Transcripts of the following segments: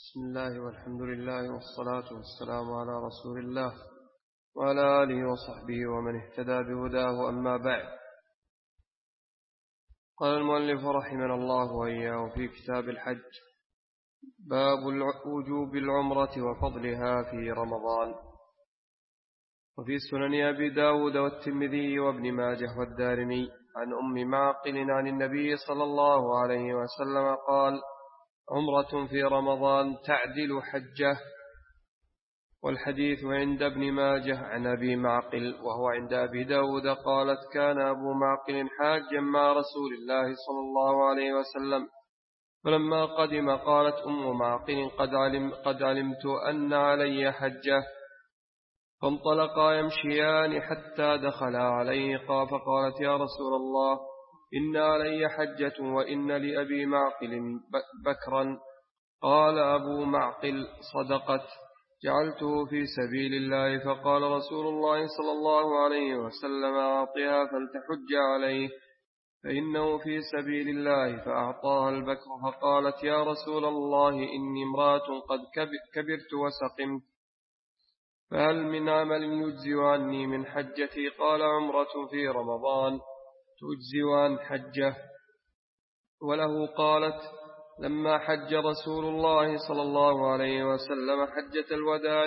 بسم الله والحمد لله والصلاة والسلام على رسول الله وعلى آله وصحبه ومن اهتدى بهداه، أما بعد. قال المؤلف رحمنا الله وإياه في كتاب الحج: باب وجوب العمرة وفضلها في رمضان. وفي سنن أبي داود والترمذي وابن ماجه والدارمي عن أم معقل عن النبي صلى الله عليه وسلم قال: عمرة في رمضان تعدل حجة. والحديث عند ابن ماجه عن أبي معقل، وهو عند أبي داود قالت: كان أبو معقل حاجا مع رسول الله صلى الله عليه وسلم، فلما قدم قالت أم معقل: قد علمت أن علي حجة. فانطلقا يمشيان حتى دخلا عليه، فقالت: يا رسول الله، إن علي حجة وإن لأبي معقل بكرا. قال أبو معقل: صدقت، جعلته في سبيل الله. فقال رسول الله صلى الله عليه وسلم: أعطها فلتحج عليه فإنه في سبيل الله. فأعطاها البكر، فقالت: يا رسول الله، إني امرأة قد كبرت وسقمت، فهل من عمل يجزي عني من حجتي؟ قال: عمرة في رمضان تجزي عن حجة. وله قالت: لما حج رسول الله صلى الله عليه وسلم حجة الوداع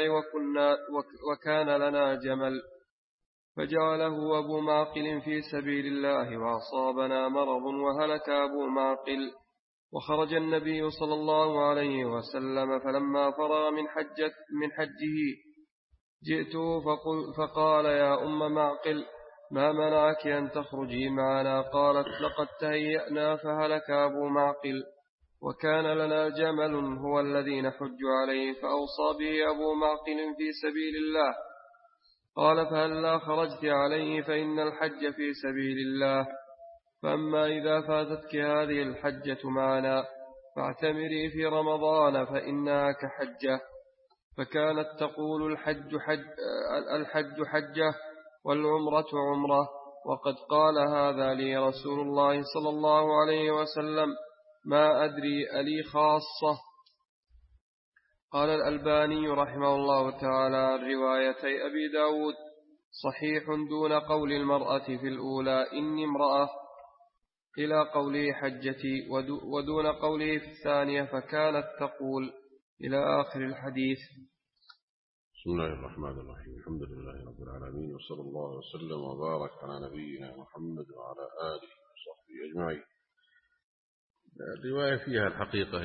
وكان لنا جمل، فجعله أبو معقل في سبيل الله، وأصابنا مرض وهلك أبو معقل. وخرج النبي صلى الله عليه وسلم، فلما فرغ من حجه جئته فقال: يا أم معقل، ما منعك أن تخرجي معنا؟ قالت: لقد تهيأنا فهلك أبو معقل، وكان لنا جمل هو الذي نحج عليه، فأوصى به أبو معقل في سبيل الله. قال: فهلا خرجت عليه؟ فإن الحج في سبيل الله، فأما إذا فاتتك هذه الحجة معنا فاعتمري في رمضان فإنها كحجة. فكانت تقول: الحج حجة والعمرة عمرة. وقد قال هذا لي رسول الله صلى الله عليه وسلم، ما أدري ألي خاصة. قال الألباني رحمه الله تعالى: روايتي أبي داود صحيح دون قول المرأة في الأولى إني امرأة إلى قوله حجتي، ودون قوله في الثانية فكانت تقول إلى آخر الحديث. بسم الله الرحمن الرحيم. الحمد لله رب العالمين، وصلى الله وسلم وبارك على نبينا محمد وعلى آله وصحبه أجمعين. الرواية فيها الحقيقة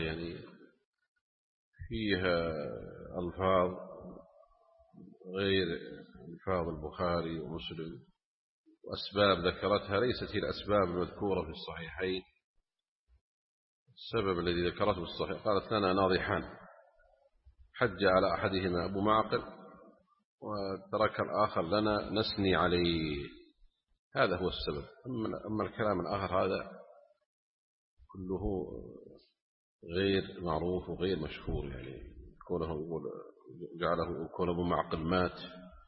فيها ألفاظ غير ألفاظ البخاري ومسلم، وأسباب ذكرتها ليست هي الأسباب المذكورة في الصحيحين. السبب الذي ذكرته في الصحيح قالت: لنا ناضحان، حج على أحدهما أبو معقل وترك الآخر لنا نسني عليه. هذا هو السبب. أما الكلام الآخر هذا كله غير معروف وغير مشهور، كونه يقول جعله، كون أبو معقل مات،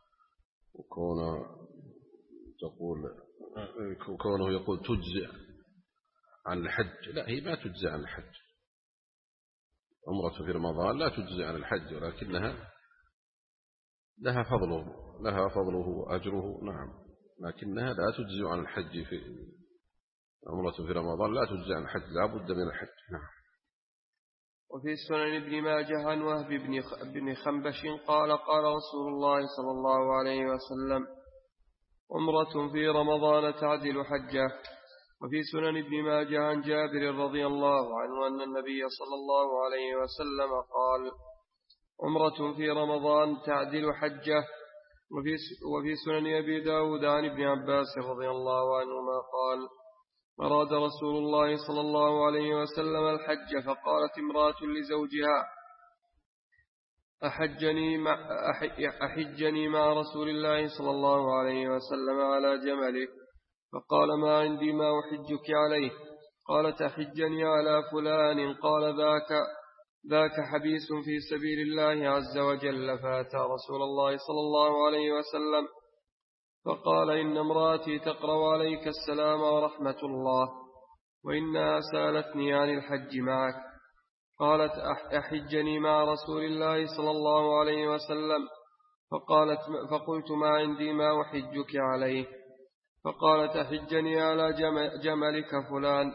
وكونه يقول تجزئ عن الحج. لا، هي ما تجزئ عن الحج. عمرة في رمضان لا تجزئ عن الحج، ولكنها لها فضله وأجره، نعم، لكنها لا تجزئ عن الحج. في عمرة في رمضان لا تجزئ عن الحج، لا بد من الحج، نعم. وفي سنن ابن ماجه عن وهب بن خنبش قال: قال رسول الله صلى الله عليه وسلم: عمرة في رمضان تعدل حجة. وفي سنن ابن ماجه عن جابر رضي الله عنه أن النبي صلى الله عليه وسلم قال: عمرة في رمضان تعدل حجة. وفي سنن أبي داود عن ابن عباس رضي الله عنهما قال: أراد رسول الله صلى الله عليه وسلم الحج، فقالت امرأة لزوجها: أحجني مع رسول الله صلى الله عليه وسلم على جمله. فقال: ما عندي ما أحجك عليه. قالت: أحجني على فلان. قال: ذاك حبيس في سبيل الله عز وجل. فأتى رسول الله صلى الله عليه وسلم فقال: إن امرأتي تقرأ عليك السلام ورحمة الله، وإنها سألتني عن الحج معك. قالت أحجني مع رسول الله صلى الله عليه وسلم؟ فقلت ما عندي ما أحجك عليه. فقالت أحجني على جملك فلان.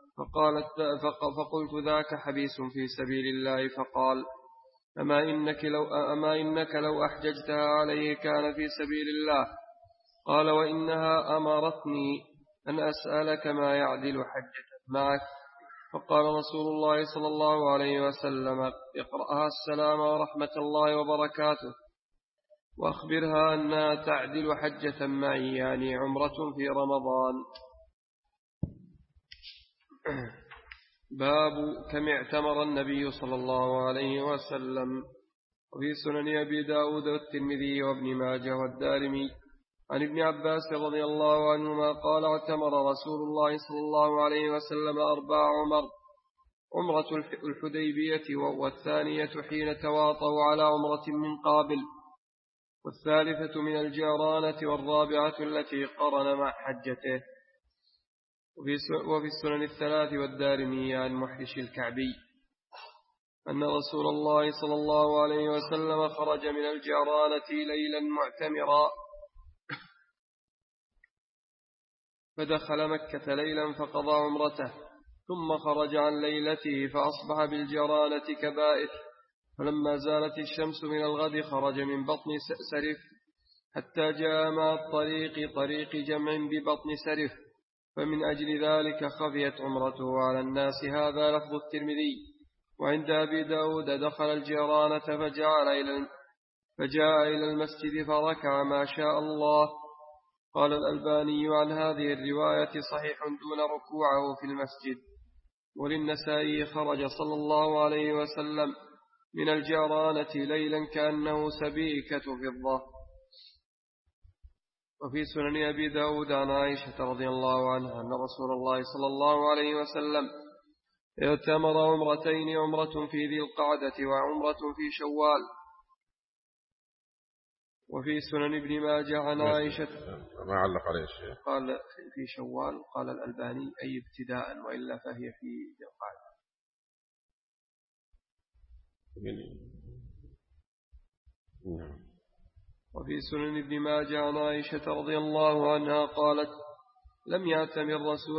فقلت ذاك حبيس في سبيل الله. فقال أما إنك لو أحججتها عليه كان في سبيل الله. قال وإنها أمرتني أن أسألك ما يعدل حجة معك. فقال رسول الله صلى الله عليه وسلم اقرأها السلام ورحمة الله وبركاته وأخبرها أنها تعدل حجة معي، يعني عمرة في رمضان. باب كم اعتمر النبي صلى الله عليه وسلم. وفي سنن أبي داود والترمذي وابن ماجه والدارمي عن ابن عباس رضي الله عنهما قال اعتمر رسول الله صلى الله عليه وسلم 4 عمر: عمرة الحديبية، والثانية حين تواطوا على عمرة من قابل، والثالثة من الجيرانة، والرابعة التي قرن مع حجته. وفي السنن 3 والدارمي عن محرش الكعبي أن رسول الله صلى الله عليه وسلم خرج من الجيرانة ليلا معتمرا، فدخل مكة ليلا فقضى عمرته، ثم خرج عن ليلته فأصبح بالجيرانة كبائت. فلما زالت الشمس من الغد خرج من بطن سرف حتى جاء مع الطريق طريق جمع ببطن سرف، فمن أجل ذلك خفيت عمرته على الناس. هذا لفظ الترمذي. وعند أبي داود دخل الجيرانة فجاء إلى المسجد فركع ما شاء الله. قال الألباني عن هذه الرواية صحيح دون ركوعه في المسجد. وللنسائي خرج صلى الله عليه وسلم من الجيرانة ليلا كأنه سبيكة فضة. وفي سنن أبي داود عن عائشة رضي الله عنها أن رسول الله صلى الله عليه وسلم اعتمر عمرتين: عمرة في ذي القعدة وعمرة في شوال. وفي سنن ابن ماجه عن عائشة ما علق عليه الشيء، قال في شوال، قال الألباني أي ابتداء، وإلا فهي في ذي القعدة. وفي سنن ابن ماجه عن عائشة رضي الله عنها قالت لم يعتمر رسول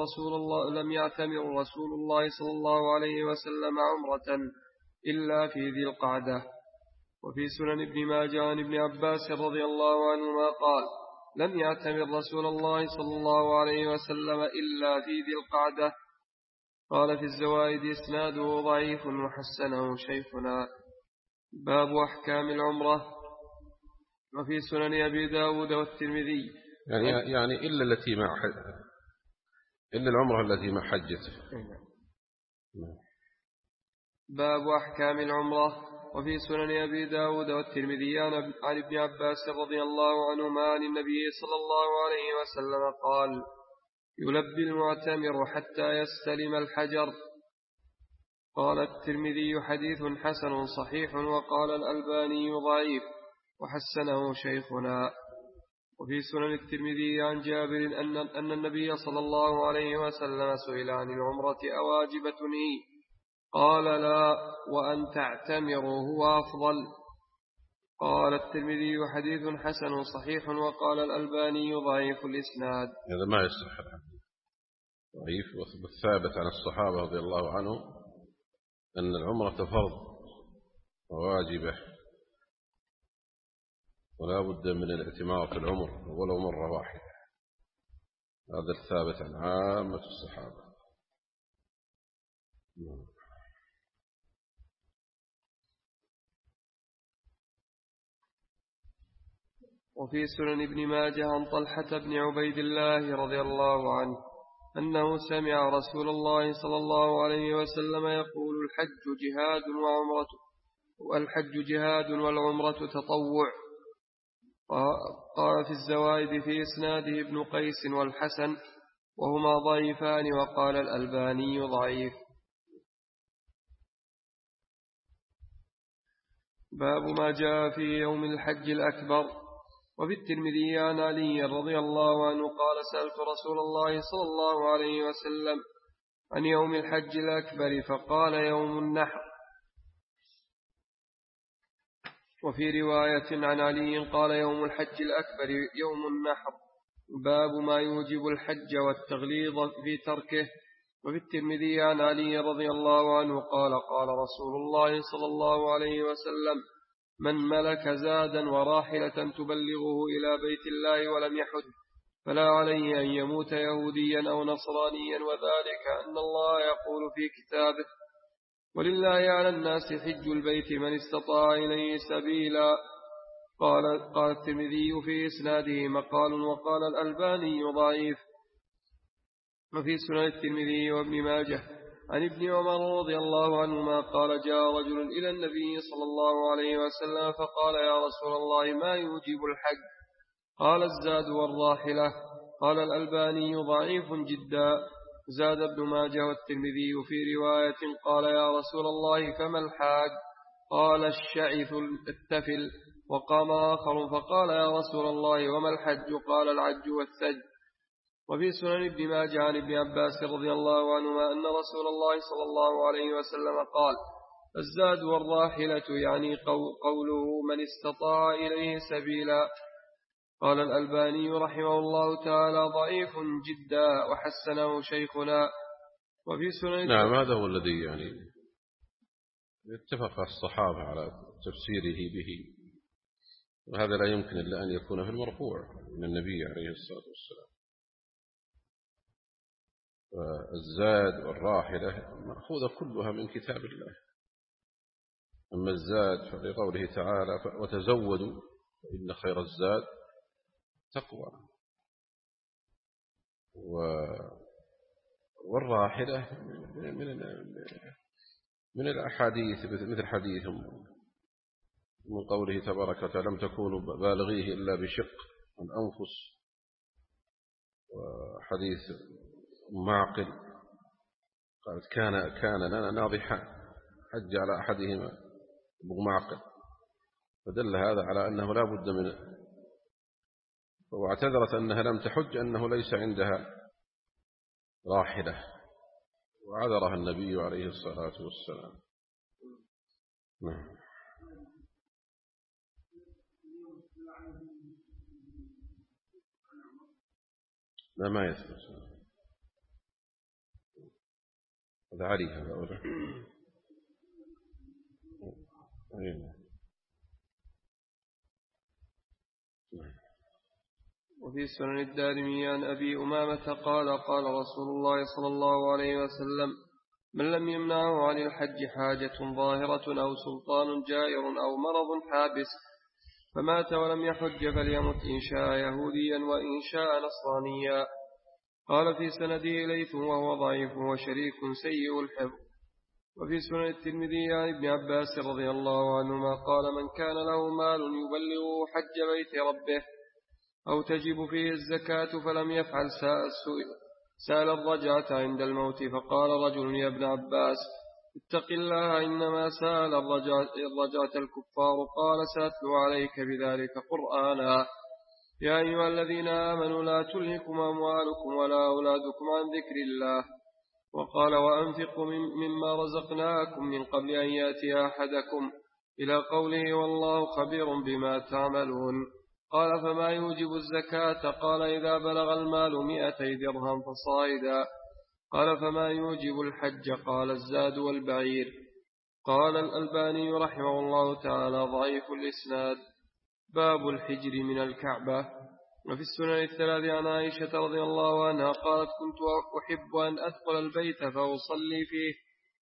الله صلى الله عليه وسلم عمرة إلا في ذي القعدة. وفي سنن ابن ماجه عن ابن عباس رضي الله عنهما قال لم يعتمر رسول الله صلى الله عليه وسلم إلا في ذي القعدة. قال في الزوائد إسناده ضعيف وحسنه شيخنا. باب أحكام العمرة. وفي سنن أبي داود والترمذي يعني إلا التي مع إلا العمرة التي مع حجته. باب أحكام العمرة. وفي سنن أبي داود والترمذي عن ابن عباس رضي الله عنهما عن النبي صلى الله عليه وسلم قال يلبي المعتمر حتى يستلم الحجر. قال الترمذي حديث حسن صحيح، وقال الألباني ضعيف وحسنه شيخنا. وفي سنن الترمذي عن جابر أن النبي صلى الله عليه وسلم سئل عن العمرة أواجبة هي؟ قال لا، وأن تعتمروا هو أفضل. قال الترمذي حديث حسن صحيح، وقال الألباني ضعيف الإسناد. هذا ما يصح ضعيف. والثابت عن الصحابة رضي الله عنهم أن العمرة فرض وواجبة، ولا بد من الاعتمار في العمر ولو مرة واحدة. هذا الثابت عن عامة الصحابة. وفي سنن ابن ماجه عن طلحة بن عبيد الله رضي الله عنه أنه سمع رسول الله صلى الله عليه وسلم يقول الحج جهاد والعمرة تطوع. قال في الزوائد في إسناده ابن قيس والحسن وهما ضعيفان، وقال الألباني ضعيف. باب ما جاء في يوم الحج الأكبر. وفي الترمذي عن علي رضي الله عنه قال سألت رسول الله صلى الله عليه وسلم عن يوم الحج الأكبر فقال يوم النحر. وفي رواية عن علي قال يوم الحج الأكبر يوم النحر. باب ما يوجب الحج والتغليظ في تركه. وفي الترمذي عن علي رضي الله عنه قال قال رسول الله صلى الله عليه وسلم: من ملك زادا وراحلة تبلغه إلى بيت الله ولم يحج فلا عليه أن يموت يهوديا أو نصرانيا، وذلك أن الله يقول في كتابه: ولله على الناس حج البيت من استطاع إليه سبيلا. قال الترمذي في إسناده مقال، وقال الألباني ضعيف. وفي سنن الترمذي وابن ماجه عن ابن عمر رضي الله عنهما قال: جاء رجل إلى النبي صلى الله عليه وسلم فقال: يا رسول الله ما يوجب الحج؟ قال: الزاد والراحلة. قال الألباني ضعيف جدا. زاد ابن ماجه والترمذي في رواية قال: يا رسول الله فما الحاج؟ قال: الشعث التفل. وقام آخر فقال: يا رسول الله وما الحج؟ قال: العج والثج. وفي سنن ابن ماجه عن ابن عباس رضي الله عنهما أن رسول الله صلى الله عليه وسلم قال: الزاد والراحلة، يعني قوله من استطاع إليه سبيلا. قال الألباني رحمه الله تعالى: ضعيف جدا وحسنه شيخنا. وفي سنن نعم، هذا هو الذي يعني اتفق الصحابة على تفسيره به، وهذا لا يمكن إلا أن يكون في المرفوع من النبي عليه الصلاة والسلام. الزاد والراحلة مأخوذة كلها من كتاب الله. أما الزاد فلقوله تعالى: وتزودوا فإن خير الزاد تقوى. والراحلة من الأحاديث مثل حديث من قوله تبارك وتعالى: لم تكونوا بالغيه إلا بشق الأنفس. وحديث معقل قالت: كان لنا ناضحان حج على أحدهما أبو معقل، فدل هذا على أنه لا بد من، واعتذرت أنها لم تحج أنه ليس عندها راحلة، وعذرها النبي عليه الصلاة والسلام. نعم. لا، ما يثبت هذا علي هذا أولا. وفي سنن الدارمي عن أبي أمامة قال: قال رسول الله صلى الله عليه وسلم: من لم يمنعه عن الحج حاجة ظاهرة أو سلطان جائر أو مرض حابس فمات ولم يحج فليمت إن شاء يهوديا وإن شاء نصرانيا. قال في سنده ليث وهو ضعيف وشريك سيء الحفظ. وفي سنن الترمذي عن ابن عباس رضي الله عنهما قال: من كان له مال يبلغه حج بيت ربه أو تجب فيه الزكاة فلم يفعل سأل الرجعة عند الموت. فقال رجل: يا ابن عباس اتق الله، إنما سأل الرجعة الكفار. قال: سأتلو عليك بذلك قرآنا. يا أيها الذين آمنوا لا تلهكم أموالكم ولا أولادكم عن ذكر الله. وقال: وأنفقوا مما رزقناكم من قبل أن يأتي أحدكم إلى قوله: والله خبير بما تعملون. قال: فما يوجب الزكاة؟ قال: إذا بلغ المال 200 درهم فصاعدا. قال: فما يوجب الحج؟ قال: الزاد والبعير. قال الألباني رحمه الله تعالى: ضعيف الإسناد. باب الحجر من الكعبة. وفي السنن الثلاث عن عائشة رضي الله عنها قالت: كنت أحب أن أدخل البيت فأصلي فيه،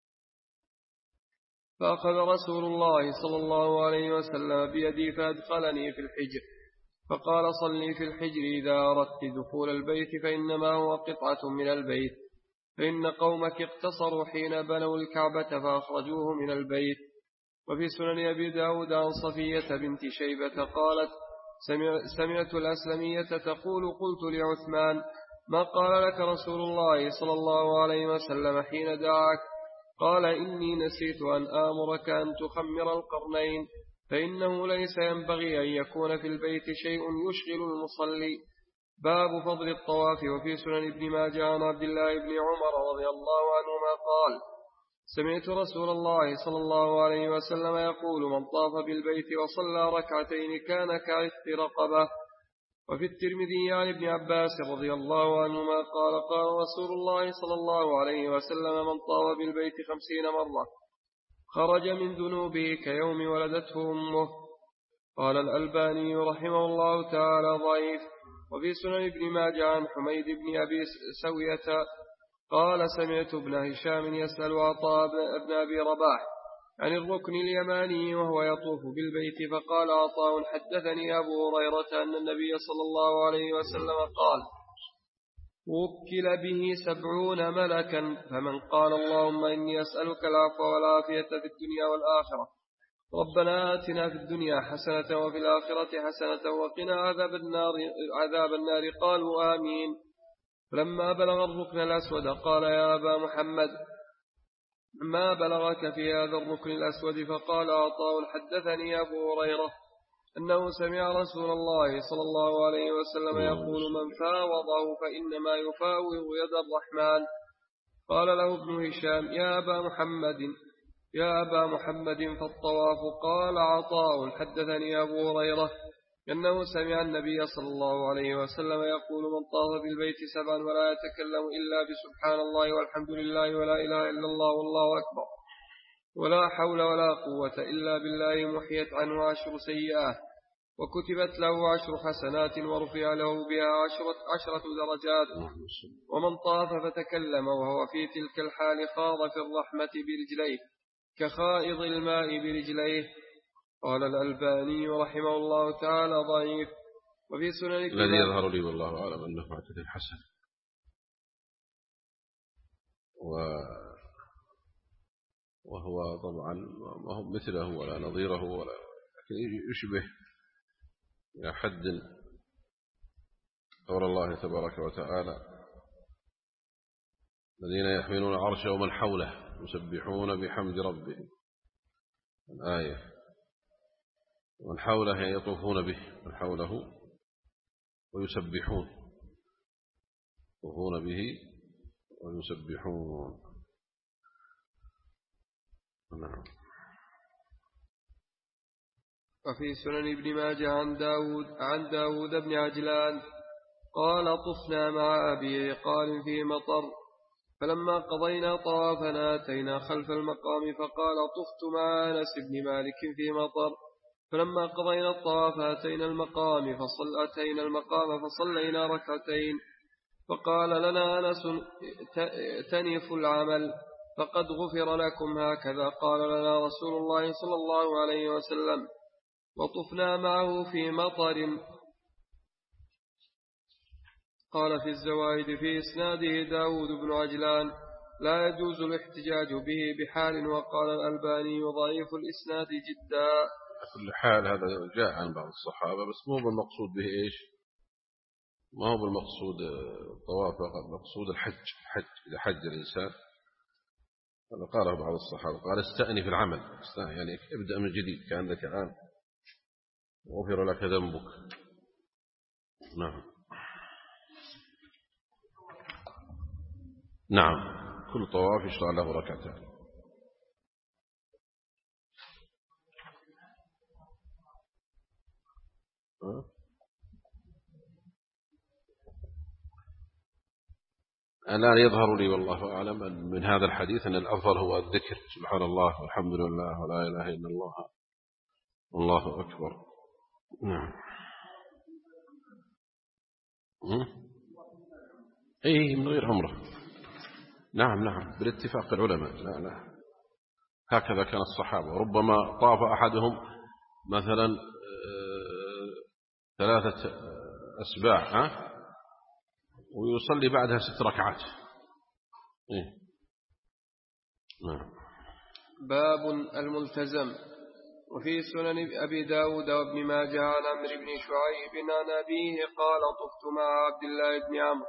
فأخذ رسول الله صلى الله عليه وسلم بيدي فأدخلني في الحجر، فقال: صلي في الحجر إذا أردت دخول البيت، فإنما هو قطعة من البيت، فإن قومك اقتصروا حين بنوا الكعبة فأخرجوه من البيت. وفي سنن أبي داود عن صفية بنت شيبة قالت: سمعت الأسلمية تقول: قلت لعثمان: ما قال لك رسول الله صلى الله عليه وسلم حين دعاك؟ قال: إني نسيت أن آمرك أن تخمر القرنين، فإنه ليس ينبغي أن يكون في البيت شيء يشغل المصلي. باب فضل الطواف. وفي سنن ابن ماجه عن عبد الله بن عمر رضي الله عنهما قال: سمعت رسول الله صلى الله عليه وسلم يقول: من طاف بالبيت وصلى ركعتين كان كعتق رقبة. وفي الترمذي عن ابن عباس رضي الله عنهما قال: قال رسول الله صلى الله عليه وسلم: من طاف بالبيت 50 مرة خرج من ذنوبه كيوم ولدته أمه. قال الألباني رحمه الله تعالى: ضعيف. وفي سنن ابن ماجه عن حميد بن أبي سوية قال: سمعت ابن هشام يسأل عطاء بن أبي رباح عن الركن اليماني وهو يطوف بالبيت، فقال عطاء: حدثني أبو هريرة أن النبي صلى الله عليه وسلم قال: وكل به 70 ملكا، فمن قال: اللهم إني أسألك العفو والعافية في الدنيا والآخرة، ربنا آتنا في الدنيا حسنة وفي الآخرة حسنة وقنا عذاب النار، قالوا آمين. فلما بلغ الركن الأسود قال: يا أبا محمد، ما بلغك في هذا الركن الأسود؟ فقال عطاء: حدثني أبو هريرة أنه سمع رسول الله صلى الله عليه وسلم يقول: من فاوضه فإنما يفاوض يد الرحمن. قال له ابن هشام: يا أبا محمد فالطواف. قال عطاء: حدثني أبو هريرة أنه سمع النبي صلى الله عليه وسلم يقول: من طاف بالبيت 7 ولا يتكلم إلا بسبحان الله والحمد لله ولا إله إلا الله والله أكبر ولا حول ولا قوة إلا بالله، محيت عنه 10 سيئات وكتبت له 10 حسنات ورفع له بها 10 درجات. ومن طاف فتكلم وهو في تلك الحال خاض في الرحمة برجليه كخائض الماء برجليه. قال الألباني رحمه الله تعالى: ضعيف. وفي سنن الذي يظهر لي والله أعلم أنه معتدل حسن، وهو طبعا ما هو مثله ولا نظيره لكن يشبه إلى حد قول الله تبارك وتعالى: الذين يحملون العرش ومن حوله يسبحون بحمد ربهم. الآية: ومن حوله يطوفون به، من حوله ويسبحون، يطوفون به ويسبحون. نعم. وفي سنن ابن ماجه عن داود بن عجلان قال: طفنا مع أبي عقال في مطر، فلما قضينا طوافنا أتينا خلف المقام، فقال: طفت مع أنس بن مالك في مطر، فلما قضينا الطواف أتينا المقام فصلينا ركعتين، فقال لنا أنس: تنف العمل فقد غفر لكم، هكذا قال لنا رسول الله صلى الله عليه وسلم. وطفنا معه في مطر. قال في الزوائد في إسناده داود بن عجلان: لا يجوز الاحتجاج به بحال. وقال الألباني: ضعيف الإسناد جدا. كل حال هذا جاء عن بعض الصحابة، بس مو بالمقصود به إيش، ما هو بالمقصود الطواف، مقصود الحج. إذا حج الإنسان، هذا قاله بعض الصحابة، قال: استأنف العمل، يعني ابدأ من جديد كأنك الآن غفر لك ذنبك. نعم، كل طواف يشرع له ركعتان. الآن يظهر لي والله أعلم من هذا الحديث أن الأفضل هو الذكر: سبحان الله والحمد لله ولا إله إلا الله والله أكبر. نعم. أي من غير عمره. نعم بالاتفاق العلماء. لا هكذا كان الصحابة. ربما طاف أحدهم مثلا 3 أسباع ويصلي بعدها 6 ركعات. نعم. باب الملتزم. وفي سنن أبي داود وابن ماجه عن عمرو بن شعيب عن أبيه قال: طفت مع عبد الله بن عمرو،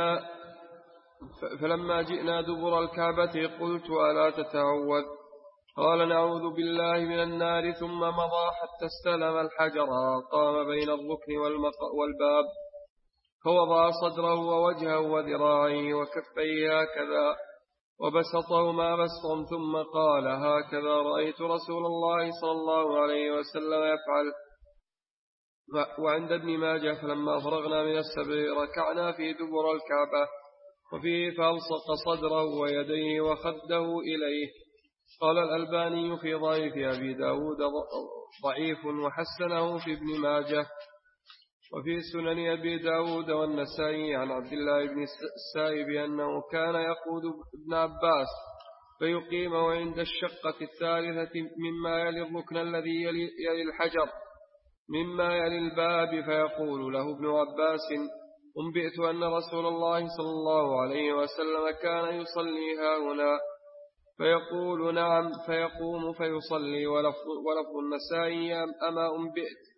فلما جئنا دبر الكعبة قلت: ألا تتعوذ؟ قال نعوذ بالله من النار ثم مضى حتى استلم الحجر قام بين الركن والباب فوضع صدره ووجهه وذراعيه وكفيه هكذا وبسطهما بسطا ثم قال هكذا رأيت رسول الله صلى الله عليه وسلم يفعل. وعند ابن ماجه فلما فرغنا من السبع ركعنا في دبر الكعبة وفيه فألصق صدره ويديه وخده إليه. قال الألباني في ضعيف أبي داود ضعيف وحسنه في ابن ماجه. وفي سنن أبي داود والنسائي عن عبد الله بن السائب أنه كان يقود ابن عباس فيقيم عند الشقة الثالثة مما يلي الركن الذي يلي الحجر مما يلي الباب فيقول له ابن عباس أنبئت أن رسول الله صلى الله عليه وسلم كان يصلي هاهنا فيقول نعم فيقوم فيصلي. ولفظ النسائي أما أنبئت.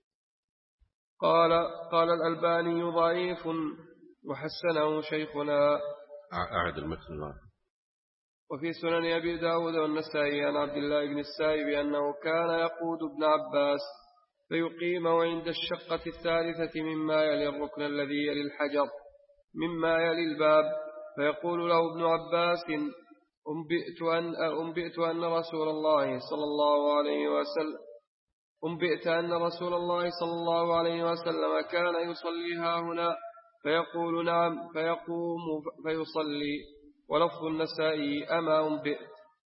قال الألباني ضعيف وحسنه شيخنا. أعد المتن. وفي سنن أبي داود والنسائي عن عبد الله بن السائب أنه كان يقود ابن عباس فيقيم عند الشقة الثالثة مما يلي الركن الذي يلي الحجر مما يلي الباب فيقول له ابن عباس أنبئت أن رسول الله صلى الله عليه وسلم كان يصلي هاهنا فيقول نعم فيقوم فيصلي. ولفظ النسائي أما أنبئت.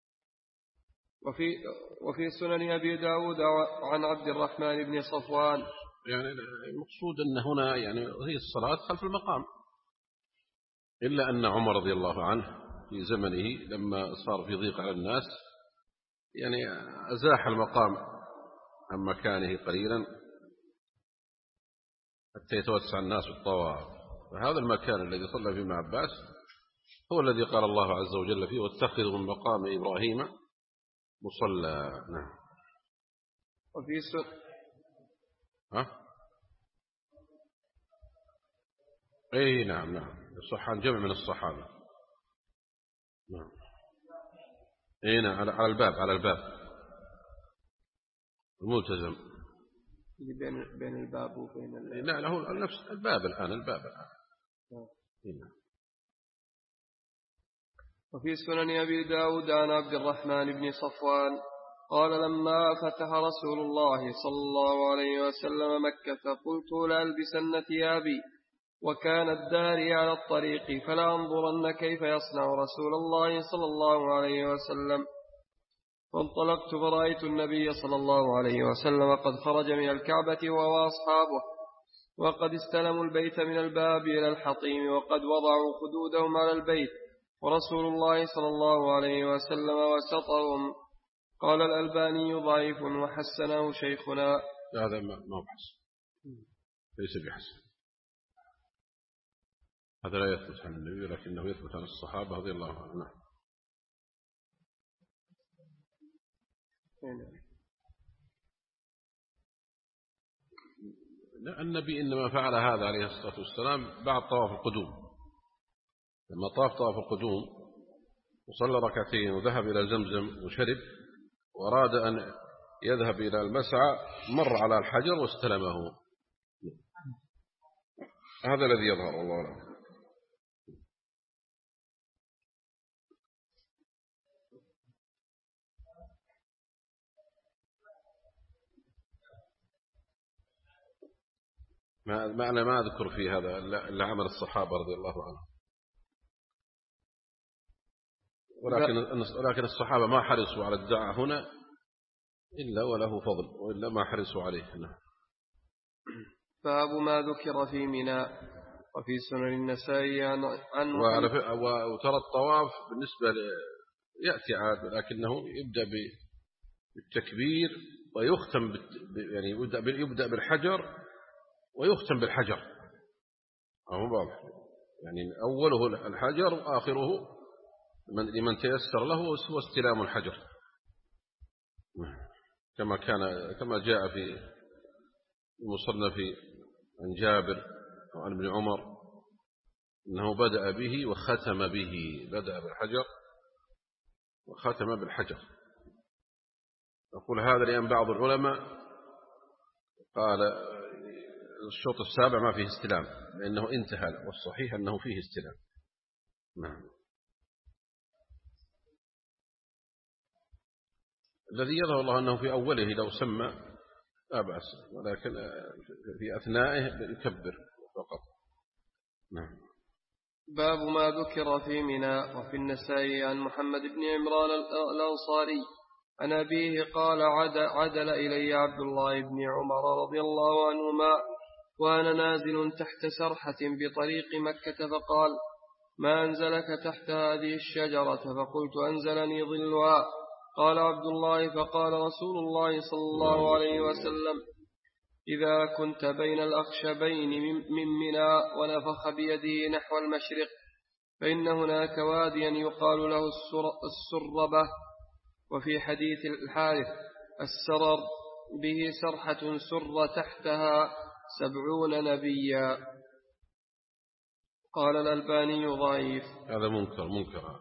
وفي سنن أبي داود عن عبد الرحمن بن صفوان. يعني المقصود أن هنا يعني هي الصلاة خلف المقام، إلا أن عمر رضي الله عنه في زمنه لما صار في ضيق على الناس يعني أزاح المقام عن مكانه قليلا حتى يتوسع الناس الطواف. فهذا المكان الذي صلى فيه ابن عباس هو الذي قال الله عز وجل فيه واتخذوا من مقام إبراهيم مصلى. نعم. وفي أي نعم الصحان جمع من الصحابة. نعم. أي نعم على الباب الملتزم بين الباب وبين لا له نفس الباب الآن. نعم. وفي سنن أبي داود عن عبد الرحمن بن صفوان قال لما فتح رسول الله صلى الله عليه وسلم مكة قلت لألبسن ثيابي وكانت داري على الطريق فلا أنظرن كيف يصنع رسول الله صلى الله عليه وسلم. فانطلقت فرأيت النبي صلى الله عليه وسلم قد خرج من الكعبة وهو أصحابه وقد استلموا البيت من الباب إلى الحطيم وقد وضعوا خدودهم على البيت ورسول الله صلى الله عليه وسلم وسطهم. قال الألباني ضعيف وحسنه شيخنا. هذا ما بحث ليس بحسن. هذا لا يثبت عن النبي لكنه يثبت عن الصحابة رضي الله عنهم. النبي إنما فعل هذا عليه الصلاة والسلام بعد طواف القدوم، لما طاف القدوم وصلى ركعتين وذهب إلى زمزم وشرب وأراد أن يذهب إلى المسعى مر على الحجر واستلمه. هذا الذي يظهر والله أعلم. أنا ما أذكر في هذا إلا عمل الصحابة رضي الله عنهم، ولكن الصحابة ما حرصوا على الدعاء هنا إلا وله فضل وإلا ما حرصوا عليه. باب ما ذكر في منى. وفي سنن النسائي عن وترى الطواف بالنسبة يأتي عاد لكنه يبدأ بالتكبير ويختم يعني يبدأ بالحجر ويختم بالحجر. واضح يعني أوله الحجر وآخره لمن تيسر له هو استلام الحجر، كما جاء في المصنف عن جابر وعن ابن عمر أنه بدأ به وختم به، بدأ بالحجر وختم بالحجر. أقول هذا لأن بعض العلماء قال الشوط السابع ما فيه استلام لأنه انتهى، والصحيح أنه فيه استلام. نعم. الذي يظهر الله أنه في أوله لو سمى لا بأس، ولكن في أثنائه يكبر فقط. نعم. باب ما ذكر في منى. وفي النسائي عن محمد بن عمران الأنصاري عن أبيه قال عدل إلي عبد الله بن عمر رضي الله عنهما وأنا نازل تحت سرحة بطريق مكة فقال: ما أنزلك تحت هذه الشجرة؟ فقلت: أنزلني ظلها. قال عبد الله: فقال رسول الله صلى الله عليه وسلم: إذا كنت بين الأخشبين من منى ونفخ بيده نحو المشرق فإن هناك واديا يقال له السربة. وفي حديث الحارث: السرر به سرحة سر تحتها 70 نبيا. قال الألباني: ضعيف. هذا منكر.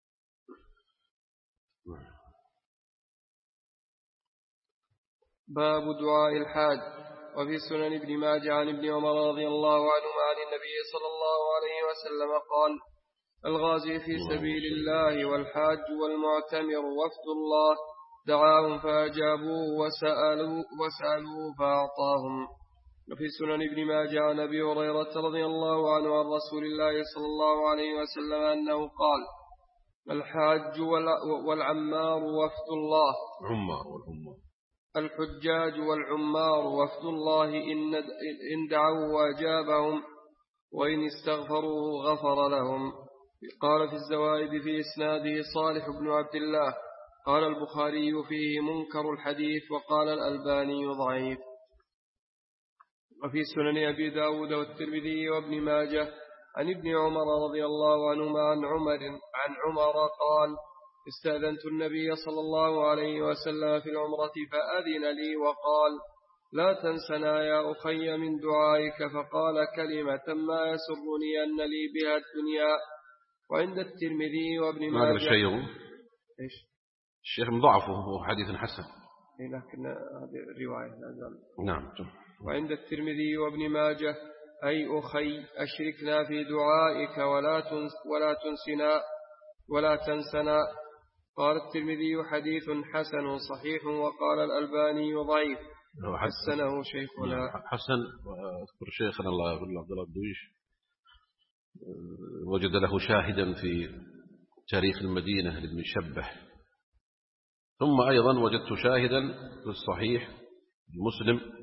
باب دعاء الحاج. وفي سنن ابن ماجه عن ابن عمر رضي الله عنهما عن النبي صلى الله عليه وسلم قال: الغازي في سبيل الله والحاج والمعتمر وفد الله دعاهم فأجابوه وسألوه فأعطاهم. وفي سنن ابن ماجه عن أبي هريرة رضي الله عنه عن رسول الله صلى الله عليه وسلم أنه قال: الحاج والعمار وفد الله. الحجاج والعمار وفد الله إن دعوا وأجابهم وإن استغفروا غفر لهم. قال في الزوائد في إسناده صالح بن عبد الله. قال البخاري فيه منكر الحديث، وقال الألباني ضعيف. وفي سنن أبي داود والترمذي وابن ماجه عن ابن عمر رضي الله عنهما عن عمر قال: استأذنت النبي صلى الله عليه وسلم في العمرة فأذن لي وقال: لا تنسنا يا أخي من دعائك. فقال كلمة ما يسرني أن لي بها الدنيا. وعند الترمذي وابن ماجه الشيخ مضاعفه هو حديث حسن، لكن هذه الرواية لا زال. نعم. وعند الترمذي وابن ماجه: أي أخي أشركنا في دعائك ولا تنسنا. قال الترمذي: حديث حسن صحيح. وقال الألباني ضعيف، حسنه شيخنا. حسن. واذكر شيخنا الله يقول عبد الله الدويش وجد له شاهدا في تاريخ المدينة لابن شبح، ثم أيضا وجدت شاهدا في الصحيح مسلم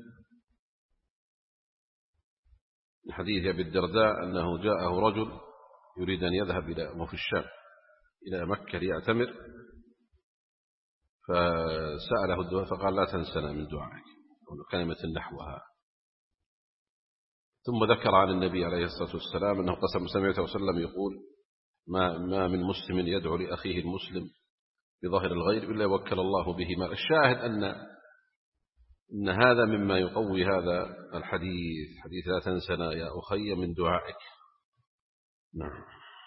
من حديث أبي الدرداء أنه جاءه رجل يريد أن يذهب وفي الشام إلى مكة ليعتمر، فسأله الدعاء فقال: لا تنسنا من دعائك، كلمة نحوها. ثم ذكر عن النبي عليه الصلاة والسلام أنه سمعته وسلم يقول: ما من مسلم يدعو لأخيه المسلم بظاهر الغيب إلا يوكل الله به ما. الشاهد أن هذا مما يقوي هذا الحديث، حديث لا تنسنا يا أخي من دعائك. نعم.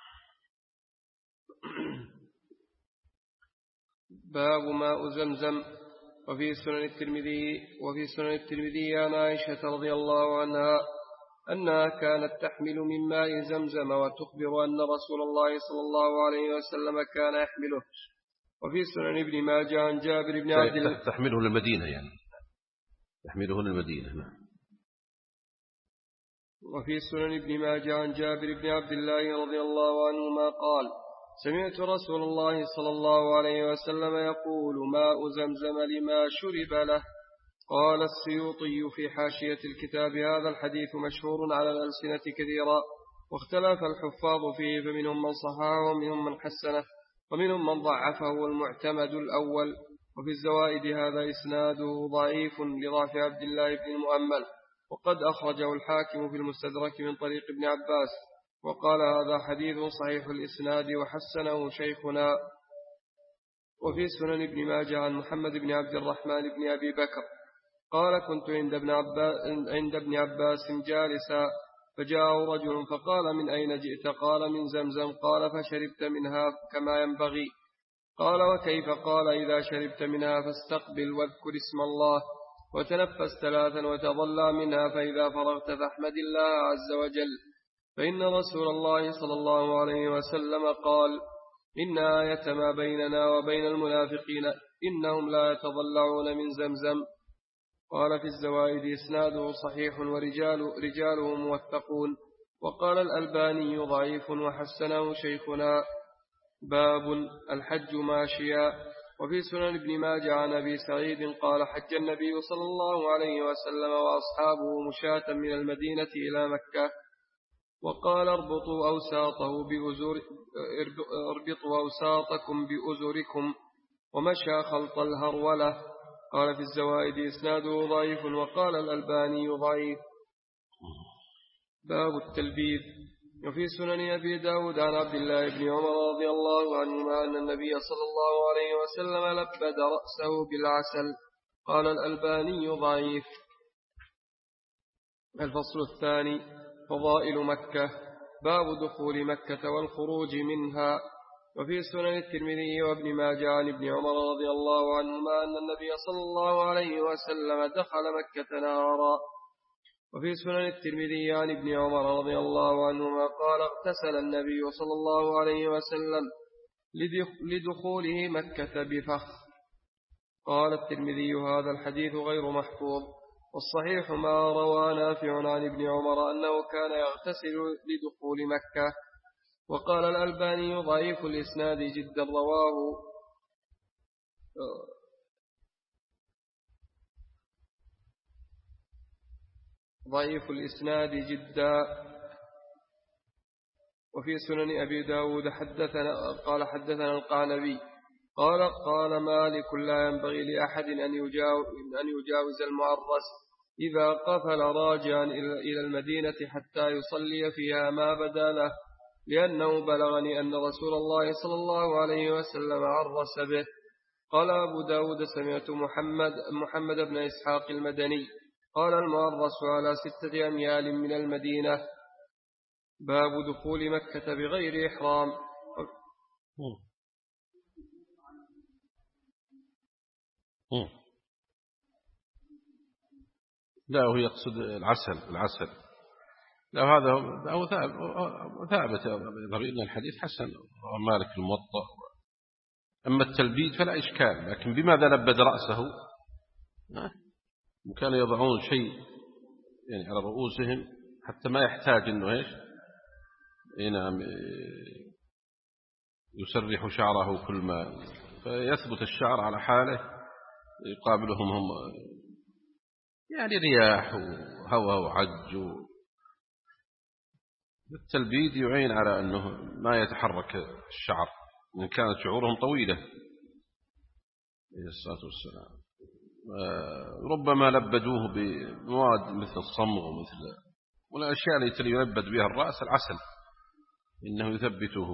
باب ماء زمزم. وفي سنن الترمذي عن عائشة رضي الله عنها أنها كانت تحمل من ماء زمزم وتخبر أن رسول الله صلى الله عليه وسلم كان يحمله. وفي سنن ابن ماجه عن جابر بن عبد الله تحمله للمدينة، يعني تحمله للمدينة. نعم. وفي سنن ابن ماجه عن جابر بن عبد الله رضي الله عنهما قال: سمعت رسول الله صلى الله عليه وسلم يقول: ماء زمزم لما شرب له. قال السيوطي في حاشية الكتاب: هذا الحديث مشهور على الألسنة كثيرا، واختلف الحفاظ فيه، فمنهم من صححه ومنهم من حسنه ومنهم من ضعفه، والمعتمد الأول. وفي الزوائد هذا إسناده ضعيف لضعف عبد الله بن المؤمل، وقد أخرجه الحاكم في المستدرك من طريق ابن عباس، وقال: هذا حديث صحيح الإسناد وحسنه شيخنا. وفي سنن ابن ماجه عن محمد بن عبد الرحمن بن أبي بكر قال: كنت عند ابن عباس جالسا، فجاءه رجل فقال: من أين جئت؟ قال: من زمزم. قال: فشربت منها كما ينبغي؟ قال وكيف؟ قال إذا شربت منها فاستقبل واذكر اسم الله وتنفس 3 وتضلع منها، فإذا فرغت فاحمد الله عز وجل، فإن رسول الله صلى الله عليه وسلم قال إن آية ما بيننا وبين المنافقين إنهم لا يتضلعون من زمزم. قال في الزوائد إسناده صحيح ورجاله موثقون، وقال الألباني ضعيف وحسنه شيخنا. باب الحج ماشيا. وفي سنن ابن ماجه عن أبي سعيد قال حج النبي صلى الله عليه وسلم وأصحابه مشاة من المدينة إلى مكة، وقال اربطوا أوساطكم بأزركم، ومشى خلط الهرولة. قال في الزوائد إسناده ضعيف، وقال الألباني ضعيف. باب التلبيد. وفي سنن أبي داود عن عبد الله بن عمر رضي الله عنهما أن النبي صلى الله عليه وسلم لبد رأسه بالعسل. قال الألباني ضعيف. الفصل الثاني فضائل مكة. باب دخول مكة والخروج منها. وفي سنن الترمذي وابن ماجه عن ابن عمر رضي الله عنهما أن النبي صلى الله عليه وسلم دخل مكة نهارا. وفي سنن الترمذي عن ابن عمر رضي الله عنهما قال اغتسل النبي صلى الله عليه وسلم لدخوله مكة بفخ. قال الترمذي هذا الحديث غير محفوظ، والصحيح ما روى نافع عن ابن عمر أنه كان يغتسل لدخول مكة. وقال الألباني ضعيف الإسناد جدا، رواه ضعيف الإسناد جدا. وفي سنن أبي داود حدثنا القعنبي قال مالك لا ينبغي لأحد أن يجاوز المعرس إذا قفل راجعا إلى المدينة حتى يصلي فيها ما بدا له، لأنه بلغني أن رسول الله صلى الله عليه وسلم عرس به. قال أبو داود سمعت محمد بن إسحاق المدني قال المعرس على 6 أميال من المدينة. باب دخول مكة بغير إحرام. لا هو يقصد العسل. لا هذا أو ثابت إن الحديث حسن ومالك الموطأ. أما التلبيد فلا إشكال، لكن بماذا لبد رأسه؟ كانوا يضعون شيء يعني على رؤوسهم حتى ما يحتاج إنه إيش يسرح شعره كل ما فيثبت الشعر على حاله، يقابلهم هم يعني رياح وهواء وعج. التلبيد يعين على أنه ما يتحرك الشعر إن كانت شعورهم طويلة عليه الصلاة والسلام. ربما لبدوه بمواد مثل الصمغ والأشياء التي يلبد بها الرأس العسل إنه يثبته.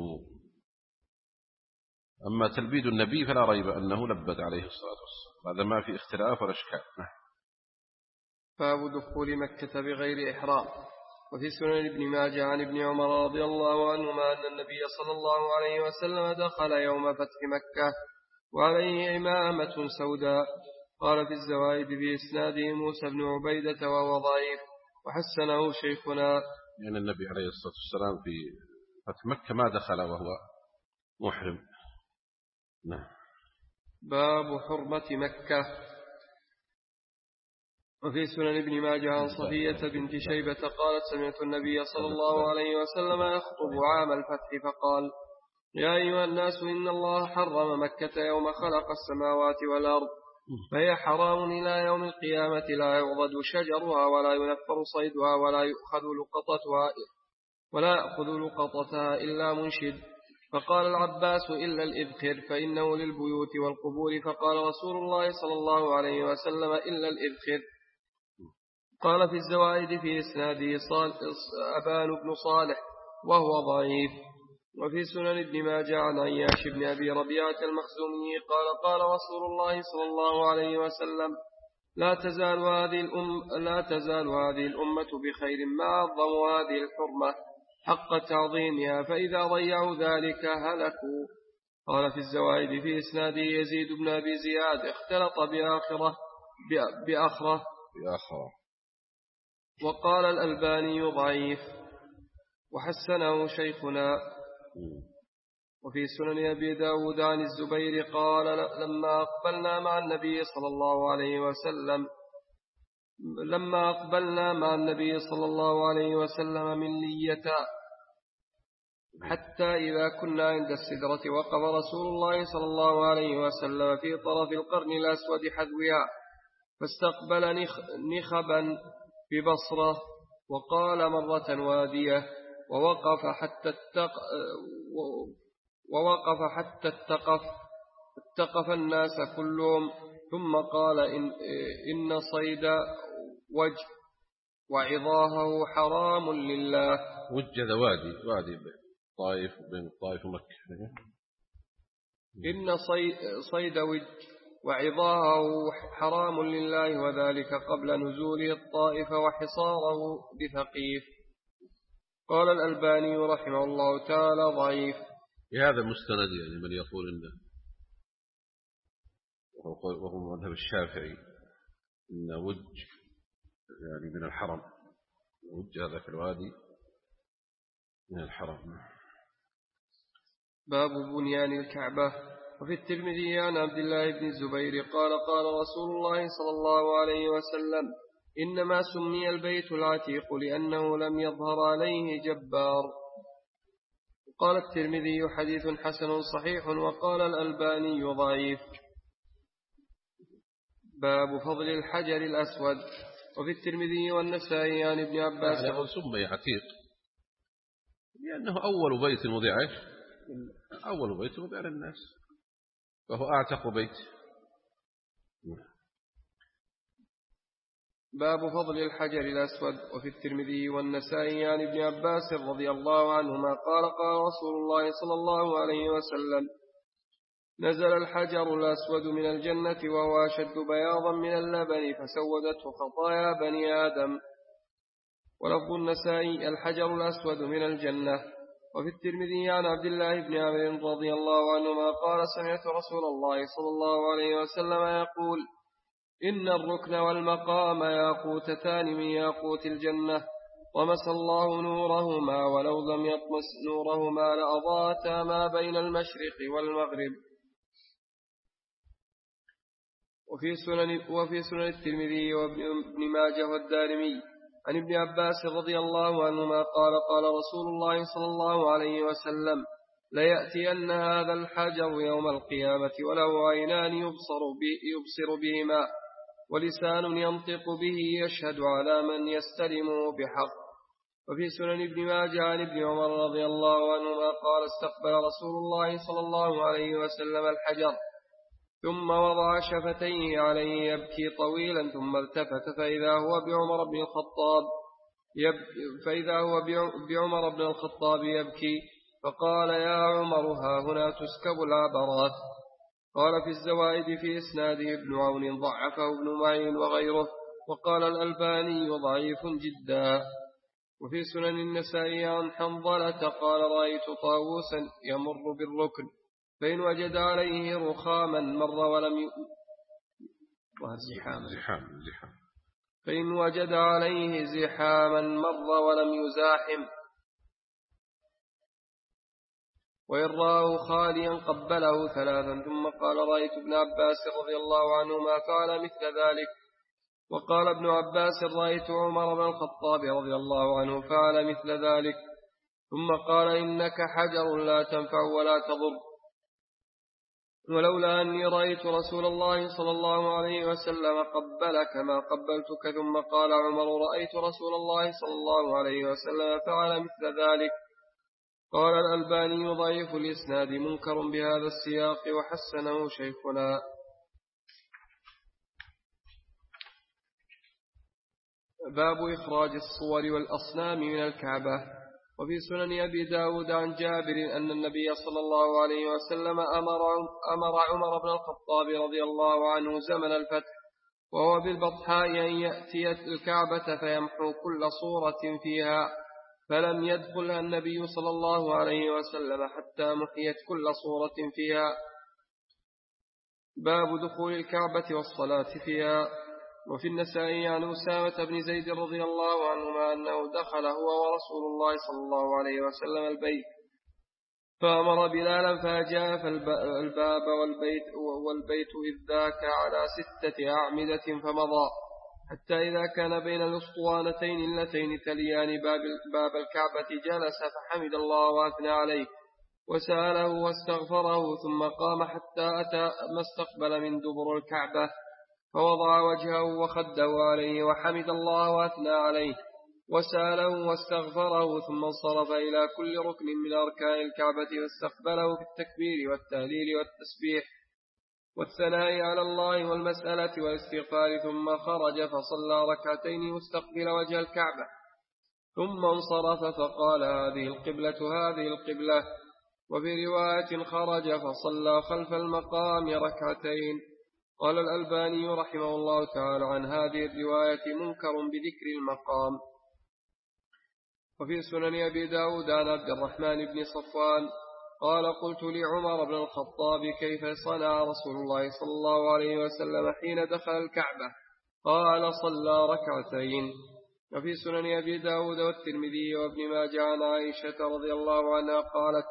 أما تلبيد النبي فلا ريب أنه لبد عليه الصلاة والسلام، هذا ما في اختلاف ولا إشكال. باب دخول مكة بغير إحرام. وفي سنن ابن ماجه عن ابن عمر رضي الله عنهما أن النبي صلى الله عليه وسلم دخل يوم فتح مكة وعليه إمامة سوداء. قال في الزوائد بإسناده موسى بن عبيدة وهو ضعيف، وحسنه شيخنا. يعني النبي عليه الصلاة والسلام في فتح مكة ما دخل وهو محرم. نعم. باب حرمة مكة. وفي سنن ابن ماجه عن صفية بنت شيبة قالت سمعت النبي صلى الله عليه وسلم يخطب عام الفتح فقال يا أيها الناس إن الله حرم مكة يوم خلق السماوات والأرض، فهي حرام إلى يوم القيامة، لا يعضد شجرها ولا ينفر صيدها ولا يأخذ لقطتها إلا منشد. فقال العباس إلا الإذخر فإنه للبيوت والقبور. فقال رسول الله صلى الله عليه وسلم إلا الإذخر. قال في الزوائد في إسناده أبان بن صالح وهو ضعيف. وفي سنن ابن ماجه عن عياش بن أبي ربيعة المخزومي قال رسول الله صلى الله عليه وسلم لا تزال هذه الأمة بخير ما عظموا هذه الحرمة حق تعظيمها، فإذا ضيعوا ذلك هلكوا. قال في الزوائد في إسناده يزيد بن أبي زياد اختلط بأخره وقال الألباني ضعيف وحسنه شيخنا. وفي سنن أبي داود عن الزبير قال لما أقبلنا مع النبي صلى الله عليه وسلم من لية حتى إذا كنا عند السدرة وقف رسول الله صلى الله عليه وسلم في طرف القرن الأسود حذوها فاستقبل نخبا ببصرة وقال مرة وادية ووقف حتى اتقف الناس كلهم ثم قال إن صيد وجه وعظاهه حرام لله. وجد وادي طائف بين الطائف ومكة. إن صيد وجه وعظاهه حرام لله وذلك قبل نزوله الطائف وحصاره بثقيف. قال الألباني رحمه الله تعالى ضعيف. بهذا المستند يعني من يقول إنه وهو مذهب الشافعي إن وجه يعني من الحرم، وجه هذا في الوادي من الحرم. باب بنيان الكعبة. وفي الترمذي عن عبد الله بن الزبير قال قال رسول الله صلى الله عليه وسلم إنما سمي البيت العتيق لأنه لم يظهر عليه جبار. قال الترمذي حديث حسن صحيح وقال الألباني ضعيف. باب فضل الحجر الأسود. وفي الترمذي والنسائي عن ابن عباس سمي عتيق لأنه أول بيت وضع للناس فهو أعتق بيت. باب فضل الحجر الأسود. وفي الترمذي والنسائي عن ابن عباس رضي الله عنهما قال قال رسول الله صلى الله عليه وسلم نزل الحجر الأسود من الجنة وهو أشد بياضا من اللبن فسودته خطايا بني آدم. ولفظ النسائي الحجر الأسود من الجنة. وفي الترمذي عن عبد الله بن عمرو رضي الله عنهما قال سمعت رسول الله صلى الله عليه وسلم يقول إن الركن والمقام ياقوتتان من ياقوت الجنة ومسى الله نورهما ولو لم يطمس نورهما لأضاءتا ما بين المشرق والمغرب. وفي سنن الترمذي وابن ماجه والدارمي عن ابن عباس رضي الله عنهما قال قال رسول الله صلى الله عليه وسلم ليأتين هذا الحجر يوم القيامة وله عينان يبصر بهما ولسان ينطق به يشهد على من يستلمه بحق. وفي سنن ابن ماجه عن ابن عمر رضي الله عنهما قال استقبل رسول الله صلى الله عليه وسلم الحجر ثم وضع شفتيه عليه يبكي طويلا ثم التفت فإذا هو بعمر بن الخطاب يبكي فقال يا عمر ها هنا تسكب العبرات. قال في الزوائد في إسناده ابن عون ضعفه ابن معين وغيره وقال الألباني ضعيف جدا. وفي سنن النسائي عن حنظلة قال رأيت طاووسا يمر بالركن فإن وجد عليه رخاما مر ولم فإن وجد عليه زحاما مر ولم يزاحم وإن رآه خاليا قبله ثلاثا ثم قال رأيت ابن عباس رضي الله عنهما فعل مثل ذلك. وقال ابن عباس رأيت عمر بن الخطاب رضي الله عنه فعل مثل ذلك ثم قال إنك حجر لا تنفع ولا تضر ولولا أني رأيت رسول الله صلى الله عليه وسلم قبلك ما قبلتك. ثم قال عمر رأيت رسول الله صلى الله عليه وسلم فعل مثل ذلك. قال الألباني ضعيف الإسناد منكر بهذا السياق وحسنه شيخنا. باب إخراج الصور والأصنام من الكعبة. وفي سنن أبي داود عن جابر أن النبي صلى الله عليه وسلم أمر عمر بن الخطاب رضي الله عنه زمن الفتح وهو بالبطحاء أن يأتي الكعبة فيمحو كل صورة فيها فلم يدخلها النبي صلى الله عليه وسلم حتى محيت كل صورة فيها. باب دخول الكعبة والصلاة فيها. وفي النسائي عن أسامة بن زيد رضي الله عنهما أنه دخل هو ورسول الله صلى الله عليه وسلم البيت فأمر بلالا فأجاء الباب والبيت إذ ذاك على 6 أعمدة فمضى حتى إذا كان بين الأسطوانتين اللتين تليان باب الكعبة جلس فحمد الله وأثنى عليه وسأله واستغفره ثم قام حتى أتى ما استقبل من دبر الكعبة فوضع وجهه وخده عليه وحمد الله وأثنى عليه وسأله واستغفره ثم انصرف إلى كل ركن من أركان الكعبة واستقبله في التكبير والتهليل والتسبيح والثناء على الله والمسألة والاستغفار ثم خرج فصلى ركعتين مستقبل وجه الكعبة ثم انصرف فقال هذه القبلة. وفي رواية خرج فصلى خلف المقام ركعتين. قال الألباني رحمه الله تعالى عن هذه الرواية منكر بذكر المقام. وفي سنن أبي داود عن عبد الرحمن بن صفوان قال قلت لعمر بن الخطاب كيف صنع رسول الله صلى الله عليه وسلم حين دخل الكعبة؟ قال صلى ركعتين. وفي سنن أبي داود والترمذي وابن ماجه عن عائشة رضي الله عنها قالت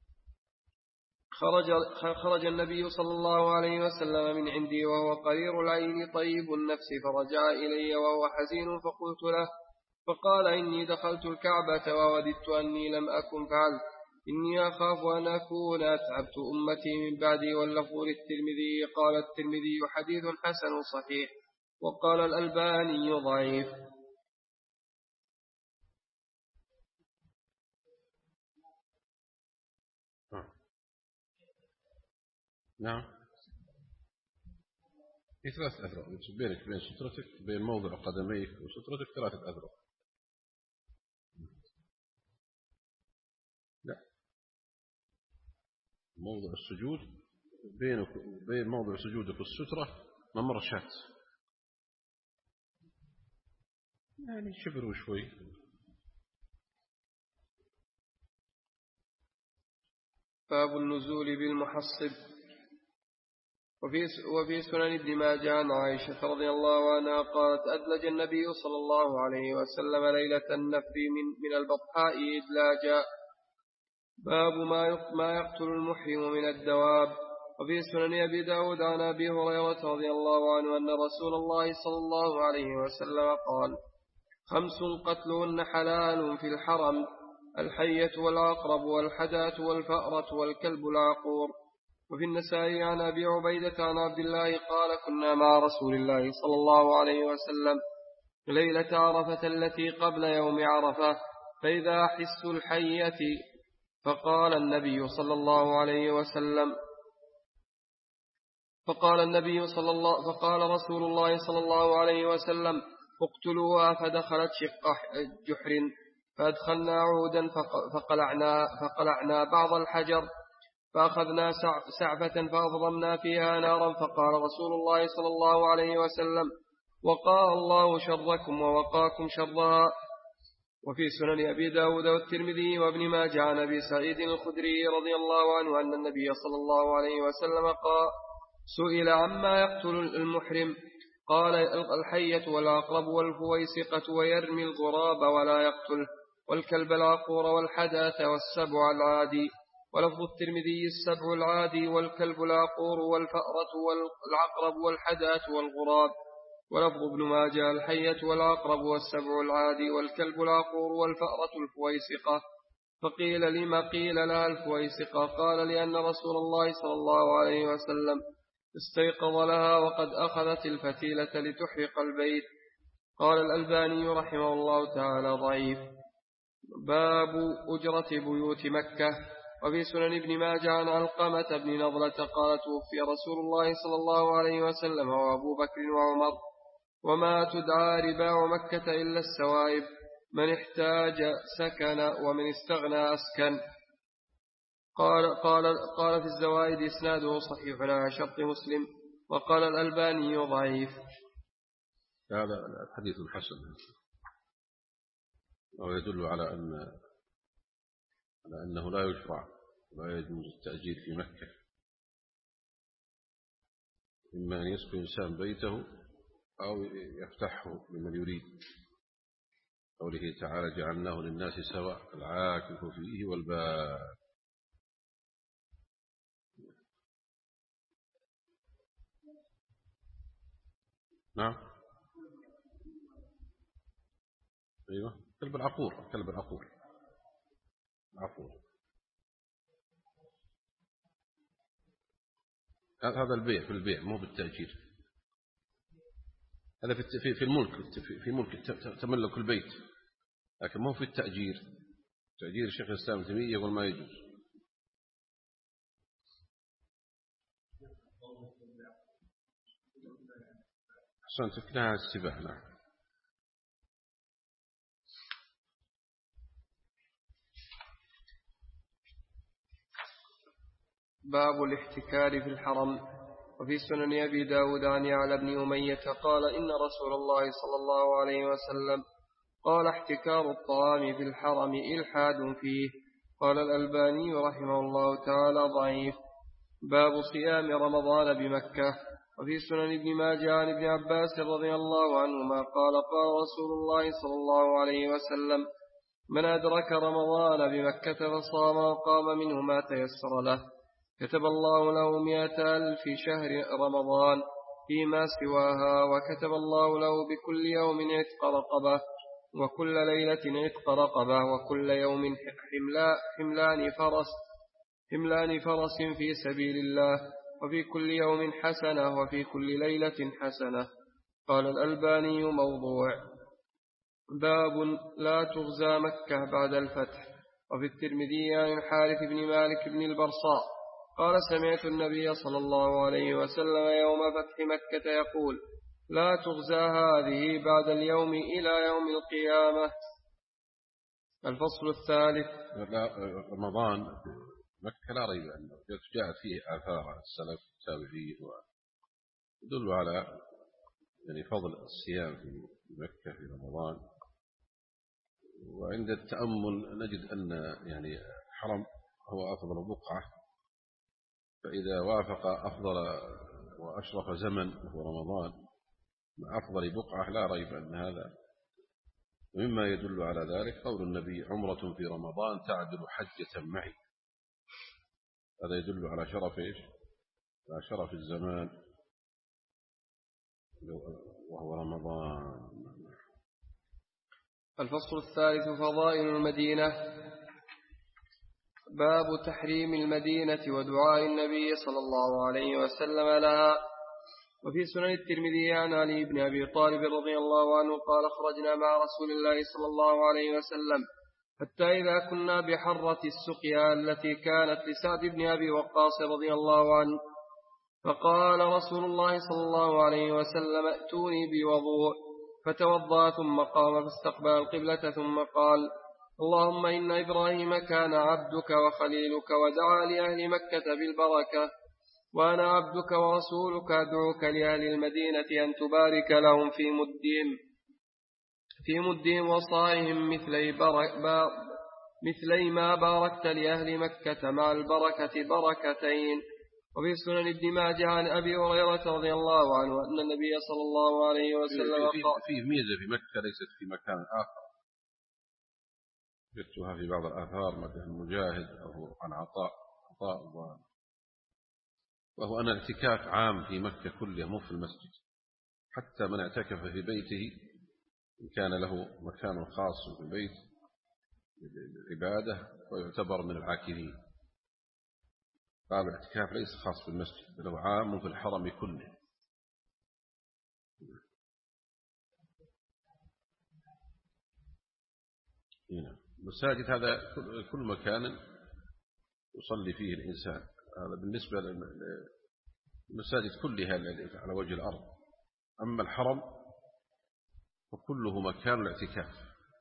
خرج النبي صلى الله عليه وسلم من عندي وهو قرير العين طيب النفس فرجع إلي وهو حزين فقلت له فقال إني دخلت الكعبة ووددت أني لم أكن فعلت إني أخاف أن أكون أتعبت أمتي من بعدي. واللفظ للترمذي. قال الترمذي حديث حسن صحيح. وقال الألباني ضعيف. نعم في 3 أذرع بينك بين سترتك بين موضع قدميك وسترتك 3 أذرع. لا موضع السجود بينك وبين موضع سجودك والسترة ممر شات يعني شبر وشوي. باب النزول بالمحصب. وفي سنن ابن ماجه عن عائشة رضي الله عنها قالت أدلج النبي صلى الله عليه وسلم ليلة النفر من البطحاء إدلاجا. باب ما يقتل المحرم من الدواب. وفي سنن أبي داود عن أبي هريرة رضي الله عنه أن رسول الله صلى الله عليه وسلم قال 5 قتلهن حلال في الحرم: الحية والعقرب والحداة والفأرة والكلب العقور. وفي النسائي عن أبي عبيدة عن عبد الله قال كنا مع رسول الله صلى الله عليه وسلم ليلة عرفة التي قبل يوم عرفة فإذا حس الحية فقال رسول الله صلى الله عليه وسلم اقتلوها. فدخلت شق جحر فأدخلنا عودا فقلعنا بعض الحجر فأخذنا سعفة فأضرمنا فيها نارا فقال رسول الله صلى الله عليه وسلم وقاه الله شركم ووقاكم شرها. وفي سنن أبي داود والترمذي وابن ماجه عن أبي سعيد الخدري رضي الله عنه أن النبي صلى الله عليه وسلم قال سئل عما يقتل المحرم قال الحية والعقرب والفويسقة ويرمي الغراب ولا يقتل والكلب العقور والحداة والسبع العادي. ولفظ الترمذي 7 العادي والكلب العقور والفأرة والعقرب والحداة والغراب. ولفظ ابن ماجه الحية والعقرب والسبع العادي والكلب العقور والفأرة الفويسقة. فقيل لما قيل لها الفويسقة؟ قال لأن رسول الله صلى الله عليه وسلم استيقظ لها وقد أخذت الفتيلة لتحرق البيت. قال الألباني رحمه الله تعالى ضعيف. باب أجرة بيوت مكة. وفي سنن ابن ماجه عن علقمة بن نضلة قال توفي رسول الله صلى الله عليه وسلم وأبو بكر وعمر وما تدعى رباع مكة إلا السوائب: من احتاج سكن ومن استغنى أسكن. قال في الزوائد إسناده صحيح على شرط مسلم. وقال الألباني ضعيف. هذا حديث حسن. ويدل على أنه لا يشرع ولا يجوز التأجير في مكة، إما أن يسكن إنسان بيته أو يفتحه لمن يريد، قوله تعالى جعلناه للناس سواء العاكف فيه والباد. نعم أيوة كلب العقور هذا البيع، في البيع مو بالتأجير، هذا في الملك، في ملك تملك البيت، لكن مو في التأجير. تأجير شيخ الإسلام ابن تيمية يقول ما يجوز. أحسنت تكنها السباع. نعم. باب الاحتكار في الحرم. وفي سنن أبي داود عن يعلى بن أمية قال إن رسول الله صلى الله عليه وسلم قال احتكار الطعام في الحرم إلحاد فيه. قال الألباني رحمه الله تعالى ضعيف. باب صيام رمضان بمكة. وفي سنن ابن ماجه عن ابن عباس رضي الله عنهما قال قال رسول الله صلى الله عليه وسلم من أدرك رمضان بمكة فصام وقام منه ما تيسر له كتب الله له 100,000 شهر رمضان فيما سواها، وكتب الله له بكل يوم عتق رقبة، وكل ليلة عتق رقبة، وكل يوم حملان فرس في سبيل الله، وفي كل يوم حسنة، وفي كل ليلة حسنة. قال الألباني موضوع. باب لا تغزى مكة بعد الفتح. وفي الترمذي عن الحارث بن مالك بن البرصاء قال سمعت النبي صلى الله عليه وسلم يوم فتح مكة يقول لا تغزى هذه بعد اليوم إلى يوم القيامة. الفصل الثالث. رمضان مكة لا ريب أنه جاءت فيه آثار السلف التابعين يدل على يعني فضل الصيام في مكة في رمضان. وعند التأمل نجد أن يعني الحرم هو أفضل بقعة، فإذا وافق أفضل وأشرف زمن وهو رمضان مع أفضل بقعة لا ريب أن هذا. ومما يدل على ذلك قول النبي عمرة في رمضان تعدل حجة معي. هذا يدل على شرف إيش؟ على شرف الزمان وهو رمضان. الفصل الثالث. فضائل المدينة. باب تحريم المدينة ودعاء النبي صلى الله عليه وسلم لها. وفي سنن الترمذي عن علي بن أبي طالب رضي الله عنه قال خرجنا مع رسول الله صلى الله عليه وسلم حتى إذا كنا بحرة السقيا التي كانت لسعد بن أبي وقاص رضي الله عنه، فقال رسول الله صلى الله عليه وسلم ائتوني بوضوء، فتوضأ ثم قام فاستقبل القبلة ثم قال اللهم إن إبراهيم كان عبدك وخليلك ودعا لأهل مكة بالبركة، وأنا عبدك ورسولك أدعوك لأهل المدينة أن تبارك لهم في مدهم وصائهم مثلي ما باركت لأهل مكة مع البركة بركتين. وفي سنن ابن ماجه عن أبي هريرة رضي الله عنه أن النبي صلى الله عليه وسلم قال فيه ميزة في مكة ليست في مكان آخر، جدتها في بعض الآثار مثل المجاهد أو عن عطاء وهو أن الاعتكاف عام في مكة كلها مو في المسجد، حتى من اعتكف في بيته إن كان له مكان خاص في البيت للعبادة ويعتبر من العاكفين. باب الاعتكاف ليس خاص بالمسجد بل هو عام في الحرم كله. المساجد هذا كل مكان يصلي فيه الإنسان، هذا بالنسبة للمساجد كلها على وجه الأرض. أما الحرم فكله مكان الاعتكاف،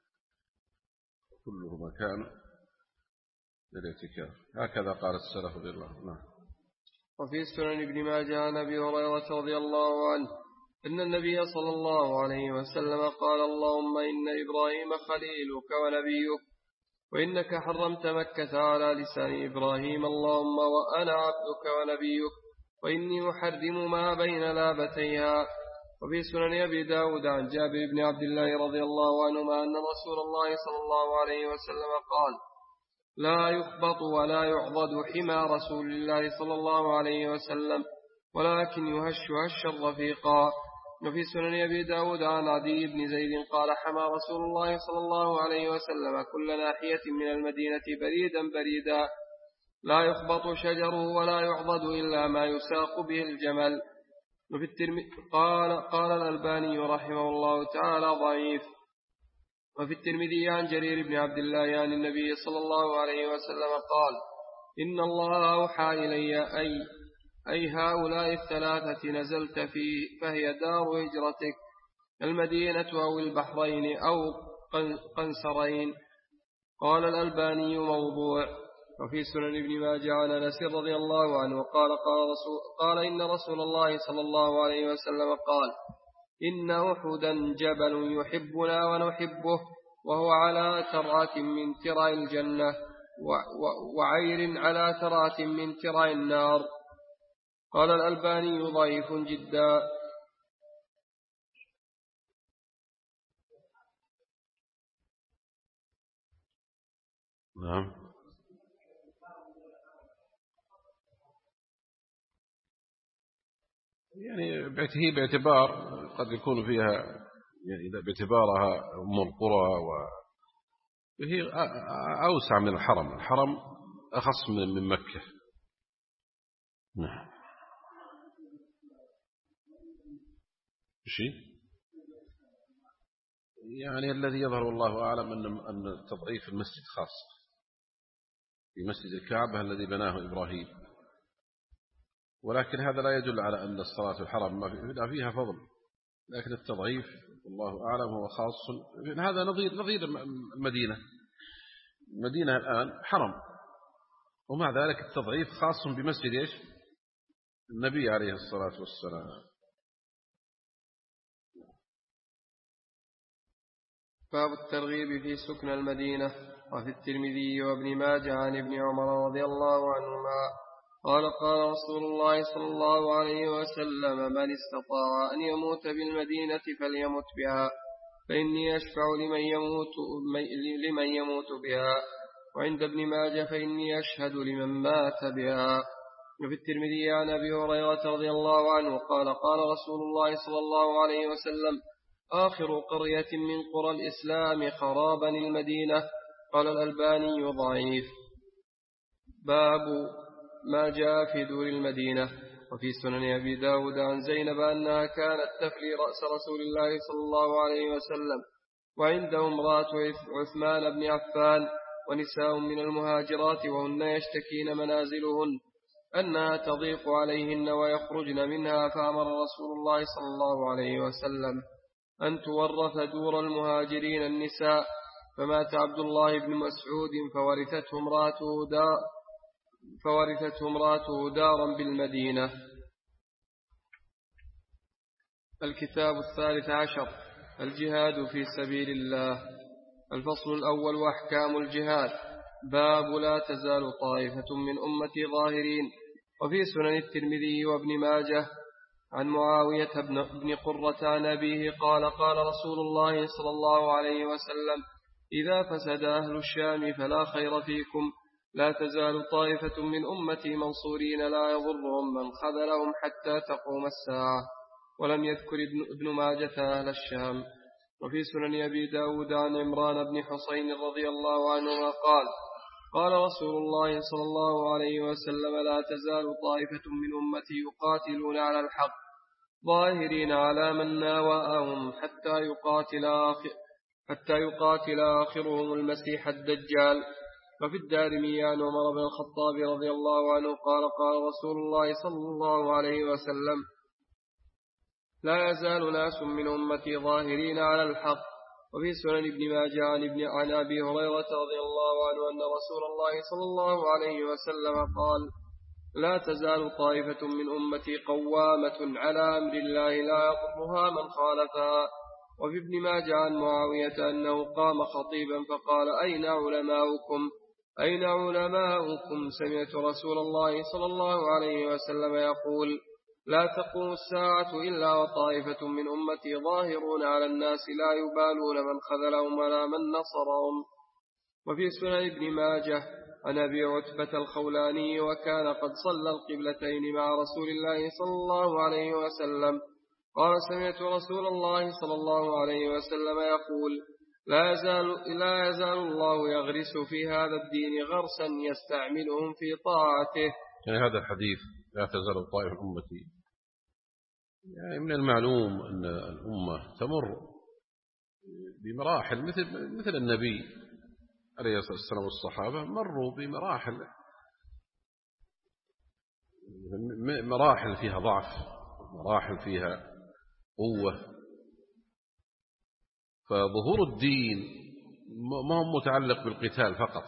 كله مكان للاعتكاف، هكذا قال السلف رضي الله عنه. وفي سنن ابن ماجه عن أبي هريرة رضي الله عنه أن النبي صلى الله عليه وسلم قال اللهم إن إبراهيم خليلك ونبيك وإنك حرمت مكة على لسان إبراهيم اللهم وأنا عبدك ونبيك وإني أحرم ما بين لابتيها. وفي سنن أبي داود عن جابر بن عبد الله رضي الله عنهما أن رسول الله صلى الله عليه وسلم قال لا يخبط ولا يعضد حمى رسول الله صلى الله عليه وسلم ولكن يهش هش الرفيقا. وفي سنن أبي داود عن عدي بن زيد قال حمى رسول الله صلى الله عليه وسلم كل ناحية من المدينة بريدا بريدا لا يخبط شجره ولا يعضد إلا ما يساق به الجمل. قال الألباني رحمه الله تعالى ضعيف. وفي الترمذي عن جرير بن عبد الله عن النبي صلى الله عليه وسلم قال إن الله أوحى إلي أي هؤلاء الثلاثة نزلت فيه فهي دار هجرتك المدينة أو البحرين أو قنسرين. قال الألباني موضوع. وفي سنن ابن ماجه عن أنس رضي الله عنه قال إن رسول الله صلى الله عليه وسلم قال إن أحدا جبل يحبنا ونحبه وهو على ترعة من ترع الجنة وعير على ترعة من ترع النار. قال الألباني ضعيف جدا. نعم. يعني هي باعتبار قد يكون فيها يعني باعتبارها أم القرى وهي أوسع من الحرم أخص من مكة. نعم. شيء يعني الذي يظهر والله أعلم أن تضعيف المسجد خاص في مسجد الكعبة الذي بناه إبراهيم، ولكن هذا لا يدل على أن الصلاة في الحرم ما فيها فضل، لكن التضعيف والله أعلم هو خاص. هذا نظير المدينة الآن حرم، ومع ذلك التضعيف خاص بمسجد إيش؟ النبي عليه الصلاة والسلام. باب الترغيب في سكن المدينة. وفي الترمذي وابن ماجه عن ابن عمر رضي الله عنهما قال رسول الله صلى الله عليه وسلم من استطاع أن يموت بالمدينة فليمت بها فإني أشفع لمن يموت بها. وعند ابن ماجه فإني أشهد لمن مات بها. وفي الترمذي عن أبي هريرة رضي الله عنه قال رسول الله صلى الله عليه وسلم آخر قرية من قرى الإسلام خرابا المدينة. قال الألباني ضعيف. باب ما جاء في دور المدينة. وفي سنن أبي داود عن زينب أنها كانت تفلي رأس رسول الله صلى الله عليه وسلم وعنده امرأة عثمان بن عفان ونساء من المهاجرات وهن يشتكين منازلهن أنها تضيق عليهن ويخرجن منها، فأمر رسول الله صلى الله عليه وسلم أن تورث دور المهاجرين النساء، فمات عبد الله بن مسعود فورثته امراته دارا بالمدينة. الكتاب 13 الجهاد في سبيل الله. الفصل الأول وأحكام الجهاد. باب لا تزال طائفة من أمتي ظاهرين. وفي سنن الترمذي وابن ماجه عن معاوية بن قرة عن أبيه قال رسول الله صلى الله عليه وسلم إذا فسد أهل الشام فلا خير فيكم، لا تزال طائفة من أمتي منصورين لا يضرهم من خذلهم حتى تقوم الساعة. ولم يذكر ابن ماجة أهل الشام. وفي سنن أبي داود عن عمران بن حسين رضي الله عنهما قال رسول الله صلى الله عليه وسلم لا تزال طائفة من أمتي يقاتلون على الحق ظاهرين على من ناواهم حتى يقاتل آخرهم المسيح الدجال. وفي الدارمي عن عمر بن الخطاب رضي الله عنه قال رسول الله صلى الله عليه وسلم لا يزال ناس من أمتي ظاهرين على الحق. وفي سنن ابن ماجه عن أبي هريرة رضي الله عنه أن رسول الله صلى الله عليه وسلم قال لا تزال طائفة من أمتي قوامة على أمر الله لا يضرها من خالفها. وفي ابن ماجه عن معاوية أنه قام خطيبا فقال أين علماؤكم سمعت رسول الله صلى الله عليه وسلم يقول لا تقوم الساعة إلا وطائفة من أمتي ظاهرون على الناس لا يبالون من خذلهم ولا من نصرهم. وفي سنن ابن ماجه عن أبي عتبة الخولاني وكان قد صلى القبلتين مع رسول الله صلى الله عليه وسلم قال سمعت رسول الله صلى الله عليه وسلم يقول لا يزال الله يغرس في هذا الدين غرسا يستعملهم في طاعته. يعني هذا الحديث لا تزال طائفة أمتي، يعني من المعلوم أن الأمة تمر بمراحل مثل النبي عليه الصلاة والسلام والصحابة مروا بمراحل، مراحل فيها ضعف، مراحل فيها قوة. فظهور الدين ما هو متعلق بالقتال فقط،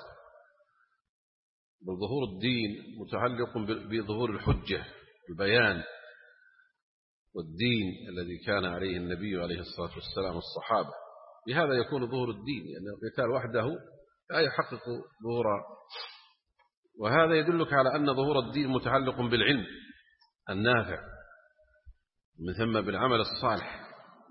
بل ظهور الدين متعلق بظهور الحجة، البيان والدين الذي كان عليه النبي عليه الصلاة والسلام والصحابة. بهذا يكون ظهور الدين، لأن يعني القتال وحده لا يحقق ظهوره. وهذا يدلك على أن ظهور الدين متعلق بالعلم النافع، من ثم بالعمل الصالح.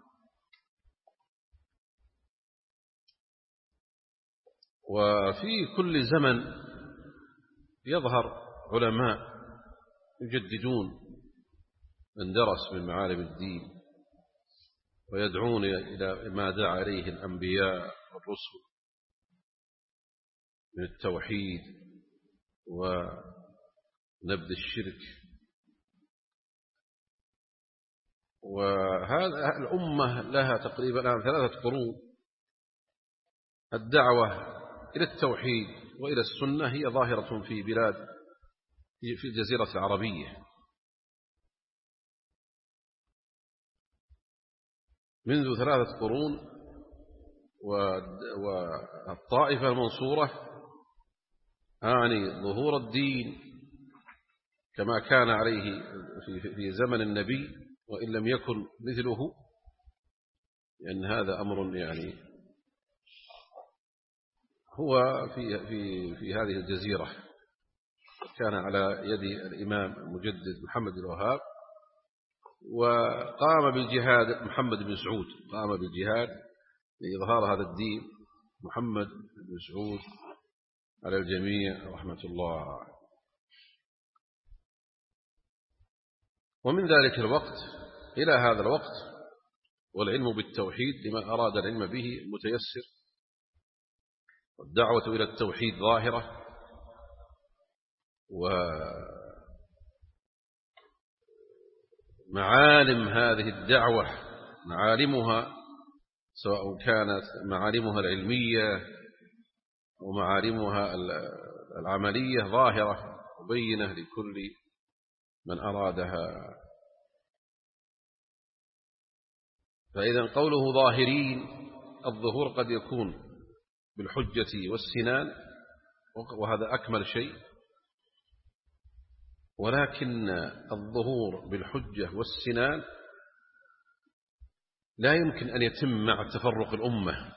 وفي كل زمن يظهر علماء يجددون من درس من معالم الدين ويدعون إلى ما دعا إليه الأنبياء والرسل من التوحيد ونبذ الشرك. وهذا الأمة لها تقريبا 3 قرون. الدعوة إلى التوحيد وإلى السنة هي ظاهرة في بلاد في الجزيرة العربية منذ 3 قرون. والطائفة المنصورة أعني ظهور الدين كما كان عليه في زمن النبي وإن لم يكن مثله، لأن هذا أمر يعني هو في هذه الجزيرة كان على يد الإمام المجدد محمد الوهاب، وقام بالجهاد محمد بن سعود، قام بالجهاد لإظهار هذا الدين محمد بن سعود على الجميع رحمة الله. ومن ذلك الوقت إلى هذا الوقت والعلم بالتوحيد لمن أراد العلم به متيسر، والدعوة إلى التوحيد ظاهرة، ومعالم هذه الدعوة معالمها سواء كانت معالمها العلمية أو معالمها العملية ظاهرة وبينة لكل من أرادها. فإذا قوله ظاهرين، الظهور قد يكون بالحجة والسنان وهذا أكمل شيء، ولكن الظهور بالحجة والسنان لا يمكن أن يتم مع تفرق الأمة،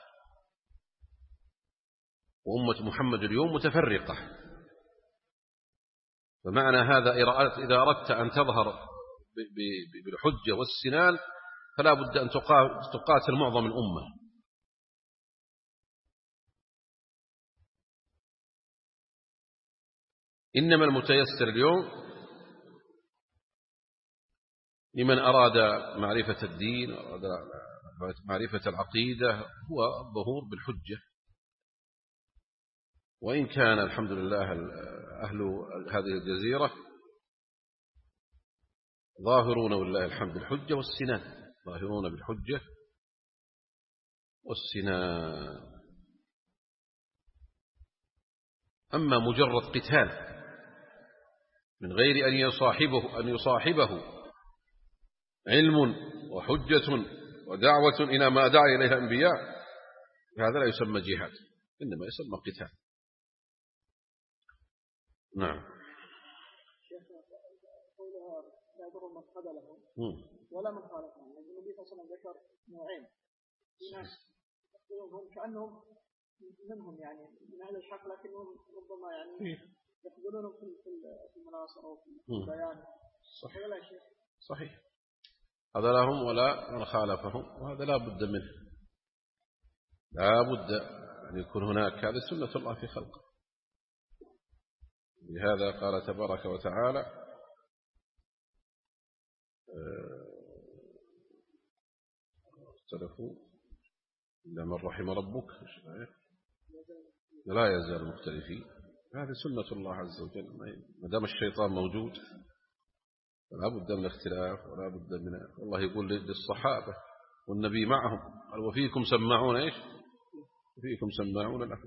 وأمة محمد اليوم متفرقة. فمعنى هذا إذا أردت أن تظهر بالحجة والسنان فلا بد أن تقاتل معظم الأمة. إنما المتيسر اليوم لمن أراد معرفة الدين وأراد معرفة العقيدة هو الظهور بالحجة. وإن كان الحمد لله أهل هذه الجزيرة ظاهرون والله الحمد بالحجة والسنان، ظاهرون بالحجة والسنان. أما مجرد قتال من غير أن يصاحبه علم وحجة ودعوة إلى ما دعا إليه الأنبياء، هذا لا يسمى جهاد، إنما يسمى قتال. نعم. شيخ خذلهم ولا من خالفهم. يعني النبي صلى الله عليه وسلم ذكر نوعين، في ناس يقولون كأنهم منهم يعني من أهل الحق، لكنهم ربما يعني يقبلونهم في المناصر أو في البيان. صحيح ولا شيء؟ صحيح، هذا لهم ولا من خالفهم، وهذا لا بد منه، لا بد أن يكون هناك، هذه سنة الله في خلقه. لهذا قال تبارك وتعالى اختلفوا إلا من رحم ربك لا يزال مختلفين. هذه سنة الله عز وجل، ما دام الشيطان موجود لا بد من الاختلاف ولا بد من. الله يقول للصحابة والنبي معهم قال وفيكم سماعون ايش؟ وفيكم سماعون لكم.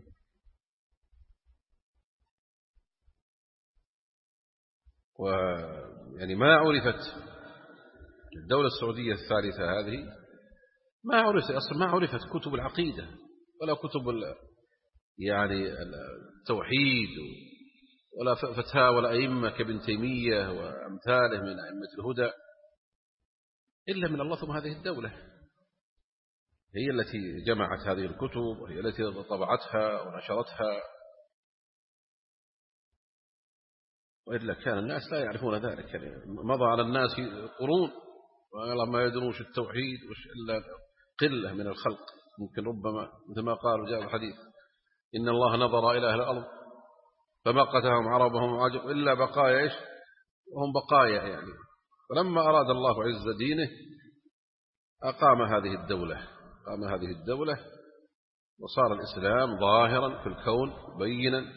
ويعني ما عرفت الدولة السعودية الثالثة هذه، ما عرفت أصلا، ما عرفت كتب العقيدة ولا كتب يعني التوحيد ولا فتاوى الأئمة كابن تيمية وأمثاله من أئمة الهدى إلا من الله. ثم هذه الدولة هي التي جمعت هذه الكتب وهي التي طبعتها ونشرتها، وإلا كان الناس لا يعرفون ذلك. يعني مضى على الناس قرون وما يدروش التوحيد إلا قلة من الخلق. ممكن ربما مثل ما قالوا جاء الحديث إن الله نظر إلى أهل الأرض فمقتهم عربهم وعجب إلا بقايا إيش، وهم بقايا يعني. فلما أراد الله عز دينه أقام هذه الدولة وصار الإسلام ظاهرا في الكون بينا،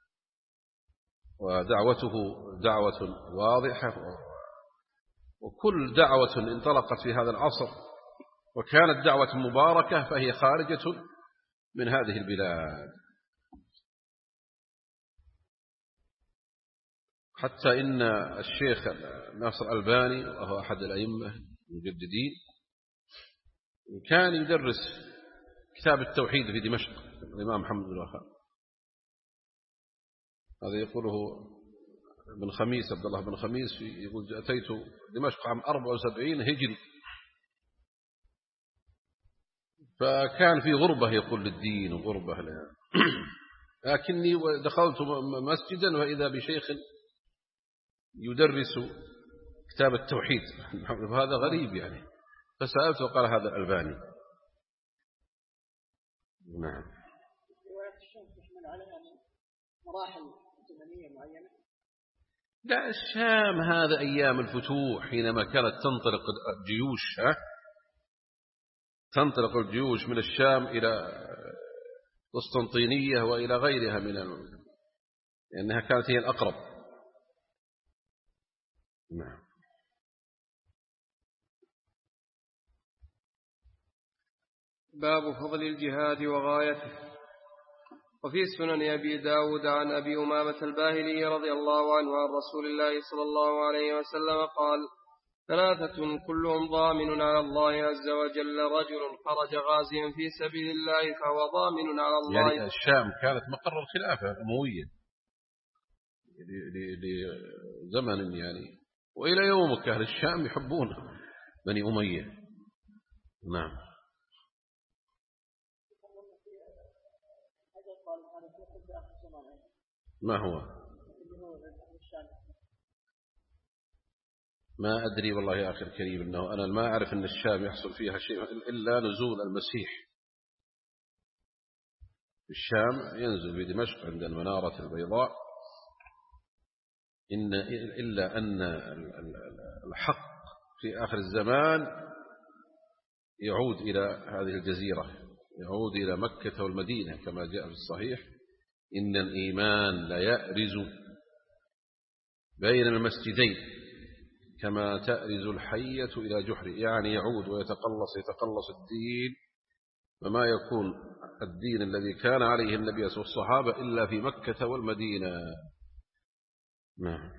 ودعوته دعوة واضحة، وكل دعوة انطلقت في هذا العصر وكانت دعوة مباركة فهي خارجة من هذه البلاد. حتى إن الشيخ ناصر الألباني وهو أحد الأئمة المجددين كان يدرس كتاب التوحيد في دمشق، الإمام محمد بن الوهاب. هذا يقوله بن خميس، عبد الله بن خميس، يقول أتيت دمشق عام 74 هجري، فكان في غربة يقول للدين وغربة لكني دخلت مسجدا وإذا بشيخ يدرس كتاب التوحيد، هذا غريب يعني. فسألت وقال هذا الألباني. نعم. رواية الشام تشمل على مراحل زمنية معينة؟ لا، الشام هذا أيام الفتوح حينما كانت تنطلق الجيوش من الشام إلى قسطنطينية وإلى غيرها لأنها كانت هي الأقرب. نعم. باب فضل الجهاد وغايته. وفي سنن أبي داود عن أبي أمامة الباهلي رضي الله عنه عن رسول الله صلى الله عليه وسلم قال: ثلاثة كلهم ضامن على الله عز وجل: رجل خرج غازيا في سبيل الله فهو ضامن على الله. يعني الشام كانت مقر الخلافة الأموية لزمن يعني، وإلى يومك أهل الشام يحبون بني أمية. نعم. ما هو؟ ما أدري والله يا أخي الكريم، إنه أنا ما أعرف أن الشام يحصل فيها شيء إلا نزول المسيح. الشام ينزل في دمشق عند المنارة البيضاء، إلا أن الحق في آخر الزمان يعود إلى هذه الجزيرة، يعود إلى مكة والمدينة كما جاء في الصحيح: إن الإيمان لا يأرز بين المسجدين كما تأرز الحية إلى جحر، يعني يعود ويتقلص الدين، وما يكون الدين الذي كان عليه النبي والصحابة إلا في مكة والمدينة. نعم.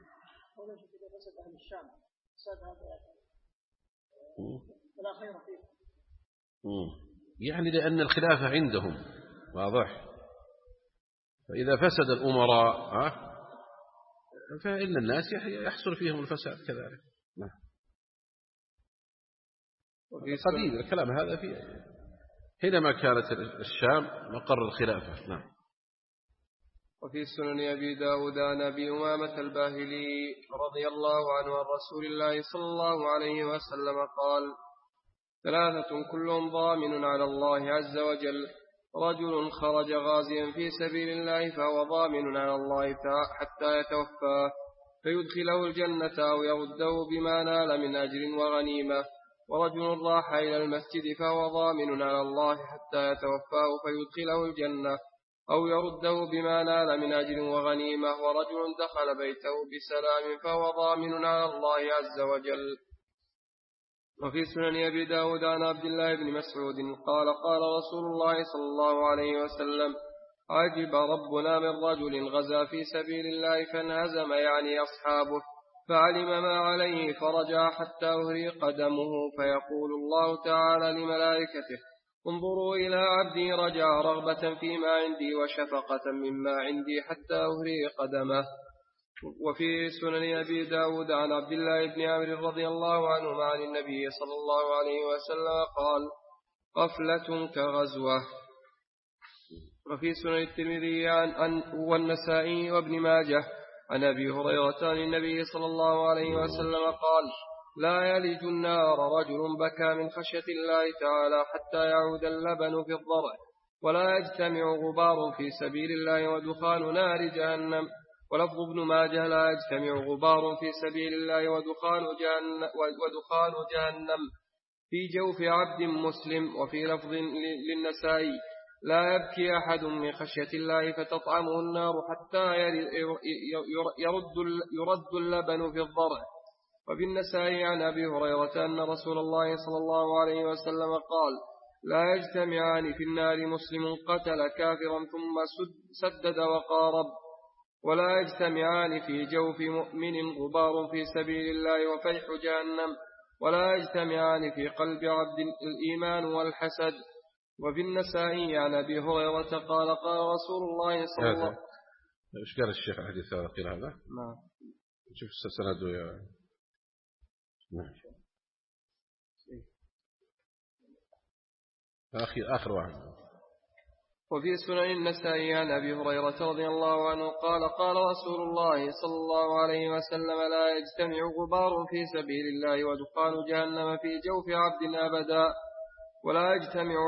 يعني لأن الخلافة عندهم واضح، فإذا فسد الأمراء فإن الناس يحصل فيهم الفساد كذلك. نعم. قديم الكلام هذا فيه حينما كانت الشام مقر الخلافة. نعم. وفي سنن أبي داود عن أبي أمامة الباهلي رضي الله عنه عن رسول الله صلى الله عليه وسلم قال: ثلاثة كلهم ضامن على الله عز وجل: رجل خرج غازيا في سبيل الله فهو ضامن على الله حتى يتوفاه فيدخله الجنة أو يرده بما نال من أجر وغنيمة. ورجل راح إلى المسجد فهو ضامن على الله حتى يتوفاه فيدخله الجنة أو يرده بما نال من أجر وغنيمة. ورجل دخل بيته بسلام فهو ضامن على الله عز وجل. وفي سنن أبي داود عن عبد الله بن مسعود قال: قال رسول الله صلى الله عليه وسلم: عجب ربنا من رجل غزا في سبيل الله فانهزم يعني أصحابه فعلم ما عليه فرجع حتى أهريق دمه فيقول الله تعالى لملائكته: انظروا إلى عبدي رجع رغبة فيما عندي وشفقة مما عندي حتى أهريق دمه. وفي سنن أبي داود عن عبد الله بن عمرو رضي الله عنهما عن النبي صلى الله عليه وسلم قال: قفلة كغزوة. وفي سنن الترمذي والنسائي وابن ماجه عن أبي هريرة عن النبي صلى الله عليه وسلم قال: لا يلج النار رجل بكى من خشية الله تعالى حتى يعود اللبن في الضرع، ولا يجتمع غبار في سبيل الله ودخان نار جهنم. ولفظ ابن ماجه: لا يجتمع غبار في سبيل الله ودخان جهنم في جوف عبد مسلم. وفي لفظ للنسائي: لا يبكي أحد من خشية الله فتطعمه النار حتى يرد اللبن في الضرع. وفي النسائي عن أبي هريرة أن رسول الله صلى الله عليه وسلم قال: لا يجتمعان في النار مسلم قتل كافرا ثم سدد وقارب، ولا يجتمعان في جوف مؤمن غبار في سبيل الله وفيح جهنم، ولا يجتمعان في قلب عبد الإيمان والحسد. وفي النسائي عن أبي هريرة قال: قال رسول الله صلى الله عليه وسلم. إيش قال الشيخ الحديث هذا قيل هذا؟ نعم. شوف السند يا نعم. آخر واحد. وفي سنن النسائي عن أبي هريرة رضي الله عنه قال: قال رسول الله صلى الله عليه وسلم: لا يجتمع غبار في سبيل الله ودخان جهنم في جوف عبد أبدا، ولا يجتمع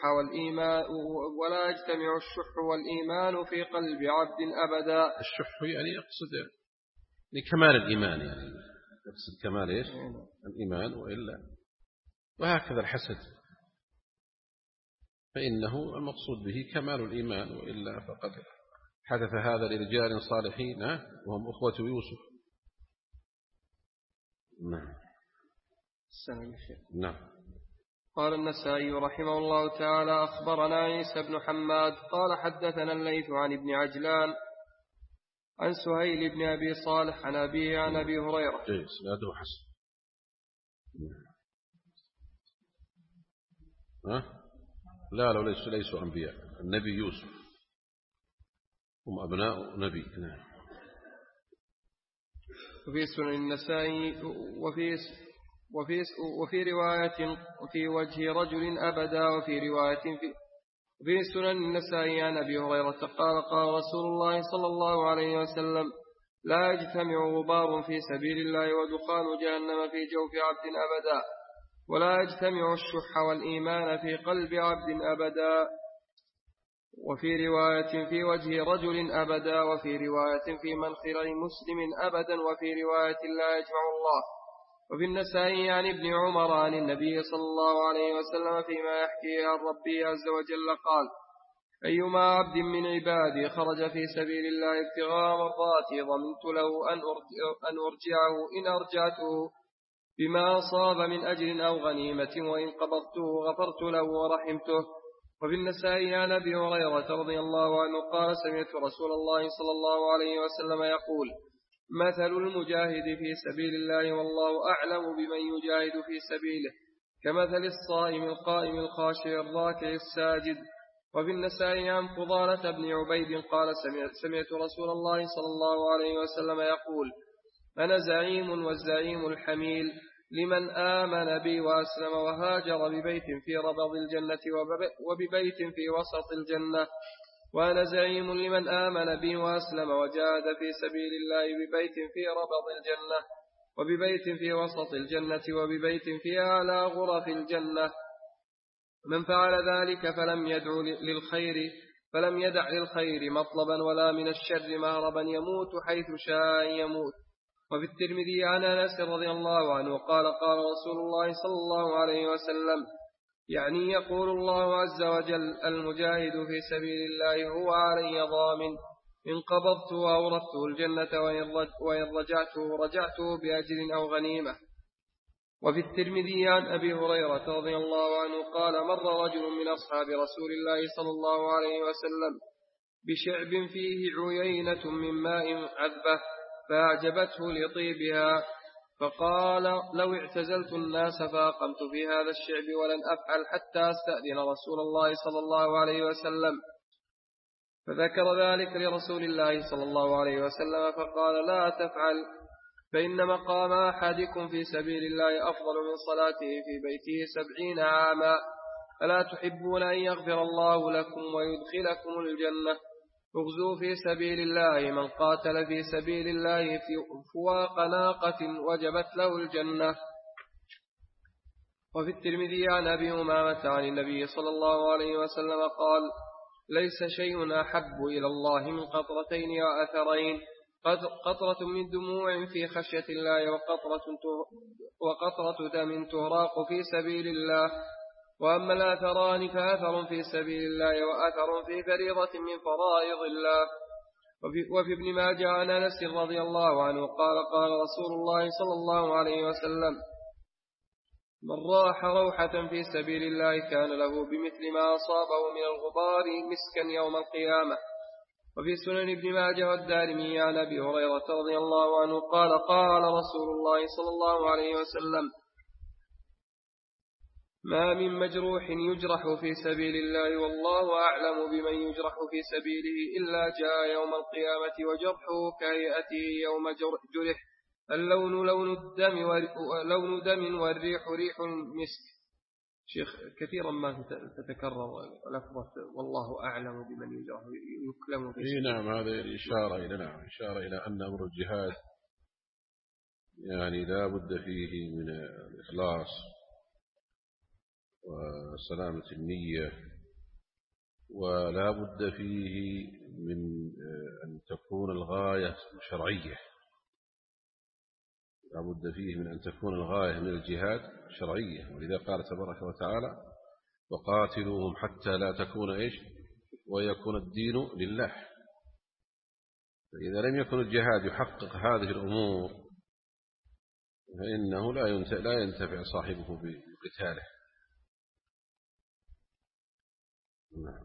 الشح والإيمان في قلب عبد أبدا. الشح يعني يقصد يعني كمال الإيمان، يعني يقصد كمال إيش؟ الإيمان. وإلا وهكذا الحسد فإنه المقصود به كمال الإيمان، وإلا فقد حدث هذا لرجال صالحين وهم أخوة يوسف. نعم. نعم. قال النسائي رحمه الله تعالى: أخبرنا عيسى بن حماد قال: حدثنا الليث عن ابن عجلان عن سهيل بن أبي صالح عن أبيه عن أبي هريرة. إسناده حسن. لا ليسوا أنبياء، النبي يوسف هم أبناء نبي. وفي سنن النسائي وفي رواية في وجه رجل أبدا. وفي رواية في سنن النسائي عن أبي هريرة قال: قال رسول الله صلى الله عليه وسلم: لا يجتمع غبار في سبيل الله ودخان جهنم في جوف عبد أبدا، ولا يجتمع الشح والإيمان في قلب عبد أبدا. وفي رواية في وجه رجل أبدا. وفي رواية في منخر مسلم أبدا. وفي رواية لا يجمع الله. وفي النسائي عن ابن عمر عن النبي صلى الله عليه وسلم فيما يحكيه عن ربه عز وجل قال: أيما عبد من عبادي خرج في سبيل الله ابتغاء مرضاتي ضمنت له أن أرجعه إن أرجعته بما أصاب من أجر أو غنيمة، وإن قبضته غفرت له ورحمته. وفي النسائي عن أبي هريرة رضي الله عنه قال: سمعت رسول الله صلى الله عليه وسلم يقول: مثل المجاهد في سبيل الله والله أعلم بمن يجاهد في سبيله كمثل الصائم القائم الخاشع الراكع الساجد. وفي النسائي عن فضالة بن عبيد قال: سمعت رسول الله صلى الله عليه وسلم يقول: أنا زعيم والزعيم الحميل، لمن آمن بي وأسلم وهاجر ببيت في ربض الجنة وببيت في وسط الجنة. وأنا زعيم لمن آمن بي وأسلم وجاهد في سبيل الله ببيت في ربض الجنة وببيت في وسط الجنة وببيت في أعلى غرف الجنة. من فعل ذلك فلم يدع للخير مطلبا ولا من الشر مهربا يموت حيث شاء يموت. وفي الترمذي عن أنس رضي الله عنه قال قال رسول الله صلى الله عليه وسلم يعني يقول الله عز وجل المجاهد في سبيل الله هو علي ضامن إن قبضته أورثته الجنة وإن رجعته بأجر أو غنيمة. وفي الترمذي عن أبي هريرة رضي الله عنه قال مر رجل من أصحاب رسول الله صلى الله عليه وسلم بشعب فيه عيينة من ماء عذبة فأعجبته لطيبها فقال لو اعتزلت الناس فأقمت في هذا الشعب ولن أفعل حتى أستأذن رسول الله صلى الله عليه وسلم. فذكر ذلك لرسول الله صلى الله عليه وسلم فقال لا تفعل فإن مقام أحدكم في سبيل الله أفضل من صلاته في بيته 70 عاما. ألا تحبون أن يغفر الله لكم ويدخلكم الجنة؟ اغزوا في سبيل الله من قاتل في سبيل الله في فواق ناقة وجبت له الجنة. وفي الترمذي عن أبي أمامة عن النبي صلى الله عليه وسلم قال ليس شيء أحب إلى الله من قطرتين وأثرين قطرة من دموع في خشية الله وقطرة دم تهراق في سبيل الله. وأما الآثران فأثر في سبيل الله وأثر في فريضة من فرائض الله. وفي ابن ماجه عن أنس رضي الله عنه قال قال رسول الله صلى الله عليه وسلم من راح روحة في سبيل الله كان له بمثل ما أصابه من الغبار مسكا يوم القيامة. وفي سنن ابن ماجه والدارمي عن أبي هريرة رضي الله عنه قال قال رسول الله صلى الله عليه وسلم ما من مجروح يجرح في سبيل الله والله أعلم بمن يجرح في سبيله إلا جاء يوم القيامة وجرحه كهيئته يوم جرح اللون لون دم والريح ريح المسك. شيخ كثيرا ما تتكرر لفظة والله أعلم بمن يجرح يكلم في سبيله. نعم هذا إشارة إلى أن أمر الجهاد يعني لا بد فيه من الإخلاص وسلامة النية ولا بد فيه من أن تكون الغاية شرعية. لا بد فيه من أن تكون الغاية من الجهاد شرعية. ولذا قال تبارك وتعالى وقاتلوهم حتى لا تكون إيش ويكون الدين لله. فإذا لم يكن الجهاد يحقق هذه الأمور فإنه لا ينتفع صاحبه بقتاله. نعم.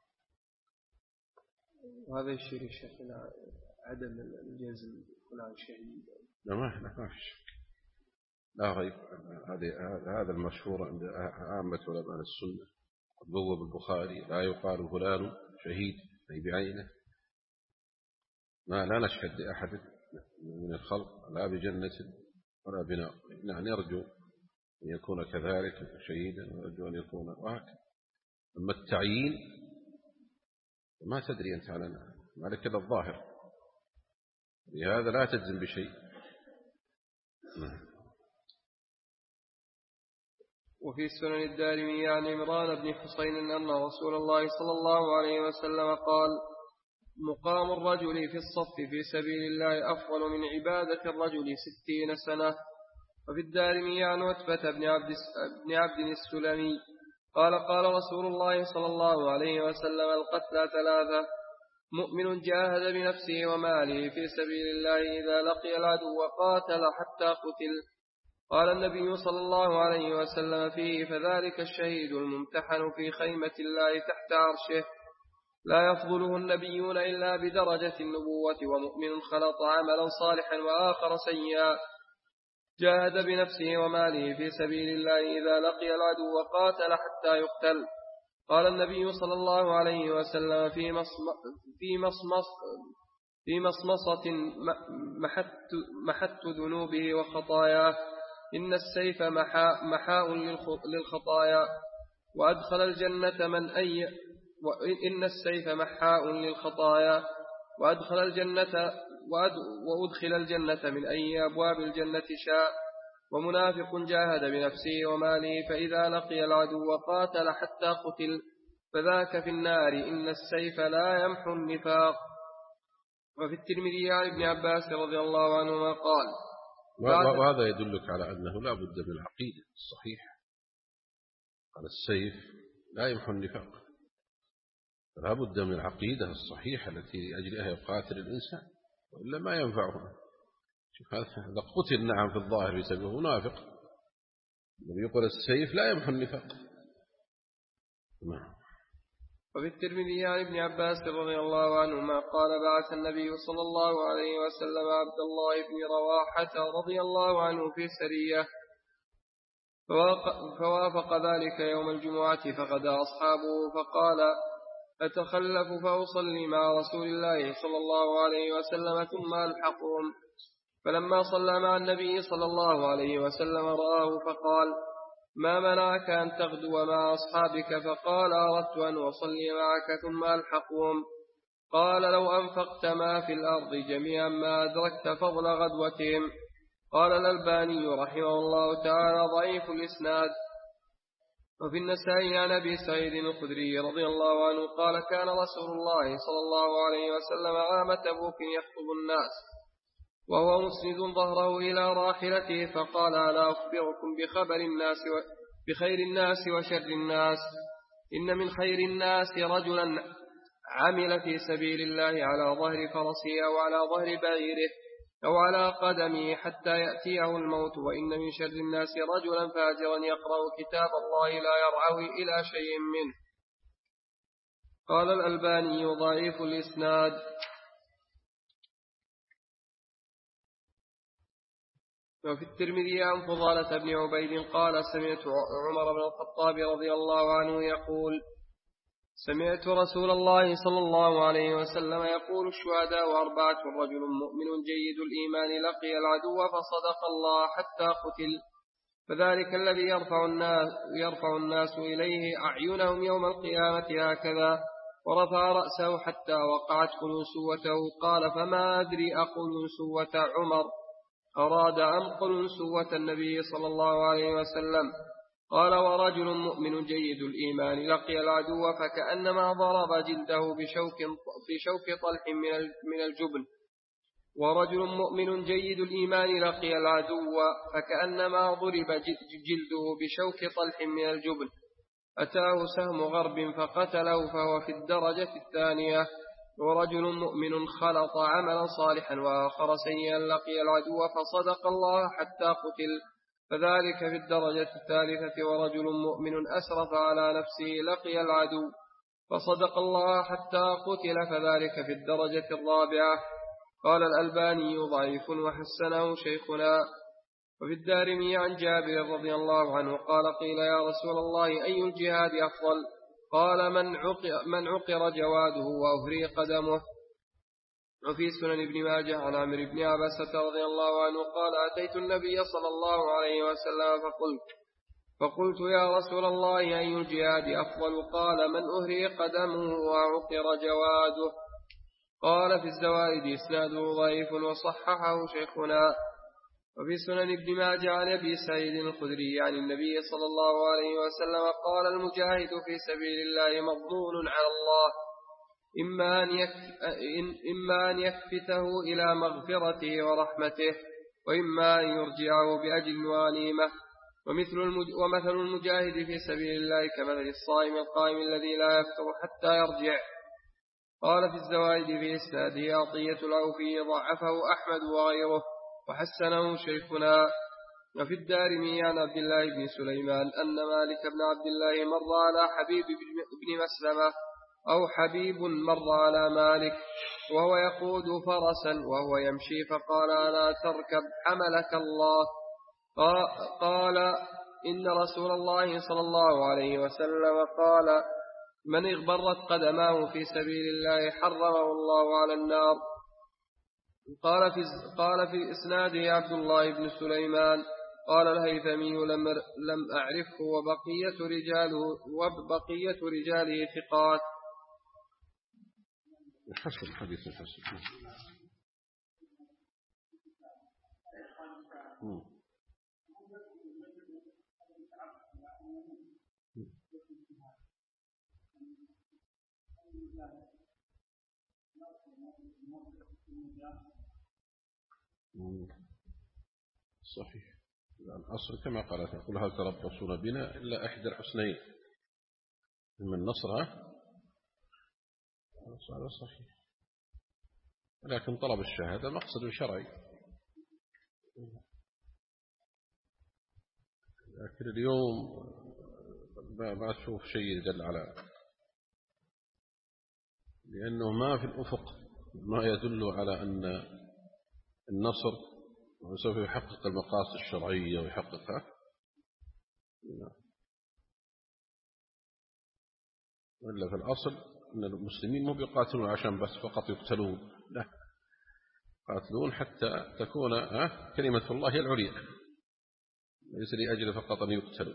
وهذا يشير الشيخ إلى عدم الجزم فلان شهيد. لا ما فيش لا غيب. هذا المشهور عند عامة علماء السنة بوب البخاري لا يقال فلان شهيد أي بعينه. لا نشهد لأحد من الخلق لا بجنة ولا بنار. يعني نرجو أن يكون كذلك شهيدا ونرجو أن يكون وهكذا. أما التعيين ما تدري أنت على كذا الظاهر لهذا لا تجزم بشيء. وفي سنن الدارمي عن عمران بن حسين أن رسول الله صلى الله عليه وسلم قال مقام الرجل في الصف في سبيل الله أفضل من عبادة الرجل 60 سنة. وفي الدارمي عن عتبة بن عبد السلمي قال قال رسول الله صلى الله عليه وسلم القتلى 3 مؤمن جاهد بنفسه وماله في سبيل الله إذا لقي العدو وقاتل حتى قتل. قال النبي صلى الله عليه وسلم فيه فذلك الشهيد الممتحن في خيمة الله تحت عرشه لا يفضله النبيون إلا بدرجة النبوة ومؤمن خلط عملا صالحا وآخر سيئا جاهد بنفسه وماله في سبيل الله إذا لقي العدو وقاتل حتى يقتل. قال النبي صلى الله عليه وسلم في مصمصة محت ذنوبه وخطاياه إن السيف محاء للخطايا وأدخل الجنة وإن السيف محاء للخطايا وأدخل الجنة من أي أبواب الجنة شاء. ومنافق جاهد بنفسه وماله فإذا لقي العدو قاتل حتى قتل فذاك في النار. إن السيف لا يمحو النفاق. وفي الترمذي عن ابن عباس رضي الله عنهما قال وهذا يدلك على أنه لا بد من العقيدة الصحيحة. قال السيف لا يمحو النفاق، لا بد من العقيدة الصحيحة التي لأجلها يقاتل الإنسان وإلا ما ينفعه. شوف هذا قتل نعم في الظاهر بسببه منافق، الذي يقول السيف لا يمحو النفاق. نعم. وفي الترمذي عن ابن عباس رضي الله عنهما قال بعث النبي صلى الله عليه وسلم عبد الله بن رواحة رضي الله عنه في سرية فوافق ذلك يوم الجمعة فغدا أصحابه فقال أتخلف فأصلي مع رسول الله صلى الله عليه وسلم ثم ألحقهم. فلما صلى مع النبي صلى الله عليه وسلم رآه فقال ما منعك أن تغدو مع أصحابك؟ فقال أردت أن أصلي معك ثم ألحقهم. قال لو أنفقت ما في الأرض جميعا ما أدركت فضل غدوتهم. قال الألباني رحمه الله تعالى ضعيف الإسناد. وفي النسائي عن أبي سعيد الخدري رضي الله عنه قال كان رسول الله صلى الله عليه وسلم عام تبوك يخطب الناس وهو مسند ظهره إلى راحلته فقال ألا أخبركم بخير الناس وشر الناس؟ إن من خير الناس رجلا عمل في سبيل الله على ظهر فرسه أو على ظهر بعيره أو على قدمه حتى يأتيه الموت. وإن من شر الناس رجلا فاجرا يقرأ كتاب الله لا يرعوي إلى شيء منه. قال الألباني ضعيف الإسناد. وفي الترمذي عن فضالة بن عبيد قال سمعت عمر بن الخطاب رضي الله عنه يقول سمعت رسول الله صلى الله عليه وسلم يقول الشهداء أربعة رجل مؤمن جيد الإيمان لقي العدو فصدق الله حتى قتل فذلك الذي يرفع الناس إليه أعينهم يوم القيامة هكذا ورفع رأسه حتى وقعت قلنسوته. قال فما أدري أقلنسوة عمر أراد أم قلنسوة النبي صلى الله عليه وسلم. قال ورجل مؤمن جيد الإيمان لقي العدو فكأنما ضرب جلده بشوك طلح من الجبن. ورجل مؤمن جيد الإيمان لقي العدو فكأنما ضرب جلده بشوك طلح من الجبن. أتاه سهم غرب فقتله فهو في الدرجة الثانية. ورجل مؤمن خلط عملا صالحا وآخر سيئا لقي العدو فصدق الله حتى قتل فذلك في الدرجة الثالثة. ورجل مؤمن أسرف على نفسه لقي العدو فصدق الله حتى قتل فذلك في الدرجة الرابعة. قال الألباني ضعيف وحسنه شيخنا. وفي الدارمي عن جابر رضي الله عنه قال قيل يا رسول الله أي الجهاد أفضل؟ قال من عقر جواده وأهري قدمه. وفي سنن ابن ماجه عن عمرو بن عباسة رضي الله عنه قال أتيت النبي صلى الله عليه وسلم فقلت يا رسول الله أي الجهاد أفضل؟ قال من أهري قدمه وعقر جواده. قال في الزوائد إسناده ضعيف وصححه شيخنا. وفي سنن ابن ماجه عن أبي سعيد الخدري عن النبي صلى الله عليه وسلم قال المجاهد في سبيل الله مضمون على الله إما أن يكفته إلى مغفرته ورحمته وإما أن يرجعه بأجل وغنيمة. ومثل المجاهد في سبيل الله كمثل الصائم القائم الذي لا يفطر حتى يرجع. قال في الزوائد في إسناده عطية العوفي ضعفه أحمد وغيره وحسنه شيخنا. وفي الدارمي عن عبد الله بن سليمان أن مالك بن عبد الله مر على حبيب بن مسلمة أو حبيب مر على مالك وهو يقود فرسا وهو يمشي فقال ألا تركب حملك الله؟ قال إن رسول الله صلى الله عليه وسلم قال من اغبرت قدماه في سبيل الله حرمه الله على النار. قال في إسناده عبد الله بن سليمان قال الهيثمي لم أعرفه وبقية رجاله ثقات. حسن حديث حسن. صحيح. الأصل كما قالت يقول هل تربصون بنا إلا إحدى الحسنين من نصرها. هذا صحيح، لكن طلب الشهادة مقصد شرعي، لكن اليوم ما تشوف شيء يدل على، لأنه ما في الأفق ما يدل على أن النصر سوف يحقق المقاصد الشرعية ويحققها. وإلا في الأصل أن المسلمين مو بيقاتلون عشان بس فقط يقتلون، لا، يقاتلون حتى تكون كلمة الله هي العليا، ليس لأجل فقط أن يقتلوا.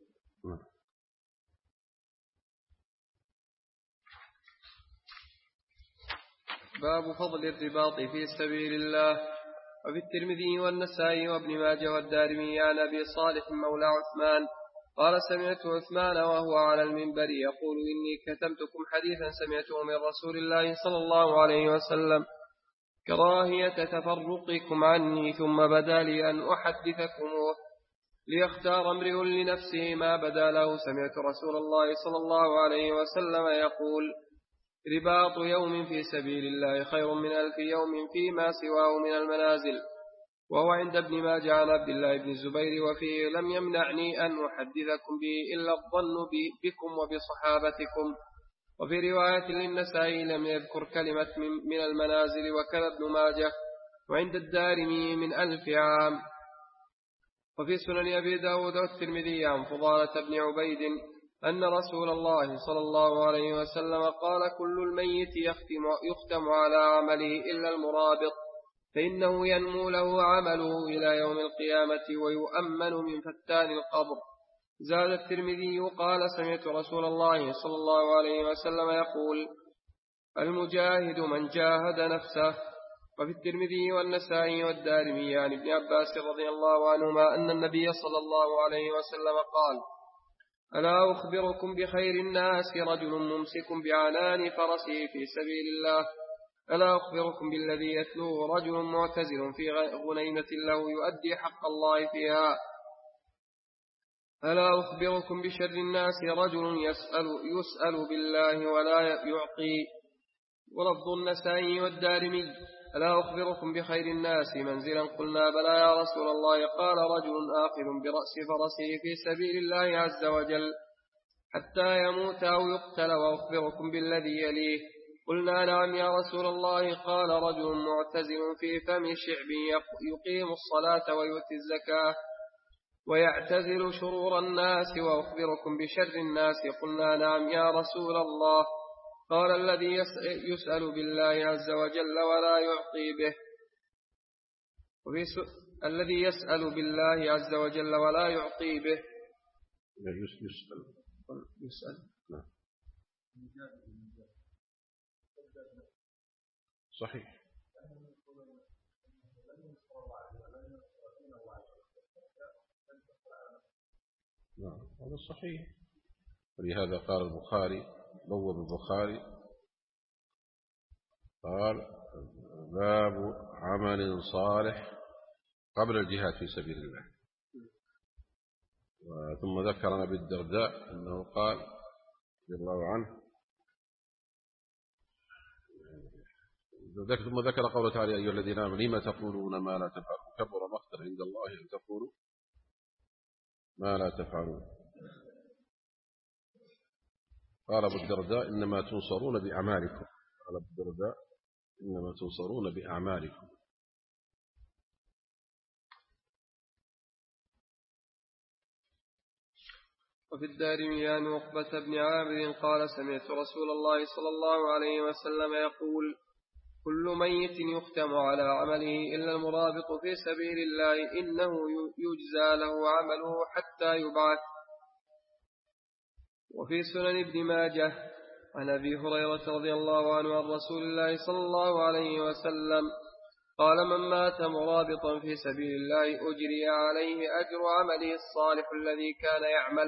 باب فضل الرباط في سبيل الله. وفي الترمذي والنسائي وابن ماجه والدارمي عن أبي صالح مولى عثمان قال سمعت عثمان وهو على المنبر يقول إني كتمتكم حديثا سمعته من رسول الله صلى الله عليه وسلم كراهية تفرقكم عني، ثم بدا لي أن أحدثكموه ليختار امرئ لنفسه ما بدا له. سمعت رسول الله صلى الله عليه وسلم يقول رباط يوم في سبيل الله خير من 1000 يوم فيما سواه من المنازل. وهو عند ابن ماجه عن عبد الله بن الزبير وفيه لم يمنعني أن أحدثكم به إلا الظن بكم وبصحابتكم. وفي رواية للنسائي لم يذكر كلمة من المنازل، وكذا ابن ماجه. وعند الدارمي من 1000 عام. وفي سنن أبي داود والترمذي عن فضالة بن عبيد أن رسول الله صلى الله عليه وسلم قال كل الميت يختم على عمله إلا المرابط، فإنه ينمو له عمله إلى يوم القيامة ويؤمن من فتان القبر. زاد الترمذي قال سمعت رسول الله صلى الله عليه وسلم يقول المجاهد من جاهد نفسه. وفي الترمذي والنسائي والدارمي عن ابن عباس رضي الله عنهما أن النبي صلى الله عليه وسلم قال ألا أخبركم بخير الناس رجل ممسك بعنان فرسه في سبيل الله. ألا أخبركم بالذي يتلوه رجل معتزل في غنيمة له يؤدي حق الله فيها. ألا أخبركم بشر الناس رجل يسأل بالله ولا يعطي. ولفظ النسائي والدارمي ألا أخبركم بخير الناس منزلا قلنا بلى يا رسول الله قال رجل آخذ برأس فرسه في سبيل الله عز وجل حتى يموت أو يقتل. وأخبركم بالذي يليه قلنا نعم يا رسول الله قال رجل معتزل في فم شعب يقيم الصلاة ويؤتي الزكاة ويعتزل شرور الناس. وأخبركم بشر الناس قلنا نعم يا رسول الله قال الذي يسأل بالله عز وجل ولا يعطي به. الذي يسأل بالله عز وجل ولا يعطي به. يسأل. صحيح. نعم هذا صحيح. ولهذا قال البخاري بوب البخاري قال باب عمل صالح قبل الجهاد في سبيل الله. ثم ذكر عن أبي الدرداء أنه قال رضي الله عنه ثم ذكر قوله تعالى أيها الذين آمنوا لما تقولون ما لا تفعلون كبر مقتا عند الله أن تقولوا ما لا تفعلون. قال أبو الدرداء إنما تنصرون بأعمالكم. قال أبو الدرداء إنما تنصرون بأعمالكم. وفي الدارمي عن عقبة بن عامر قال سمعت رسول الله صلى الله عليه وسلم يقول كل ميت يختم على عمله إلا المرابط في سبيل الله إنه يجزى له عمله حتى يبعث. وفي سنن ابن ماجه عن أبي هريرة رضي الله عنه عن رسول الله صلى الله عليه وسلم قال: من مات مرابطا في سبيل الله أجري عليه أجر عمله الصالح الذي كان يعمل،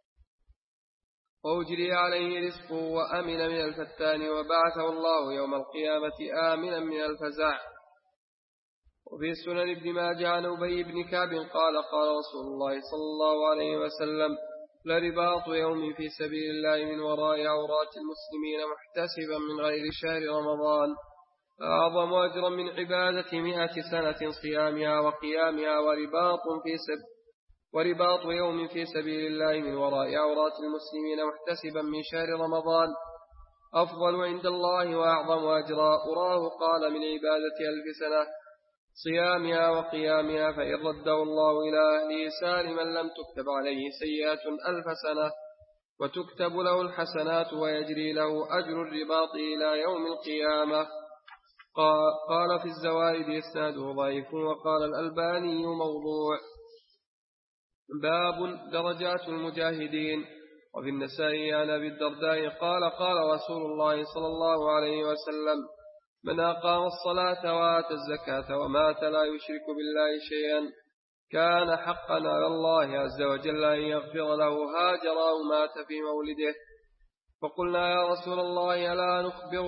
وأجري عليه رزقه وأمن من الفتان، وبعثه الله يوم القيامة آمنا من الفزع. وفي سنن ابن ماجه عن أبي بن كعب قال: قال رسول الله صلى الله عليه وسلم: لرباط يوم في سبيل الله من وراء عورات المسلمين محتسبا من غير شهر رمضان أعظم أجرا من عبادة 100 سنة صيامها وقيامها. ورباط يوم في سبيل الله من وراء عورات المسلمين محتسبا من شهر رمضان أفضل عند الله وأعظم أجرا. أراه قال: من عبادة 1000 سنة صيامها وقيامها، فإن رده الله إلى أهله سالما لم تكتب عليه سيئات 1000 سنة وتكتب له الحسنات ويجري له أجر الرباط إلى يوم القيامة. قال في الزوائد إسناده ضعيف، وقال الألباني موضوع. باب درجات المجاهدين. وفي النسائي عن أبي الدرداء قال: قال رسول الله صلى الله عليه وسلم: من أقام الصلاة وآتى الزكاة ومات لا يشرك بالله شيئا كان حقا على الله عز وجل أن يغفر له هاجر أو مات في مولده. فقلنا: يا رسول الله ألا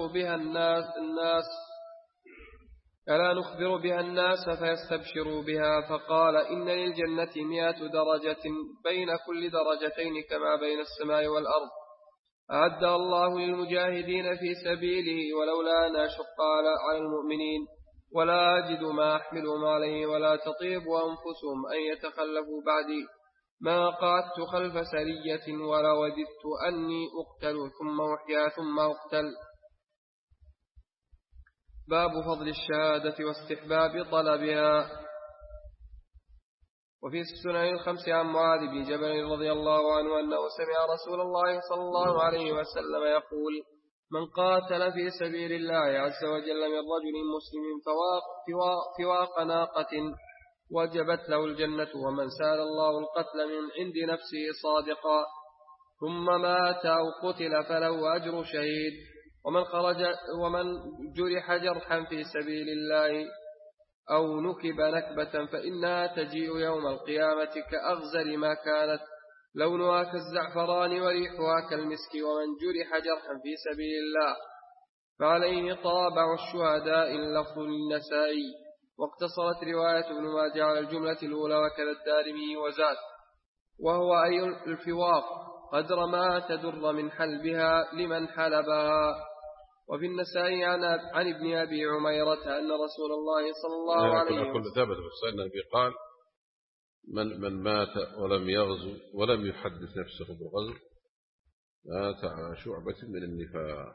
نخبر بها الناس فيستبشروا بها؟ فقال: إن للجنة 100 درجة بين كل درجتين كما بين السماء والأرض أعد الله للمجاهدين في سبيله، ولولا أن أشق على المؤمنين ولا أجد ما أحملهم عليه ولا تطيب أنفسهم أن يتخلفوا بعدي ما قعدت خلف سرية ولا وددت أني أقتل ثم أحيا ثم أقتل. باب فضل الشهادة واستحباب طلبها. وفي السنن 5 عن معاذ بن جبل رضي الله عنه أنه سمع رسول الله صلى الله عليه وسلم يقول: من قاتل في سبيل الله عز وجل من رجل مسلم فواق ناقة وجبت له الجنة، ومن سال الله القتل من عند نفسه صادقا ثم مات أو قتل فله أجر شهيد. ومن جرح جرحا في سبيل الله أو نكب نكبة فإنها تجيء يوم القيامة كأغزل ما كانت، لونها كالزعفران وريحها كالمسك. ومن جرح جرحا في سبيل الله فعليه طابع الشهداء. اللفظ للنسائي، واقتصرت رواية ابن ماجه على الجملة الأولى وكذا الدارمي وزاد: وهو أي الفواق قدر ما تدر من حلبها لمن حلبها. وفي النسائي عن ابن أبي عميرة أن رسول الله صلى الله عليه وسلم كل ثابت في الصحيح النبي قال: من مات ولم يغزو ولم يحدث نفسه بالغزو مات على شعبة من النفاق.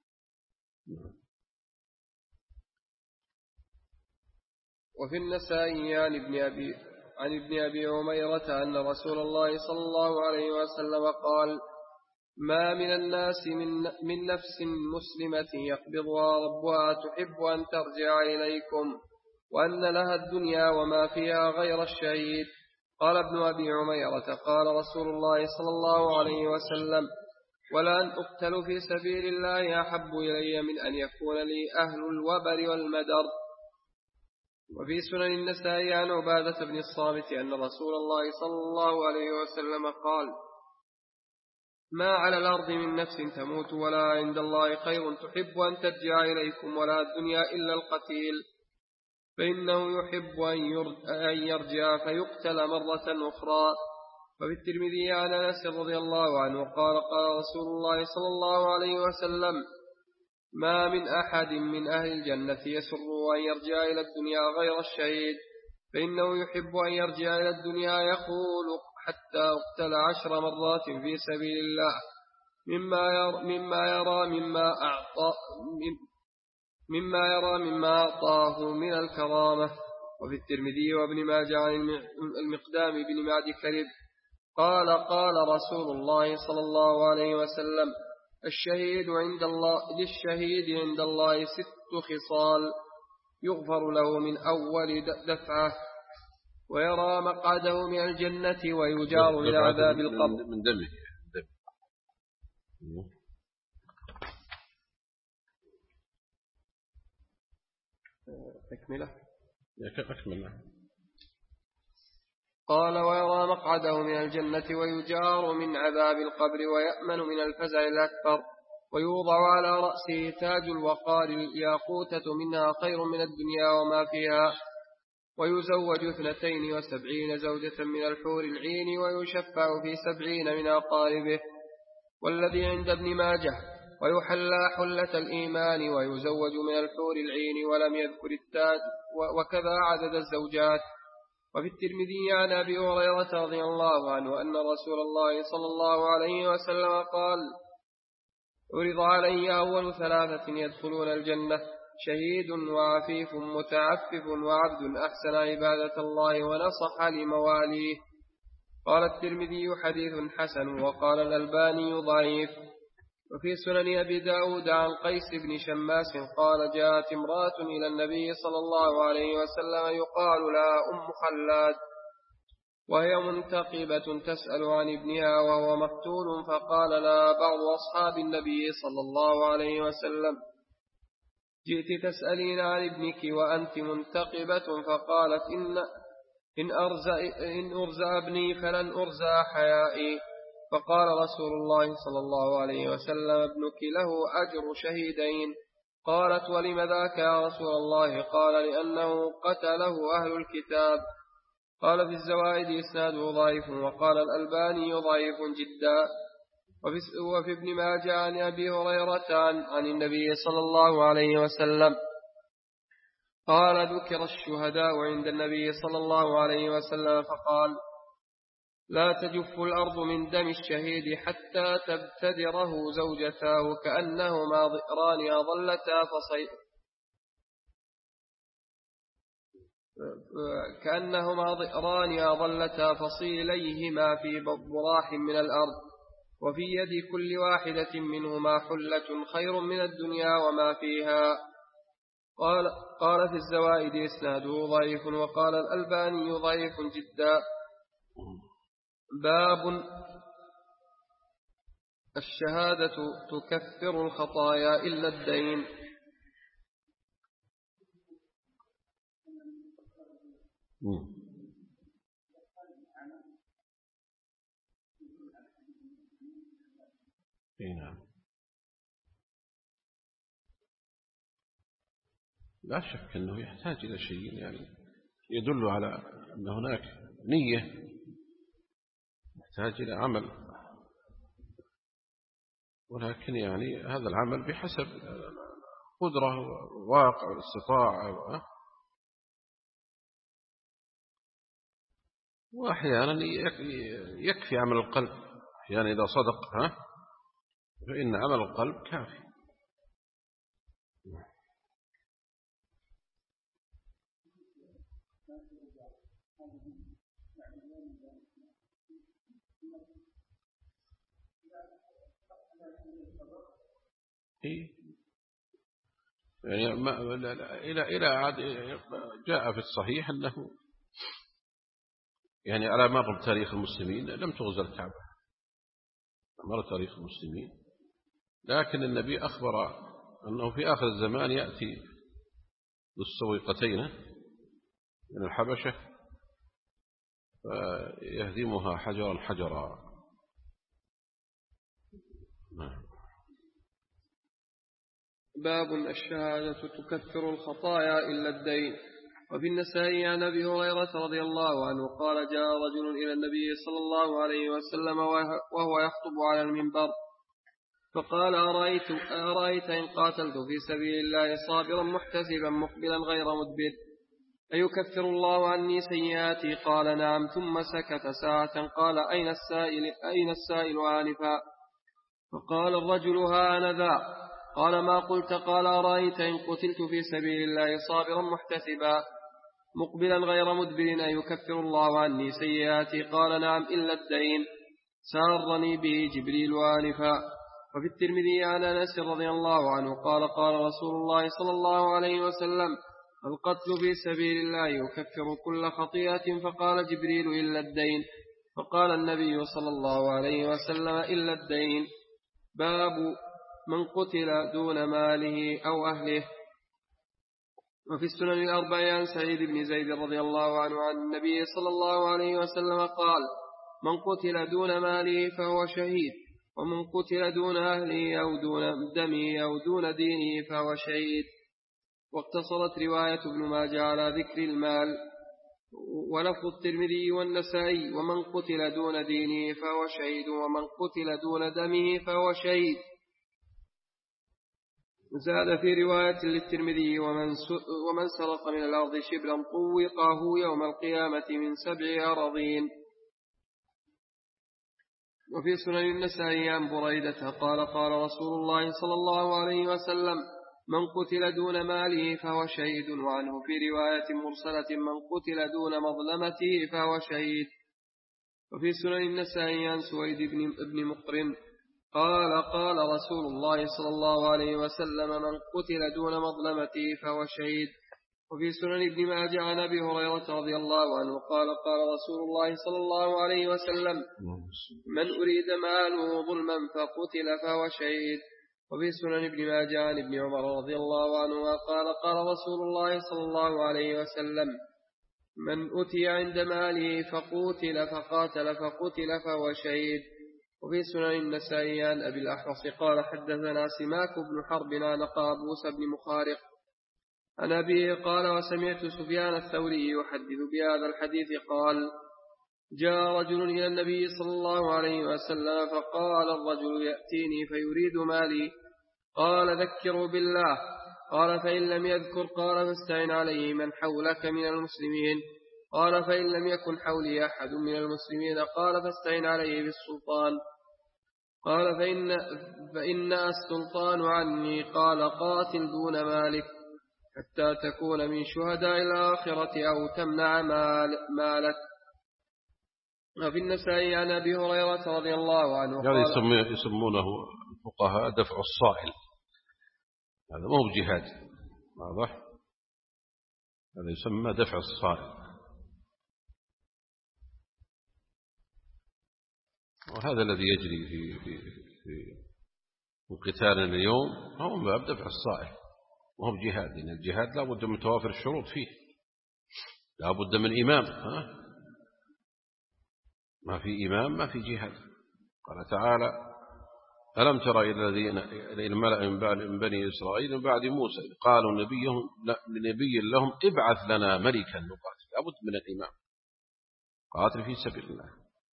وفي النسائي عن ابن أبي عميرة أن رسول الله صلى الله عليه وسلم قال: ما من الناس من نفس مسلمة يقبضها ربها تحب أن ترجع إليكم وأن لها الدنيا وما فيها غير الشهيد. قال ابن أبي عميرة: قال رسول الله صلى الله عليه وسلم: ولأن أقتل في سبيل الله أحب إلي من أن يكون لي أهل الوبر والمدر. وفي سنن النسائي عن عبادة بن الصامت أن رسول الله صلى الله عليه وسلم قال: ما على الأرض من نفس تموت ولا عند الله خير تحب أن ترجع إليكم ولا الدنيا إلا القتيل، فإنه يحب أن يرجع فيقتل مرة أخرى. وفي الترمذي عن أنس رضي الله عنه قال: قال رسول الله صلى الله عليه وسلم: ما من أحد من أهل الجنة يسر أن يرجع إلى الدنيا غير الشهيد، فإنه يحب أن يرجع إلى الدنيا يقول: حتى أقتل 10 مرات في سبيل الله مما يرى مما أعطاه من الكرامة. وفي الترمذي وابن ماجه عن المقدام بن معد كرب قال: قال رسول الله صلى الله عليه وسلم: للشهيد عند الله 6 خصال يغفر له من أول دفعة، ويرى مقعده من الجنة، ويجار من عذاب القبر من دمه. تكملة. قال: ويرى مقعده من الجنة، ويجار من عذاب القبر، ويأمن من الفزع الأكبر، ويوضع على رأسه تاج الوقار الياقوتة منها خير من الدنيا وما فيها، ويزوج 72 زوجة من الحور العين، ويشفع في 70 من أقاربه. والذي عند ابن ماجه: ويحلى حلة الإيمان، ويزوج من الحور العين، ولم يذكر التاج، وكذا عدد الزوجات. وفي الترمذي عن أبي هريرة رضي الله عنه أن رسول الله صلى الله عليه وسلم قال: عرض علي أول 3 يدخلون الجنة: شهيد، وعفيف متعفف، وعبد أحسن عبادة الله ونصح لمواليه. قال الترمذي: حديث حسن. وقال الألباني: ضعيف. وفي سنن أبي داود عن قيس بن شماس قال: جاءت امرأة إلى النبي صلى الله عليه وسلم يقال لها أم خلاد، وهي منتقبة تسأل عن ابنها وهو مقتول، فقال لها بعض أصحاب النبي صلى الله عليه وسلم: جئت تسألين عن ابنك وأنت منتقبة. فقالت: إن أرزى ابني فلن أرزى حيائي. فقال رسول الله صلى الله عليه وسلم: ابنك له أجر شهيدين. قالت: ولم ذاك يا رسول الله؟ قال: لأنه قتله أهل الكتاب. قال في الزوائد: إسناده ضعيف. وقال الألباني: ضعيف جدا. وفي ابن ماجه عن أبي هريرة عن النبي صلى الله عليه وسلم قال: ذكر الشهداء عند النبي صلى الله عليه وسلم فقال: لا تجف الأرض من دم الشهيد حتى تبتدره زوجتاه كأنهما ضئران أضلتا فصيليهما في براح من الأرض، وفي يد كل واحدة منهما حلة خير من الدنيا وما فيها. قال في الزوائد: إسناده ضعيف. وقال الألباني: ضعيف جدا. باب الشهادة تكفر الخطايا إلا الدين. نعم. لا شك أنه يحتاج إلى شيء يعني يدل على أن هناك نية، يحتاج إلى عمل، ولكن يعني هذا العمل بحسب قدرة وواقع والاستطاعة، وأحيانا يكفي عمل القلب، يعني إذا صدق فإن عمل القلب كافي. يعني إلى جاء في الصحيح أنه يعني على مر تاريخ المسلمين لم تغزى الكعبة، مر تاريخ المسلمين، لكن النبي أخبر أنه في آخر الزمان يأتي بالسويقتين من الحبشة فيهدمها حجرا حجرا. باب الشهادة تكفر الخطايا إلا الدين. وفي النسائي عن أبي هريرة رضي الله عنه قال: جاء رجل إلى النبي صلى الله عليه وسلم وهو يخطب على المنبر، فقال: أرأيت إن قاتلت في سبيل الله صابرا محتسبا مقبلا غير مدبر أيكفر الله عني سيئاتي؟ قال: نعم. ثم سكت ساعة. قال: أين السائل آنفا؟ فقال الرجل: ها أنا ذا. قال: ما قلت؟ قال: أرأيت إن قتلت في سبيل الله صابرا محتسبا مقبلا غير مدبر أيكفر الله عني سيئاتي؟ قال: نعم إلا الدين. سارني به جبريل آنفا. وفي الترمذي عن أنس رضي الله عنه قال قال رسول الله صلى الله عليه وسلم القتل في سبيل الله يكفر كل خطيئة. فقال جبريل إلا الدين. فقال النبي صلى الله عليه وسلم إلا الدين. باب من قتل دون ماله أو أهله. وفي السنن الأربع عن سعيد بن زيد رضي الله عنه عن النبي صلى الله عليه وسلم قال من قتل دون ماله فهو شهيد، ومن قتل دون أهله أو دون دمه أو دون دينه فهو شهيد. واقتصرت رواية ابن ماجه على ذكر المال، ولفظ الترمذي والنسائي ومن قتل دون دينه فهو شهيد، ومن قتل دون دمه فهو شهيد. زاد في رواية للترمذي ومن سرق من الأرض شبرا طوقه يوم القيامة من 7 أراضين. وفي سنن النسائي عن بريدة قال قال رسول الله صلى الله عليه وسلم من قتل دون ماله فهو شهيد. وعنه في رواية مرسلة من قتل دون مظلمته فهو شهيد. وفي سنن النسائي عن سويد بن مقرن قال قال رسول الله صلى الله عليه وسلم من قتل دون مظلمته فهو شهيد. وفي سنن ابن ماجه عن أبي هريرة رضي الله عنه قال قال رسول الله صلى الله عليه وسلم من أريد ماله ظلما فقتل فهو شهيد. وفي سنن ابن ماجه عن ابن عمر رضي الله عنه قال قال رسول الله صلى الله عليه وسلم من أتي عند ماله فقتل فقاتل فقتل فهو شهيد. وفي سنن النسائي عن أبي الأحوص قال حدثنا سماك بن حرب عن قابوس بن مخارق عن أبيه قال وسمعت سفيان الثوري يحدث بهذا الحديث قال جاء رجل إلى النبي صلى الله عليه وسلم فقال الرجل يأتيني فيريد مالي، قال ذكره بالله، قال فإن لم يذكر قال فاستعن عليه من حولك من المسلمين، قال فإن لم يكن حولي أحد من المسلمين قال فاستعن عليه بالسلطان، قال فإن السلطان عني، قال قاتل دون مالك حتى تكون من شهداء الآخرة أو تمنع مالك. وفي النسائي عن أبي هريرة رضي الله عنه يعني قال يسمونه الفقهاء دفع الصائل، هذا ما هو جهاد، واضح؟ هذا يسمى دفع الصائل، وهذا الذي يجري في قتالنا اليوم هو من باب دفع الصائل، وهو جهاد، لأن الجهاد لا بد من توافر الشروط فيه، لا بد من إمام، ما في إمام ما في جهاد. قال تعالى ألم تر إلى الملأ من بني إسرائيل من بعد موسى قالوا لنبي لهم ابعث لنا ملكا نقاتل، لا بد من الإمام قاتل في سبيل الله.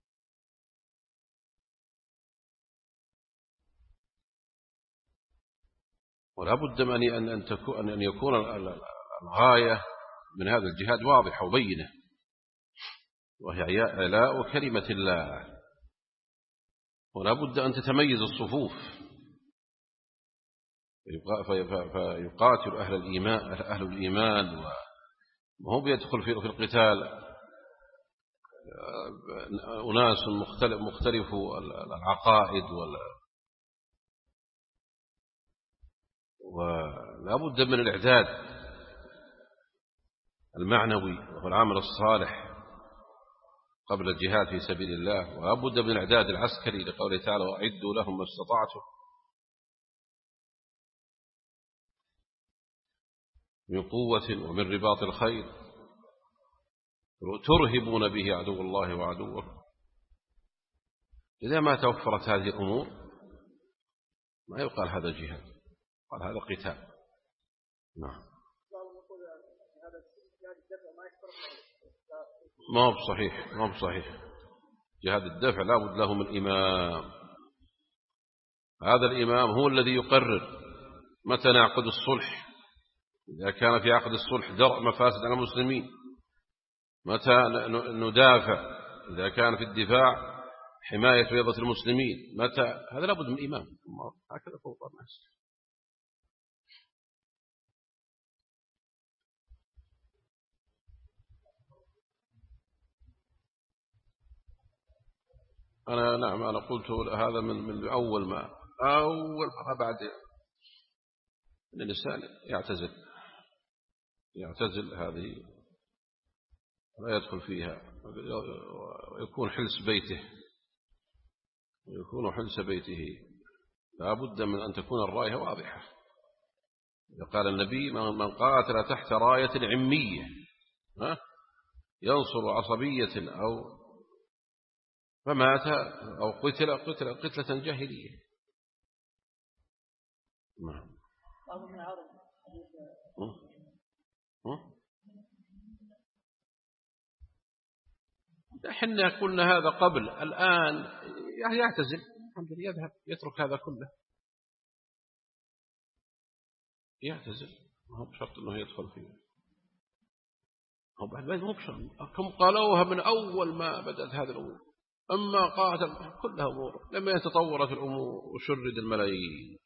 ولا بد من أن يكون الغاية من هذا الجهاد واضحة وبينة، وهي إعلاء كلمة الله. ولا بد أن تتميز الصفوف، فيقاتل أهل الإيمان، وهو بيدخل في القتال أناس مختلف العقائد ولا بد من الإعداد المعنوي وهو العمل الصالح قبل الجهاد في سبيل الله، ولا بد من الإعداد العسكري لقوله تعالى وأعدوا لهم ما استطعتم من قوة ومن رباط الخيل ترهبون به عدو الله وعدوه. إذا ما توفرت هذه الأمور ما يقال هذا جهاد، قال هذا قتال. نعم، ما هو بصحيح. جهاد الدفع لا بد له من إمام، هذا الإمام هو الذي يقرر متى نعقد الصلح، إذا كان في عقد الصلح درء مفاسد على المسلمين، متى ندافع إذا كان في الدفاع حماية بيضة المسلمين، متى، هذا لا بد من إمام. هكذا فوق الناس. أنا قلت هذا من أول ما أول مرة بعد أن الإنسان يعتزل هذه لا يدخل فيها ويكون حلس بيته لا بد من أن تكون الراية واضحة. قال النبي من قاتل تحت راية عمية ينصر عصبية أو فمات أو قتل قتلة جاهلية. نعم. احنا قلنا هذا قبل، الآن يعتزل الحمد لله، يذهب يترك هذا كله، يعتزل، ما هو بشرط انه يدخل فيه، هو بعد ما بشرط. كم قالوها من أول ما بدأت هذه الأمور، أما قاتل كلها أمور لما تطورت الأمور وشرد الملايين،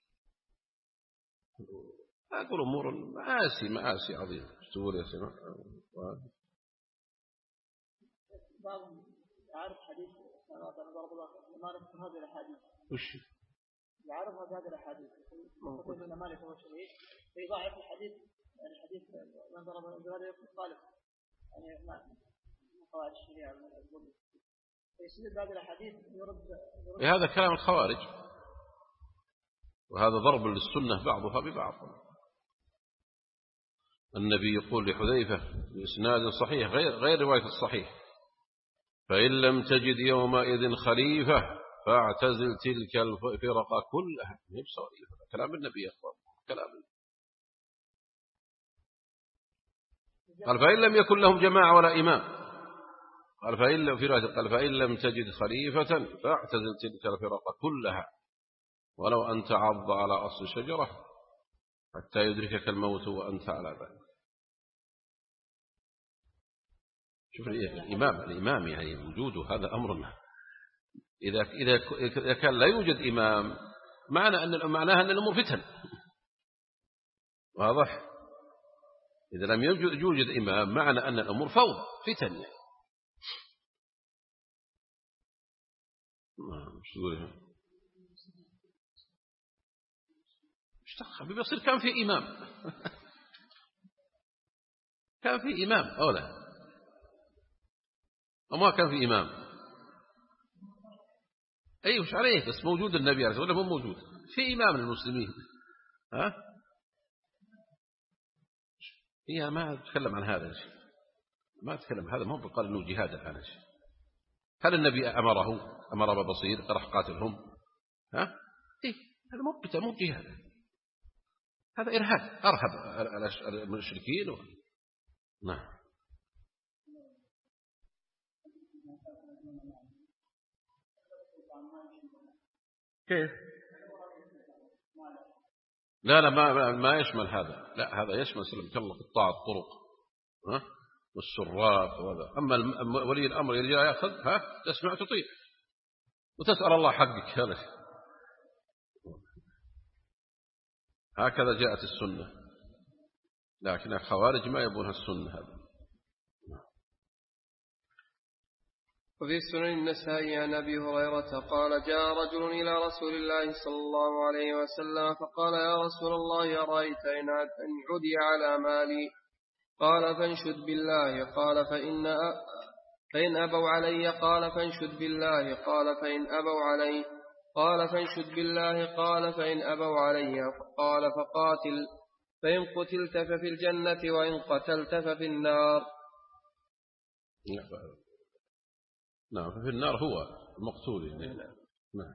أقول أمور مآسي عظيمة. تقول يا سيدنا بعضهم يعرف حديث ما نذكر هذه الأحاديث، وش يعرف هذه الأحاديث يقول إن مالك هو شهيد فيضاعف الحديث، يعني حديث من ضرب الجواد يكون خالف، يعني ما قواعد الشريعة فيصير هذه الأحاديث يرد. هذا كلام الخوارج، وهذا ضرب للسنة بعضها ببعض. النبي يقول لحذيفة بإسناد صحيح غير رواية الصحيح: فإن لم تجد يومئذ خليفة فاعتزل تلك الفرق كلها. كلام النبي أخبر كلام. قال فإن لم يكن لهم جماعة ولا إمام، قال فإن لم تجد خليفة فاعتزل تلك الفرق كلها ولو أن تعض على أصل شجرة حتى يدركك الموت وأنت على ذلك. شوف الإمام يعني وجوده هذا أمرنا. إذا كان لا يوجد إمام معناها أن الأمور فتن، واضح. إذا لم يوجد إمام معنى أن الأمور فوضى فتن يعني. بيصير كان في إمام كان في إمام أولا وما كان في إمام. أي وش عليه بس موجود النبي عليه ولا مو موجود في إمام للمسلمين. هي ما أتكلم عن هذا الشيء، ما أتكلم هذا، ما هو بقال إنه جهاد الآن. هل النبي أمر ببصير راح قاتلهم؟ إيه هذا مو جهاد، هذا أرهب المشركين نعم. كيف؟ لا ما يشمل هذا، لا هذا يشمل سلمك الله قطاع الطرق والسراق وهذا. أما ولي الأمر يرجع يأخذ تسمع تطيع وتسأل الله حقك. هكذا جاءت السنة، لكن الخوارج ما يبونها السنة هذا. وفي سنن النسائي عن أبي هريرة قال: جاء رجل إلى رسول الله صلى الله عليه وسلم فقال: يا رسول الله أرأيت إن عدي على مالي؟ قال: فانشد بالله. قال: فإن أبوا علي؟ قال: فانشد بالله. قال: فإن أبوا علي؟ قال: فانشد بالله. قال: فإن أبوا علي؟ قال: فقاتل، فإن قتلت ففي الجنة وإن قتلت ففي النار. نعم ففي النار هو المقتول. نعم.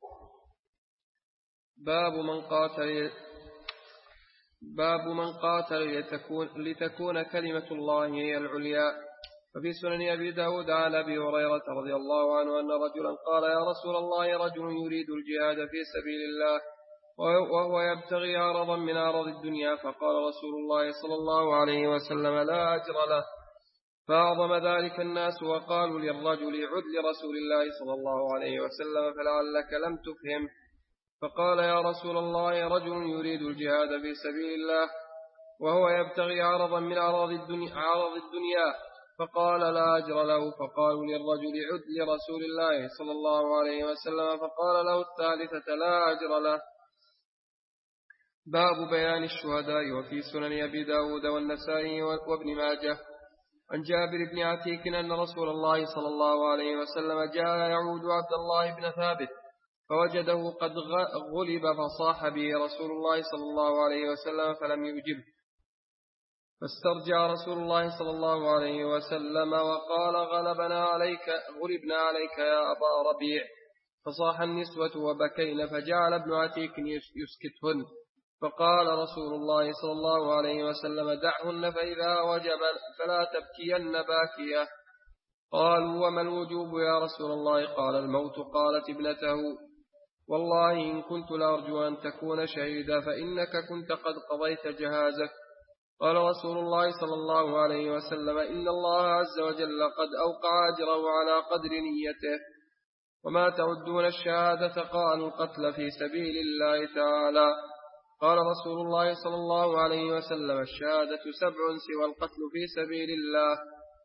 باب من قاتل لتكون كلمة الله هي العليا. وفي سنن أبي داود عن أبي هريرة رضي الله عنه أن رجلا قال: يا رسول الله رجل يريد الجهاد في سبيل الله وهو يبتغي عرضا من أعراض الدنيا، فقال رسول الله صلى الله عليه وسلم: لا أجر له. فأعظم ذلك الناس وقالوا للرجل: عد لرسول الله صلى الله عليه وسلم فلعلك لم تفهم. فقال: يا رسول الله رجل يريد الجهاد في سبيل الله وهو يبتغي عرضا من أعراض الدنيا فقال لا أجر له. فقالوا للرجل عد لرسول الله صلى الله عليه وسلم، فقال له الثالثة لا أجر له. باب بيان الشهداء. وفي سنن أبي داود والنسائي وابن ماجه عن جابر بن عتيك أن رسول الله صلى الله عليه وسلم جاء يعود عبد الله بن ثابت فوجده قد غلب فصاح به رسول الله صلى الله عليه وسلم فلم يجبه، فاسترجع رسول الله صلى الله عليه وسلم وقال غلبنا عليك يا أبا ربيع. فصاح النسوة وبكين، فجعل ابن عتيك يسكتهن، فقال رسول الله صلى الله عليه وسلم دعهن فإذا وجب فلا تبكين باكية. قالوا وما الوجوب يا رسول الله؟ قال الموت. قالت ابنته والله إن كنت لأرجو أن تكون شهيدا فإنك كنت قد قضيت جهازك. قال رسول الله صلى الله عليه وسلم إن الله عز وجل قد أوقع أجره على قدر نيته. وما تعدون الشهادة؟ قالوا القتل في سبيل الله تعالى. قال رسول الله صلى الله عليه وسلم الشهادة 7 سوى القتل في سبيل الله: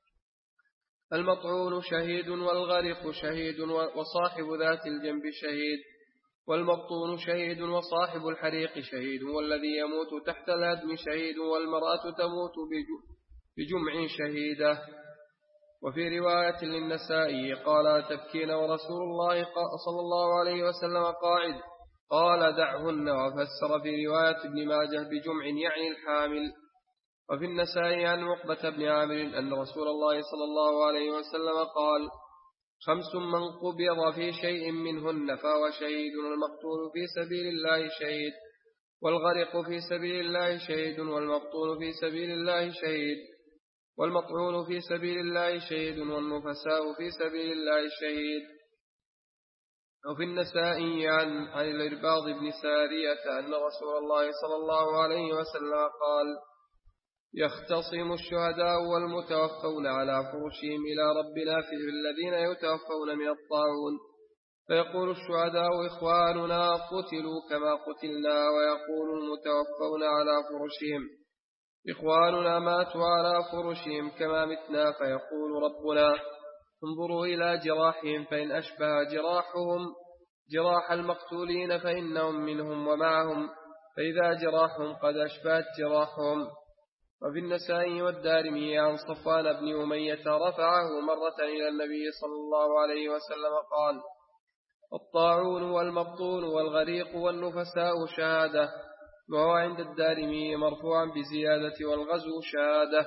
المطعون شهيد، والغرق شهيد، وصاحب ذات الجنب شهيد، والمبطون شهيد، وصاحب الحريق شهيد، والذي يموت تحت الهدم شهيد، والمرأة تموت بجمع شهيدة. وفي رواية للنسائي قال تبكين ورسول الله صلى الله عليه وسلم قاعد، قال دعهن. وفسر في رواية ابن ماجه بجمع يعني الحامل. وفي النسائي عن عقبة بن عامر أن رسول الله صلى الله عليه وسلم قال 5 من قبض في شيء منهن فهو شهيد: المقتول في سبيل الله شهيد، والغرق في سبيل الله شهيد، والمبطول في سبيل الله شهيد، والمطعون في سبيل الله شهيد، والنفساء في سبيل الله شهيد. وفي النسائي عن الإرباض بن سارية أن رسول الله صلى الله عليه وسلم قال يختصم الشهداء والمتوفون على فرشهم إلى ربنا في الذين يتوفون من الطاعون، فيقول الشهداء إخواننا قتلوا كما قتلنا، ويقول المتوفون على فرشهم إخواننا ماتوا على فرشهم كما متنا، فيقول ربنا انظروا إلى جراحهم فإن أشبه جراحهم جراح المقتولين فإنهم منهم ومعهم، فإذا جراحهم قد أشبهت جراحهم. وفي النسائي والدارمي عن صفوان بن أمية رفعه مرة إلى النبي صلى الله عليه وسلم قال الطاعون والمبطون والغريق والنفساء شهادة. وهو عند الدارمي مرفوعا بزيادة والغزو شهادة.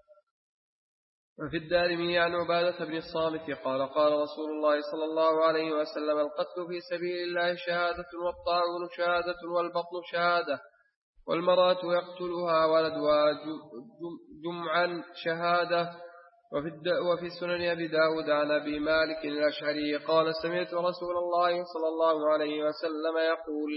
وفي الدارمي عن عبادة بن الصامت قال قال رسول الله صلى الله عليه وسلم القتل في سبيل الله شهادة، والطاعون شهادة، والبطن شهادة، والمرأة يقتلها ولدها جمعا شهادة. وفي سنن أبي داود عن أبي مالك الأشعري قال سمعت رسول الله صلى الله عليه وسلم يقول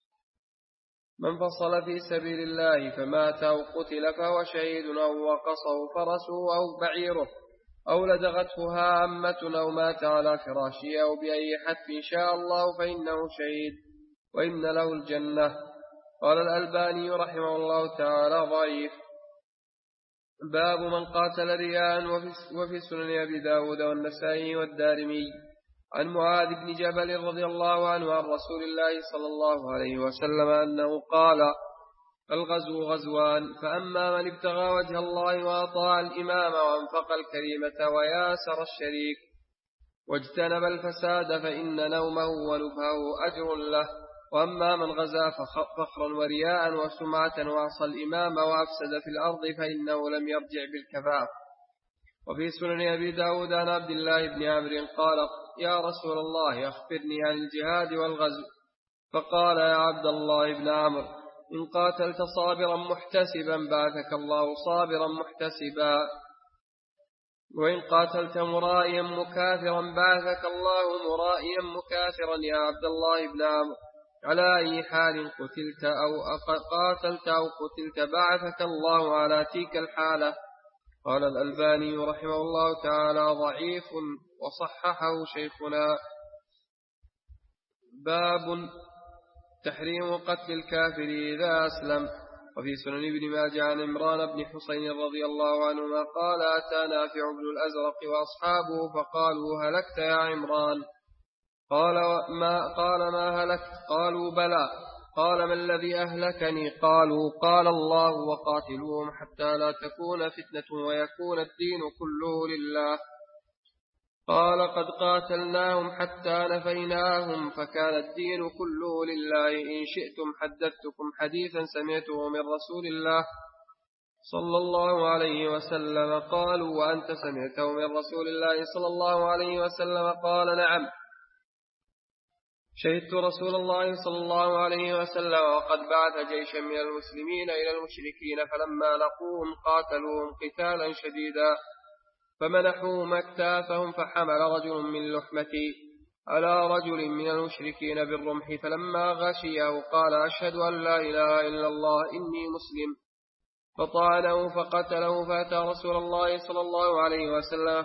من فصل في سبيل الله فمات أو قتل فهو شهيد، أو وقصه فرسه أو بعيره، أو لدغته هامة، أو مات على فراشه، أو بأي حتف شاء الله فإنه شهيد وإن له الجنة. قال الألباني رحمه الله تعالى ضعيف. باب من قاتل رياء. وفي سنن أبي داود والنسائي والدارمي عن معاذ بن جبل رضي الله عنه عن رسول الله صلى الله عليه وسلم أنه قال الغزو غزوان: فأما من ابتغى وجه الله وأطاع الإمام وانفق الكريمة وياسر الشريك واجتنب الفساد فإن نومه ونفهه أجر له. وأما من غزا فخرا ورياء وسمعة وعصى الإمام وأفسد في الأرض فإنه لم يرجع بالكفاف. وفي سنن أبي داود عن عبد الله بن عمرو قال يا رسول الله أخبرني عن الجهاد والغزو. فقال يا عبد الله بن عمرو إن قاتلت صابرا محتسبا بعثك الله صابرا محتسبا، وإن قاتلت مرائيا مكافرا بعثك الله مرائيا مكافرا. يا عبد الله بن عمرو على أي حال قتلت أو قاتلت أو قتلت بعثك الله على تلك الحالة. قال الألباني رحمه الله تعالى ضعيف وصححه شيخنا. باب تحريم قتل الكافر إذا أسلم. وفي سنن ابن ماجه عن عمران بن حسين رضي الله عنهما قال أتى نافع بن الأزرق وأصحابه فقالوا هلكت يا عمران؟ قال ما هلكت؟ قالوا بلى. قال ما الذي أهلكني؟ قالوا قال الله وقاتلوهم حتى لا تكون فتنة ويكون الدين كله لله. قال قد قاتلناهم حتى نفيناهم فكان الدين كله لله. إن شئتم حدثتكم حديثا سمعته من رسول الله صلى الله عليه وسلم. قالوا وأنت سمعته من رسول الله صلى الله عليه وسلم؟ قال نعم، شهدت رسول الله صلى الله عليه وسلم وقد بعث جيشا من المسلمين إلى المشركين فلما لقوهم قاتلوهم قتالا شديدا فمنحوهم أكتافهم فحمل رجل من لحمتي على رجل من المشركين بالرمح فلما غشيه قال أشهد أن لا إله إلا الله إني مسلم فطعنه فقتله فأتى رسول الله صلى الله عليه وسلم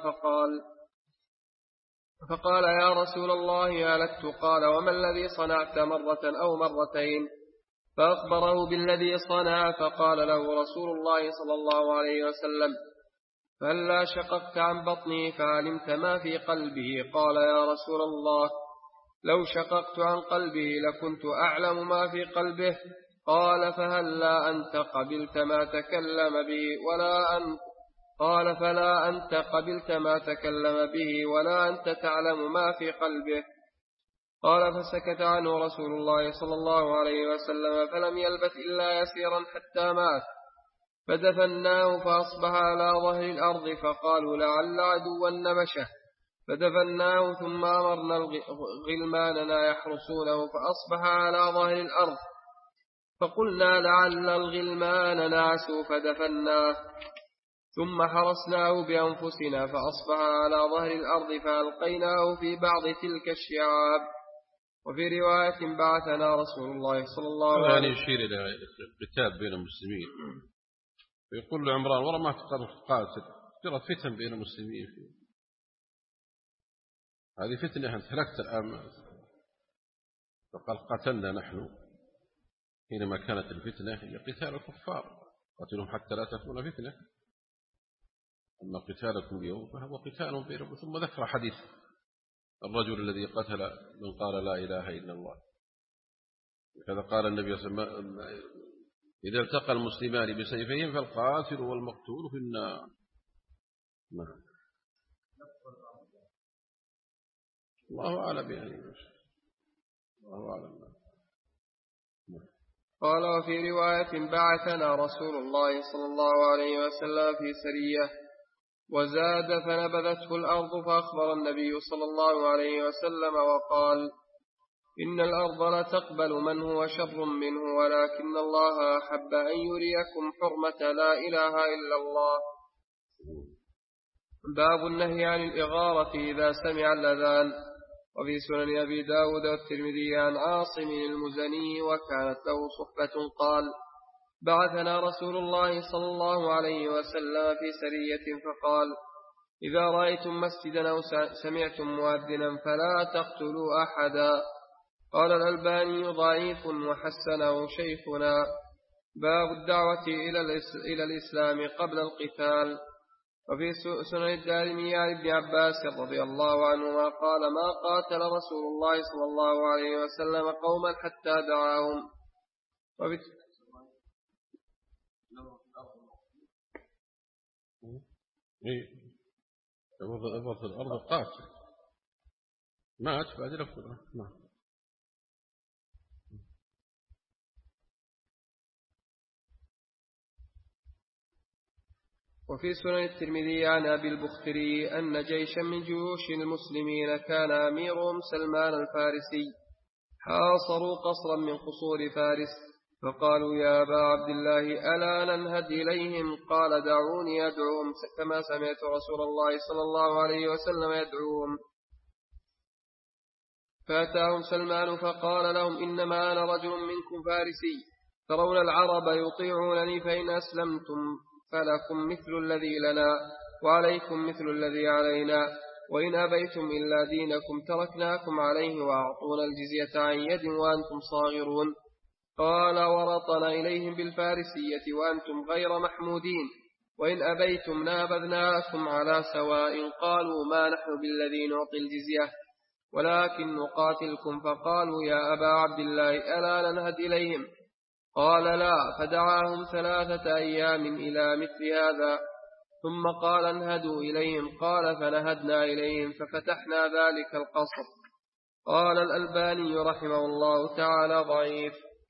فقال يا رسول الله هلكت؟ قال وما الذي صنعت مرة أو مرتين؟ فأخبره بالذي صنع فقال له رسول الله صلى الله عليه وسلم فهلا شققت عن بطني فعلمت ما في قلبه؟ قال يا رسول الله لو شققت عن قلبه لكنت أعلم ما في قلبه. قال فهلا أنت قبلت ما تكلم به ولا أنت قال فلا أنت قبلت ما تكلم به ولا أنت تعلم ما في قلبه. قال فسكت عنه رسول الله صلى الله عليه وسلم فلم يلبث إلا يسيرا حتى مات فدفناه فأصبح على ظهر الأرض فقالوا لعل عدوا نبشه فدفناه ثم أمرنا غلماننا يحرسونه فأصبح على ظهر الأرض فقلنا لعل الغلمان نعسوا فدفناه ثم حرسناه بأنفسنا فأصبح على ظهر الأرض فألقيناه في بعض تلك الشعاب. وفي رواية بعثنا رسول الله صلى الله عليه وسلم. يعني يشير إلى قتال بين المسلمين ويقول له عمران ورا ما تقاتل ترى فتن بين المسلمين هذه فتنة أنت هلكت الآن. فقال قتلنا نحن حينما كانت الفتنة هي قتال الكفار قتلهم حتى لا تكون فتنة أما قتالكم اليوم فهو قتال بينهم. ثم ذكر حديث الرجل الذي قتل من قال لا إله إلا الله. كذا قال النبي صلى الله عليه وسلم إذا التقى المسلمان بسيفين فالقاتل والمقتول في النار. الله أعلم يعني الله أعلم. قال وفي رواية بعثنا رسول الله صلى الله عليه وسلم في سرية وزاد فنبذته الأرض فأخبر النبي صلى الله عليه وسلم وقال إن الأرض لا تقبل من هو شر منه ولكن الله أحب أن يريكم حرمة لا إله إلا الله. باب النهي عن الإغارة إذا سمع الأذان. وفي سنن أبي داود والترمذي عن عاصم المزني وكانت له صحبة قال بعثنا رسول الله صلى الله عليه وسلم في سرية فقال إذا رأيتم مسجدا أو سمعتم مؤذنا فلا تقتلوا أحدا. قال الألباني ضعيف وحسنه شيخنا. باب الدعوة إلى الإسلام قبل القتال. وفي سنن الدارمي عن ابن عباس رضي الله عنهما قال ما قاتل رسول الله صلى الله عليه وسلم قوما حتى دعاهم. في الأرض قاتل مات بعد الأفضل. وفي سنن الترمذي عن أبي البختري أن جيشا من جيوش المسلمين كان أميرهم سلمان الفارسي حاصروا قصرا من قصور فارس فقالوا يا أبا عبد الله ألا ننهد إليهم؟ قال دعوني أدعوهم كما سمعت رسول الله صلى الله عليه وسلم يدعوهم. فأتاهم سلمان فقال لهم إنما أنا رجل منكم فارسي ترون العرب يطيعونني فإن أسلمتم فلكم مثل الذي لنا وعليكم مثل الذي علينا وإن أبيتم إلا دينكم تركناكم عليه وأعطونا الجزية عن يد وأنتم صاغرون. قال ورطنا إليهم بالفارسية وأنتم غير محمودين، وإن أبيتم نابذناكم على سواء. قالوا ما نحن بالذين نعطي الجزية ولكن نقاتلكم. فقالوا يا أبا عبد الله ألا ننهد إليهم؟ قال لا. فدعاهم 3 أيام إلى مثل هذا ثم قال انهدوا إليهم. قال فنهدنا إليهم ففتحنا ذلك القصر. قال الألباني رحمه الله تعالى ضعيف.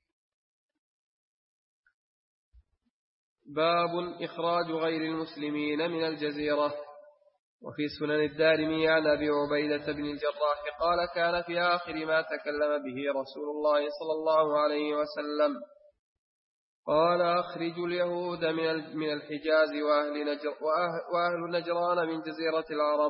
باب إخراج غير المسلمين من الجزيرة. وفي سنن الدارمي عن أبي عبيدة بن الجراح قال كان في آخر ما تكلم به رسول الله صلى الله عليه وسلم قال أخرجوا اليهود من الحجاز وأهل نجران من جزيرة العرب.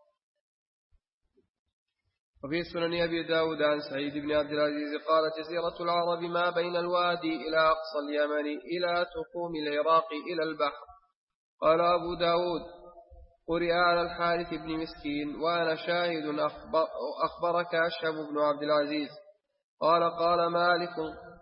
وفي سنن أبي داود عن سعيد بن عبد العزيز قال جزيرة العرب ما بين الوادي إلى أقصى اليمن إلى تقوم العراق إلى البحر. قال أبو داود قرئ على الحارث بن مسكين وأنا شاهد أخبرك أشهب بن عبد العزيز قال مالك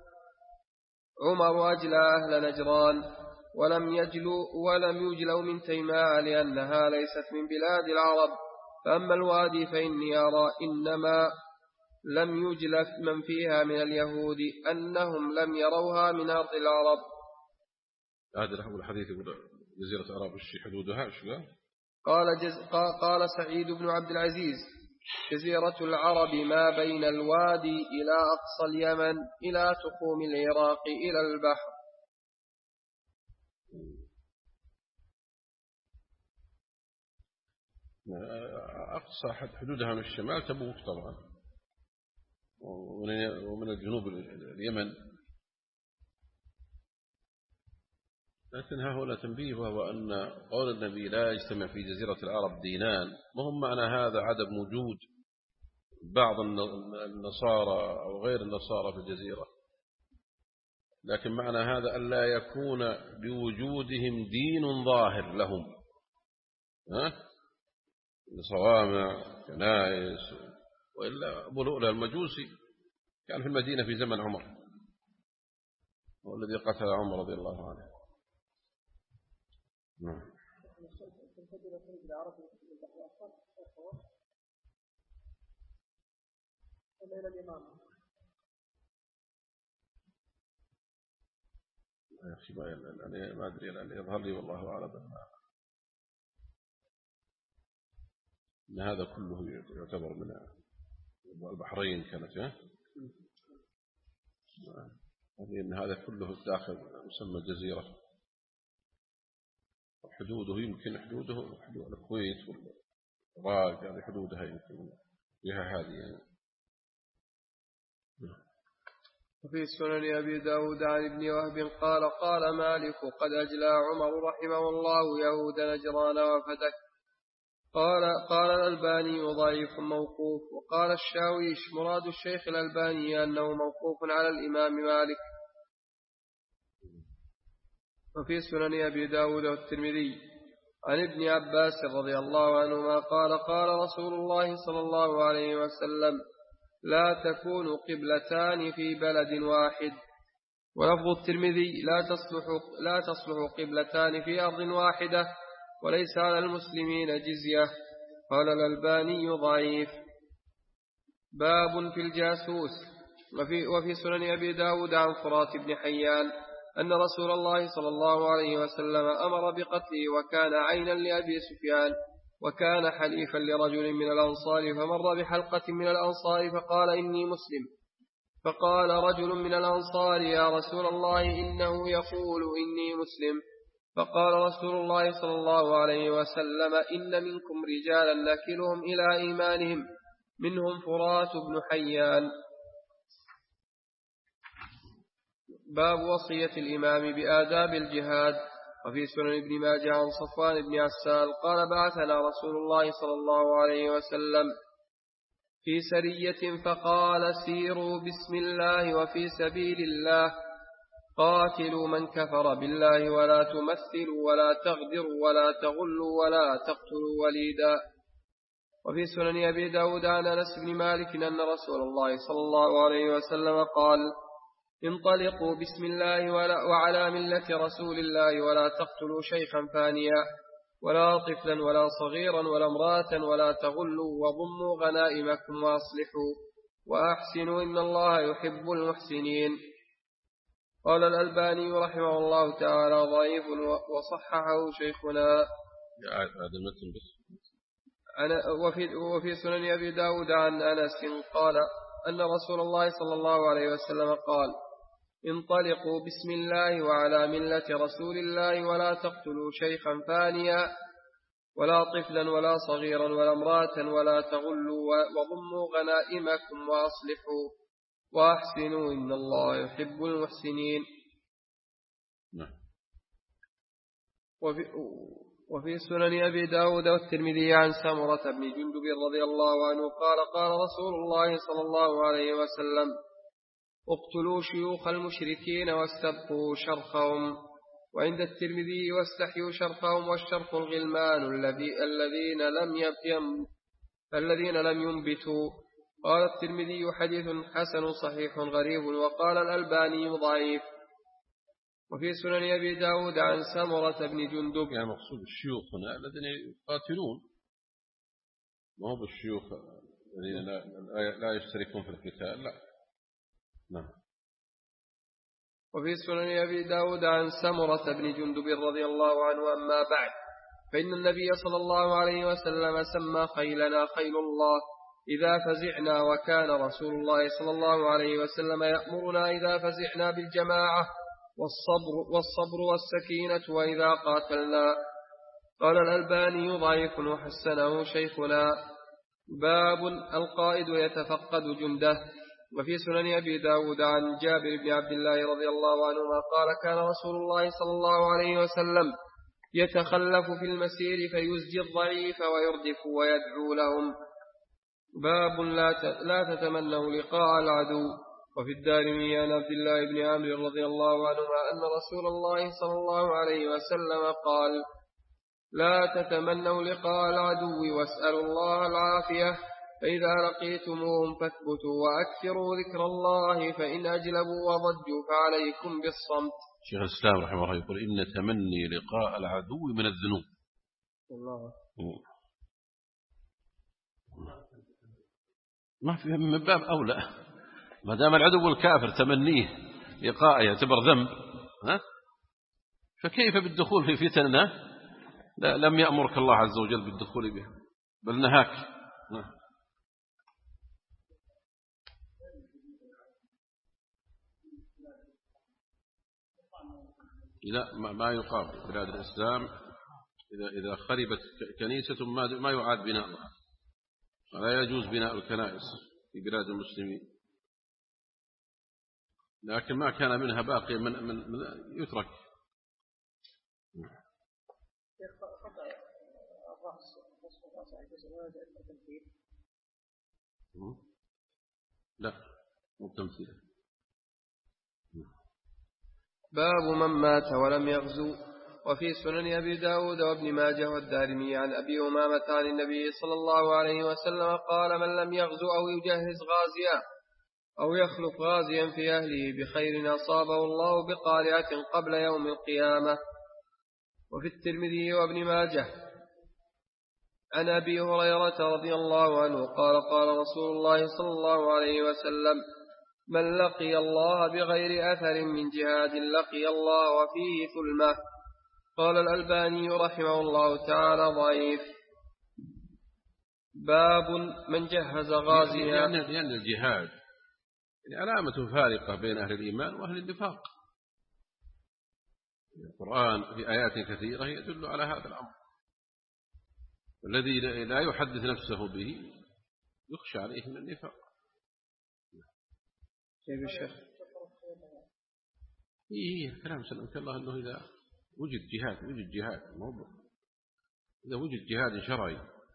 عمر أجلى أهل نجران ولم يجلوا من تيماء لأنها ليست من بلاد العرب. فأما الوادي فإني أرى إنما لم يجل من فيها من اليهود أنهم لم يروها من أرض العرب. هذا هو الحديث يقول جزيرة العرب الشي حدودها إيش قال سعيد بن عبد العزيز جزيرة العرب ما بين الوادي إلى أقصى اليمن إلى تقوم العراق إلى البحر. أقصى حدودها من الشمال تبوك طبعا، ومن الجنوب اليمن. لكن ها هنا تنبيه، وهو أن قول النبي لا يجتمع في جزيرة العرب دينان، وهم معنى هذا عدم وجود بعض النصارى أو غير النصارى في الجزيرة، لكن معنى هذا أن لا يكون بوجودهم دين ظاهر لهم، صوامع كنائس. وإلا أبو لؤلؤ المجوسي كان في المدينة في زمن عمر، هو الذي قتل عمر رضي الله عنه. نعم. ما أدري الآن يظهر لي والله أعلم أن هذا كله يعتبر من البحرين كانت أن هذا كله داخل مسمى الجزيرة. حدوده يمكن حدود الكويت والعراق، يعني حدودها يمكن بها هذه يعني. وفي سنن أبي داود عن ابن وهب قال مالك قد أجلى عمر رحمه الله يهود نجران وفتك. قال الألباني ضعيف موقوف. وقال الشاويش مراد الشيخ الألباني أنه موقوف على الإمام مالك. وفي سنن أبي داود والترمذي عن ابن عباس رضي الله عنهما قال رسول الله صلى الله عليه وسلم لا تكون قبلتان في بلد واحد. ولفظ الترمذي لا تصلح قبلتان في أرض واحدة وليس على المسلمين جزية. قال الألباني ضعيف. باب في الجاسوس. وفي سنن أبي داود عن فرات بن حيان أن رسول الله صلى الله عليه وسلم أمر بقتله وكان عينا لأبي سفيان وكان حليفا لرجل من الأنصار، فمر بحلقة من الأنصار فقال إني مسلم. فقال رجل من الأنصار يا رسول الله إنه يقول إني مسلم. فقال رسول الله صلى الله عليه وسلم إن منكم رجالا نكلهم إلى إيمانهم منهم فرات بن حيان. باب وصية الإمام بآداب الجهاد. وفي سنن ابن ماجه عن صفوان بن عسال قال بعثنا رسول الله صلى الله عليه وسلم في سرية فقال سيروا بسم الله وفي سبيل الله، قاتلوا من كفر بالله ولا تمثلوا ولا تغدروا ولا تغلوا ولا تقتلوا وليدا. وفي سنن أبي داود عن أنس بن مالك أن رسول الله صلى الله عليه وسلم قال انطلقوا بسم الله وعلى ملة رسول الله ولا تقتلوا شيخا فانيا ولا طفلا ولا صغيرا ولا امرأة ولا تغلوا وضموا غنائمكم وأصلحوا وأحسنوا إن الله يحب المحسنين. قال الألباني رحمه الله تعالى ضعيف وصححه شيخنا. وفي سنن أبي داود عن أنس قال أن رسول الله صلى الله عليه وسلم قال انطلقوا بسم الله وعلى ملة رسول الله ولا تقتلوا شيخا فانيا ولا طفلا ولا صغيرا ولا امرأة ولا تغلوا وضموا غنائمكم وأصلحوا وأحسنوا إن الله يحب المحسنين. وفي سنن أبي داود والترمذي عن سمرة بن جندب رضي الله عنه قال قال رسول الله صلى الله عليه وسلم اقتلوا شيوخ المشركين واستبقوا شرخهم. وعند الترمذي واستحيوا شرخهم والشرخ الغلمان الذين لم ينبتوا. قال الترمذي حديث حسن صحيح غريب وقال الألباني ضعيف. وفي سنن أبي داود عن سمرة بن جندب يعني مقصود الشيوخ هنا الذين يقاتلون ما هو بالشيوخ الذين لا يشتركون في القتال لا. نعم. وفي سنن أبي داود عن سمرة بن جندب رضي الله عنه أما بعد فإن النبي صلى الله عليه وسلم سمى خيلنا خيل الله إذا فزعنا وكان رسول الله صلى الله عليه وسلم يأمرنا إذا فزعنا بالجماعة والصبر والسكينة وإذا قاتلنا. قال الألباني ضعيف وحسنه شيخنا. باب القائد يتفقد جنده. وفي سنن أبي داود عن جابر بن عبد الله رضي الله عنهما قال كان رسول الله صلى الله عليه وسلم يتخلف في المسير فيزجي الضعيف ويردف ويدعو لهم. باب لا تتمنوا لقاء العدو. وفي الدارمي عن عبد الله بن عمرو رضي الله عنهما أن رسول الله صلى الله عليه وسلم قال لا تتمنوا لقاء العدو واسألوا الله العافية فإذا لقيتموهم فاثبتوا وأكثروا ذكر الله فإن أجلبوا وضجوا فعليكم بالصمت. شيخ الإسلام رحمه الله يقول إن تمني لقاء العدو من الذنوب. الله ما في من باب أولى ما دام العدو الكافر تمنيه لقاءه يعتبر ذنب فكيف بالدخول في فتنة لم يأمرك الله عز وجل بالدخول بها بل نهاك. لا ما يقام في بلاد الإسلام إذا خربت كنيسة ما يعاد بناؤها ولا يجوز بناء الكنائس في بلاد المسلمين لكن ما كان منها باقي من يترك. لا مو تمثيل. باب من مات ولم يغزو. وفي سنن أبي داود وابن ماجه والدارمي عن أبي أمامة عن النبي صلى الله عليه وسلم قال من لم يغزو أو يجهز غازيا أو يخلف غازيا في أهله بخير أصابه الله بقارعة قبل يوم القيامة. وفي الترمذي وابن ماجه عن أبي هريرة رضي الله عنه قال قال رسول الله صلى الله عليه وسلم من لقي الله بغير أثر من جهاد لقي الله وفيه ثلمة. قال الألباني رحمه الله تعالى ضعيف. باب من جهز غازيا. لأن الجهاد علامة فارقة بين أهل الإيمان وأهل النفاق. القرآن في آيات كثيرة يدل على هذا الأمر. الذي لا يحدث نفسه به يخشى عليه من النفاق. كيف الشيخ؟ كلام سلمك الله أنه إذا وجد جهاد إذا وجد جهاد شرعي.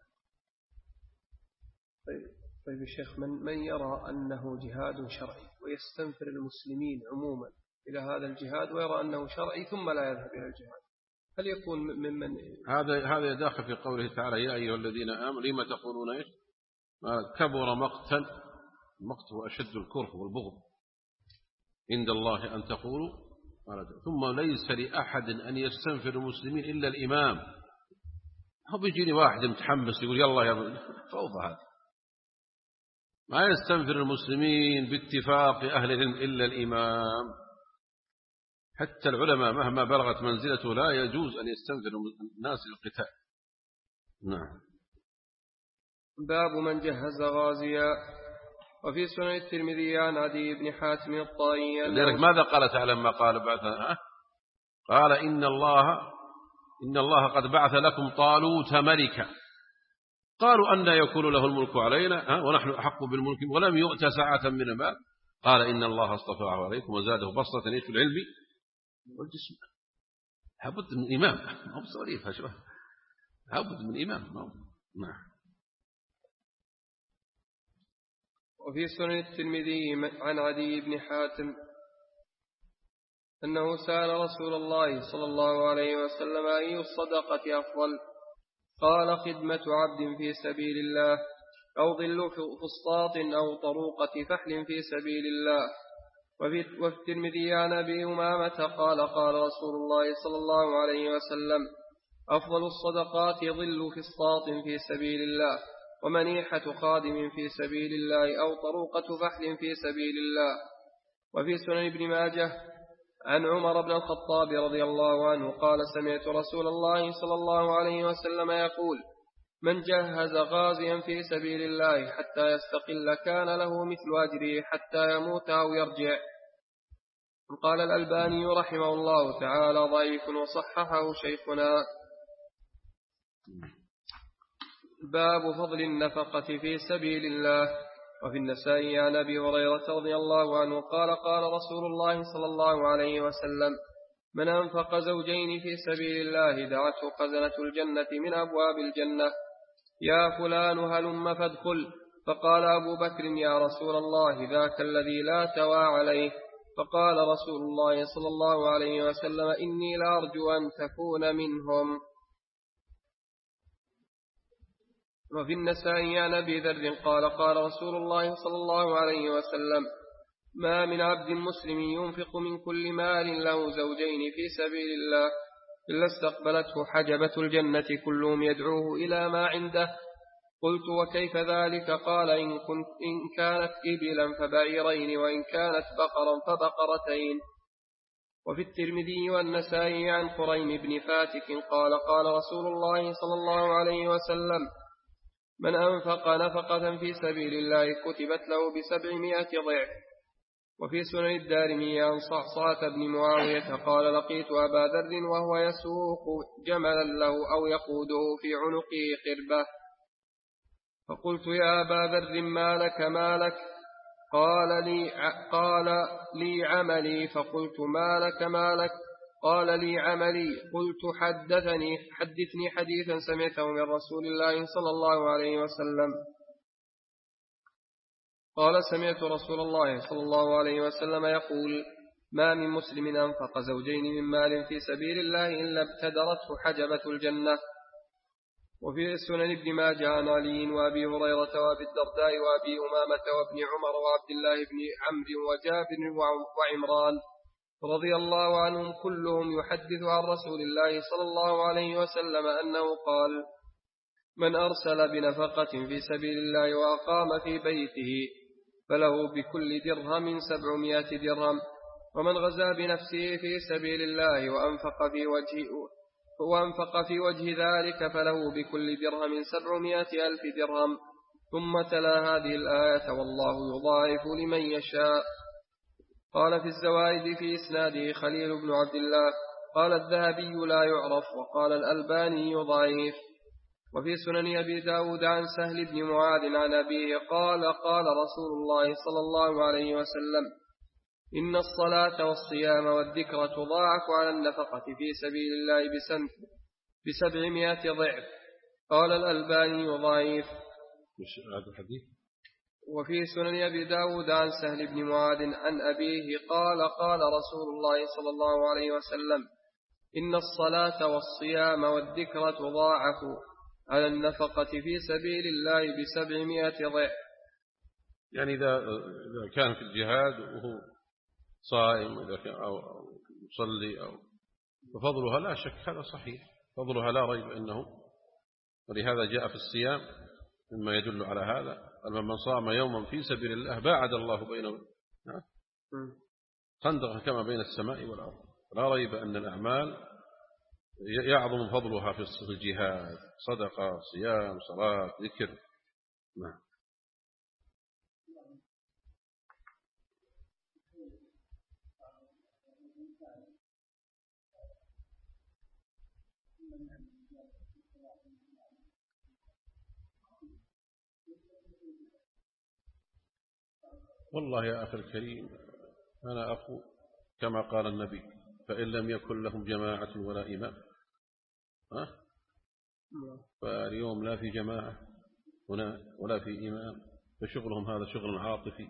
طيب الشيخ من يرى أنه جهاد شرعي ويستنفر المسلمين عموما إلى هذا الجهاد ويرى أنه شرعي ثم لا يذهب إلى الجهاد هل يكون ممن هذا يداخل في قوله تعالى يا أيها الذين آمنوا لما تقولون إيش كبر مقتا المقت هو أشد الكره والبغض عند الله أن تقولوا ثم ليس لأحد أن يستنفر المسلمين إلا الإمام. هو بيجيني واحد متحمس يقول يلا يا فوضى هذا. ما يستنفر المسلمين باتفاق أهل العلم إلا الإمام. حتى العلماء مهما بلغت منزلته لا يجوز أن يستنفر الناس للقتال. نعم. باب من جهز غازيا. وفي سنن الترمذي عن عدي بن حاتم الطائي لذلك ماذا قال تعالى لما قال بعث قال إن الله قد بعث لكم طالوت ملكا. قالوا أن يكون له الملك علينا ونحن أحق بالملك ولم يؤت ساعة من المال. قال إن الله اصطفاه عليكم وزاده بسطة في العلم والجسم. لابد من إمام. ما هو صريفها شبه. لابد من إمام. نعم. وفي سنن الترمذي عن عدي بن حاتم أنه سأل رسول الله صلى الله عليه وسلم أي الصدقة أفضل؟ قال خدمة عبد في سبيل الله أو ظل فسطاط أو طروقة فحل في سبيل الله. وفي الترمذي عن أبي أمامة قال قال رسول الله صلى الله عليه وسلم أفضل الصدقات ظل فسطاط في سبيل الله ومنيحة خادم في سبيل الله أو طروقة فحل في سبيل الله. وفي سنن ابن ماجه عن عمر بن الخطاب رضي الله عنه قال سمعت رسول الله صلى الله عليه وسلم يقول من جهز غازيا في سبيل الله حتى يستقل كان له مثل أجره حتى يموت أو يرجع. قال الألباني رحمه الله تعالى ضعيف وصححه شيخنا. باب فضل النفقة في سبيل الله. وفي النسائي عن أبي هريرة رضي الله عنه قال قال رسول الله صلى الله عليه وسلم من أنفق زوجين في سبيل الله دعته خزنة الجنة من أبواب الجنة يا فلان هلم فادخل. فقال أبو بكر يا رسول الله ذاك الذي لا توى عليه. فقال رسول الله صلى الله عليه وسلم إني لأرجو أن تكون منهم. وفي النسائي عن أبي ذر قال قال رسول الله صلى الله عليه وسلم ما من عبد مسلم ينفق من كل مال له زوجين في سبيل الله إلا استقبلته حجبة الجنة كلهم يدعوه إلى ما عنده. قلت وكيف ذلك؟ قال إن كانت إبلا فبعيرين وإن كانت بقرا فبقرتين. وفي الترمذي والنسائي عن خريم بن فاتك قال قال رسول الله صلى الله عليه وسلم من أنفق نفقة في سبيل الله كتبت له ب700 ضعف. وفي سنن الدارمي عن صعصعة بن معاوية قال لقيت أبا ذر وهو يسوق جملا له أو يقوده في عنقه قربة فقلت يا أبا ذر ما لك؟ قال لي عملي. فقلت ما لك؟ قال لي عملي. قلت حدثني حديثا سمعته من رسول الله صلى الله عليه وسلم. قال سمعت رسول الله صلى الله عليه وسلم يقول ما من مسلم أنفق زوجين من مال في سبيل الله إلا ابتدرته حجبة الجنة. وفي سنن ابن ماجه عن علي وأبي هريرة وأبي الدرداء وأبي أمامة وابن عمر وعبد الله بن عمرو وجابر وعمران رضي الله عنهم كلهم يحدث عن رسول الله صلى الله عليه وسلم أنه قال من أرسل بنفقة في سبيل الله وأقام في بيته فله بكل درهم 700 درهم. ومن غزا بنفسه في سبيل الله وأنفق في وجه ذلك فله بكل درهم 700,000 درهم. ثم تلا هذه الآية والله يضاعف لمن يشاء. قال في الزوائد في إسناده خليل بن عبد الله قال الذهبي لا يعرف وقال الألباني ضعيف. وفي سنن أبي داود عن سهل بن معاذ عن أبيه قال قال رسول الله صلى الله عليه وسلم إن الصلاة والصيام والذكر تضاعف على النفقة في سبيل الله ب700 ضعف. قال الألباني ضعيف. هذا الحديث. وفي سنن أبي داود عن سهل بن معاذ عن أبيه قال قال رسول الله صلى الله عليه وسلم إن الصلاة والصيام والذكر تضاعف على النفقة في سبيل الله ب700 ضعف. يعني إذا كان في الجهاد وهو صائم أو مصلي ففضلها لا شك هذا صحيح، فضلها لا ريب إنه، ولهذا جاء في الصيام مما يدل على هذا من صام يوما في سبيل الله باعد الله بينه خندقا كما بين السماء والأرض. لا ريب أن الأعمال يعظم فضلها في الجهاد، صدقة، صيام، صلاة، ذكر. نعم. والله يا أخي الكريم أنا أقول كما قال النبي فإن لم يكن لهم جماعة ولا إمام، فاليوم لا في جماعة هنا ولا في إمام، فشغلهم هذا شغل عاطفي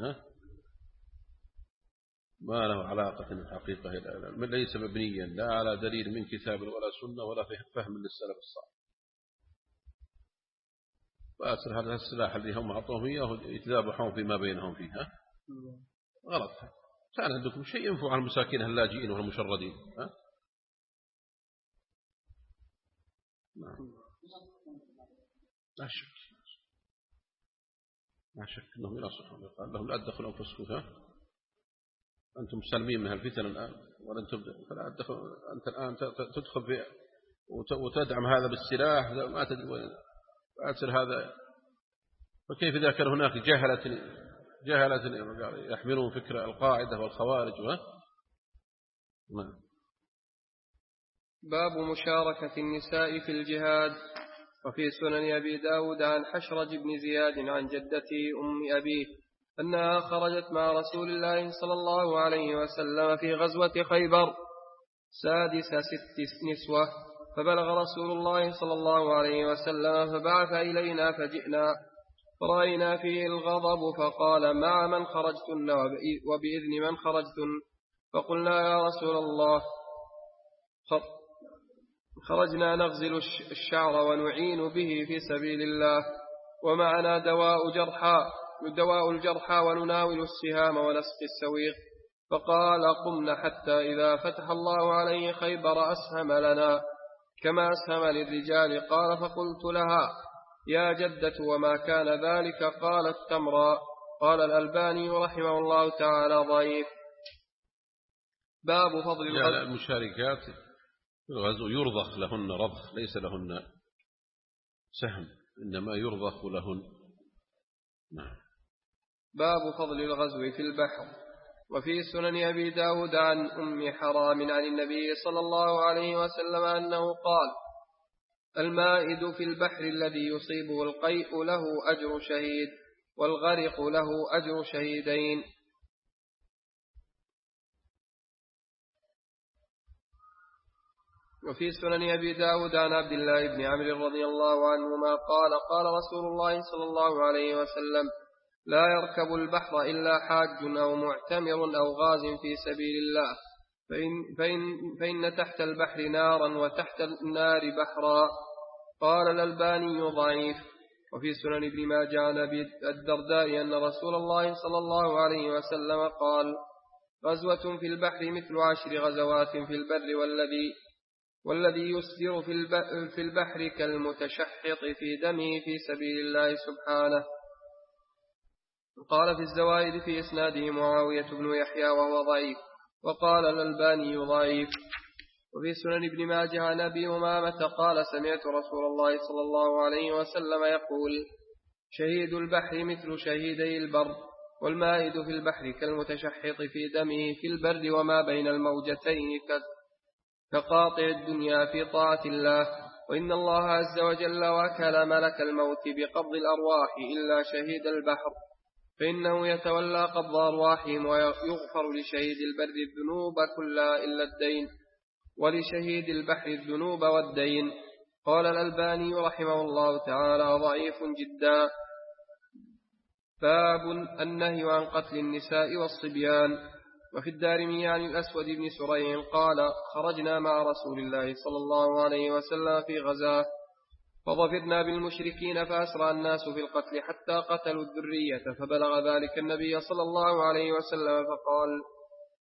ما له علاقة الحقيقة، ليس مبنيا لا على دليل من كتاب ولا سنة ولا فهم للسلف الصالح. فأسر هذا السلاح الذي هم أعطوهم إياه يتذابحون فيما بينهم فيه غلط. كان عندكم شيء ينفع على المساكين اللاجئين والمشردين لا شك أنهم ينصحون. قال لهم لا تدخلوا أنفسكم أنتم سالمين من الفتن الآن ولن تبدأ، فلا تدخل أنت الآن تدخل في وتدعم هذا بالسلاح ما تدري وين أسر هذا. فكيف إذا كان هناك جهلة يحملون فكرة القاعدة والخوارج باب مشاركة النساء في الجهاد. وفي سنن أبي داود عن حشرج بن زياد عن جدته أم أبيه أنها خرجت مع رسول الله صلى الله عليه وسلم في غزوة خيبر سادس 6 نسوة، فبلغ رسول الله صلى الله عليه وسلم فبعث إلينا فجئنا فرأينا فيه الغضب، فقال مع من خرجتن وبإذن من خرجتن؟ فقلنا يا رسول الله خرجنا نغزل الشعر ونعين به في سبيل الله، ومعنا دواء الجرحى ونناول السهام ونسقي السويق. فقال قمنا حتى إذا فتح الله عليه خيبر أسهم لنا كما أسهم للرجال. قال فقلت لها يا جدة وما كان ذلك؟ قالت تمرا. قال الألباني رحمه الله تعالى ضعيف. باب فضل الغزو. المشاركات في الغزو يرضخ لهن رضخ، ليس لهن سهم إنما يرضخ لهن. نعم. باب فضل الغزو في البحر. وفي سنن أبي داود عن أم حرام عن النبي صلى الله عليه وسلم أنه قال المائد في البحر الذي يصيبه القيء له أجر شهيد والغرق له أجر شهيدين. وفي سنن أبي داود عن عبد الله بن عمرو رضي الله عنهما قال قال رسول الله صلى الله عليه وسلم لا يركب البحر إلا حاج أو معتمر أو غاز في سبيل الله، فإن تحت البحر نارا وتحت النار بحرا. قال الألباني ضعيف. وفي سنن ابن ماجه عن أبي الدرداء أن رسول الله صلى الله عليه وسلم قال غزوة في البحر مثل 10 غزوات في البر، والذي يسير في البحر كالمتشحط في دمه في سبيل الله سبحانه. قال في الزوائد في إسناده معاوية بن يحيى وهو ضعيف، وقال الألباني ضعيف. وفي سنن ابن ماجه عن أبي أمامة قال سمعت رسول الله صلى الله عليه وسلم يقول شهيد البحر مثل شهيدي البر، والمائد في البحر كالمتشحط في دمه في البر وما بين الموجتين كقاطع الدنيا في طاعة الله. وإن الله عز وجل وكل ملك الموت بقبض الأرواح إلا شهيد البحر، فإنه يتولى قبض أرواحهم، ويغفر لشهيد البر الذنوب كلها إلا الدين، ولشهيد البحر الذنوب والدين. قال الألباني رحمه الله تعالى ضعيف جدا. باب النهي عن قتل النساء والصبيان. وفي الدارمي عن الأسود بن سريع قال خرجنا مع رسول الله صلى الله عليه وسلم في غزاه فظفرنا بالمشركين فأسرع الناس في القتل حتى قتلوا الذرية، فبلغ ذلك النبي صلى الله عليه وسلم فقال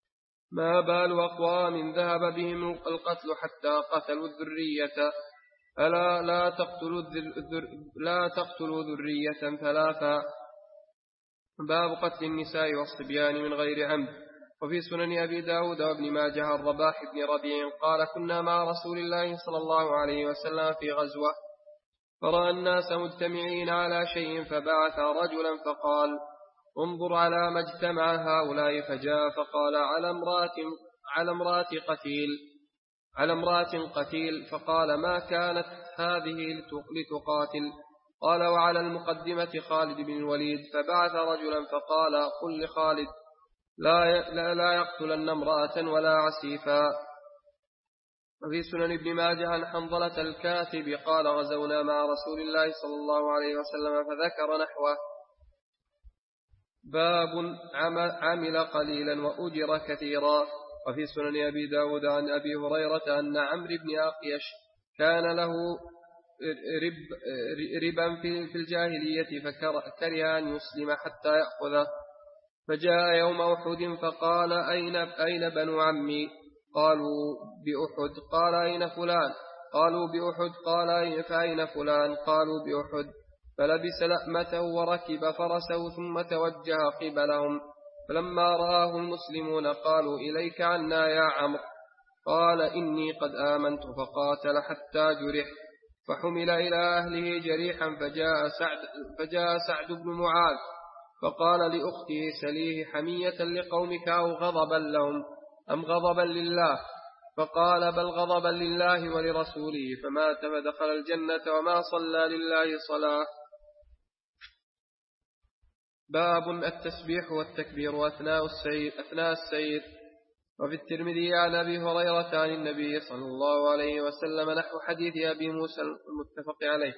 ما بال أقوام ذهب بهم القتل حتى قتلوا الذرية ألا لا تقتلوا ذرية ثلاثا. باب قتل النساء والصبيان من غير عمد. وفي سنن أبي داود وابن ماجه الرباح بن ربيع قال كنا مع رسول الله صلى الله عليه وسلم في غزوة فرأى الناس مجتمعين على شيء فبعث رجلا فقال انظر على ما اجتمع هؤلاء فجاء فقال على امرأة قتيل فقال ما كانت هذه لتقاتل قال وعلى المقدمة خالد بن الوليد فبعث رجلا فقال قل لخالد لا يقتلن امرأة ولا عسيفا. وفي سنن ابن ماجه عن حنظلة الكاتب قال غزونا مع رسول الله صلى الله عليه وسلم فذكر نحوه. باب عمل قليلا وأجر كثيرا. وفي سنن أبي داود عن أبي هريرة أن عمرو بن أقيش كان له ربا في الجاهلية فكره أن يسلم حتى يأخذه فجاء يوم أحد فقال أين بنو عمي قالوا بأحد قال أين فلان قالوا بأحد قال فأين فلان قالوا بأحد فلبس لأمته وركب فرسه ثم توجه قبلهم فلما رآه المسلمون قالوا إليك عنا يا عمرو قال إني قد آمنت فقاتل حتى جرح فحمل إلى أهله جريحا فجاء سعد بن معاذ فقال لأخته سليه حمية لقومك أو غضبا لهم أم غضبا لله فقال بل غضبا لله ولرسوله فمات فدخل الجنة وما صلى لله صلاة. باب التسبيح والتكبير أثناء السير. وفي الترمذي عن أبي هريرة عن النبي صلى الله عليه وسلم نحو حديث أبي موسى المتفق عليه.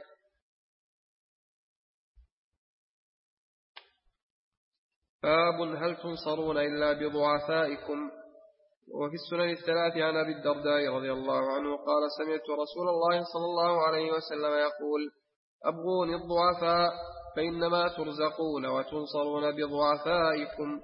باب هل تنصرون إلا بضعفائكم. وفي السنن الثلاث عن أبي الدرداء رضي الله عنه قال سمعت رسول الله صلى الله عليه وسلم يقول أبغوني الضعفاء فإنما ترزقون وتنصرون بضعفائكم.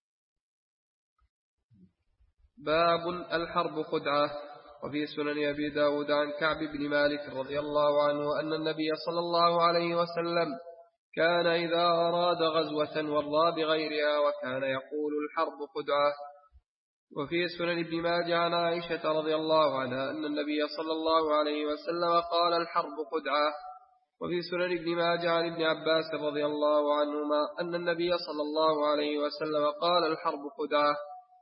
باب الحرب خدعة. وفي سنن أبي داود عن كعب بن مالك رضي الله عنه أن النبي صلى الله عليه وسلم كان إذا أراد غزوة ورى بغيرها وكان يقول الحرب خدعة. وفي سنن ابن ماجه عن عائشة رضي الله عنها أن النبي صلى الله عليه وسلم قال الحرب خدعة. وفي سنن ابن ماجه عن ابن عباس رضي الله عنهما أن النبي صلى الله عليه وسلم قال الحرب خدعة.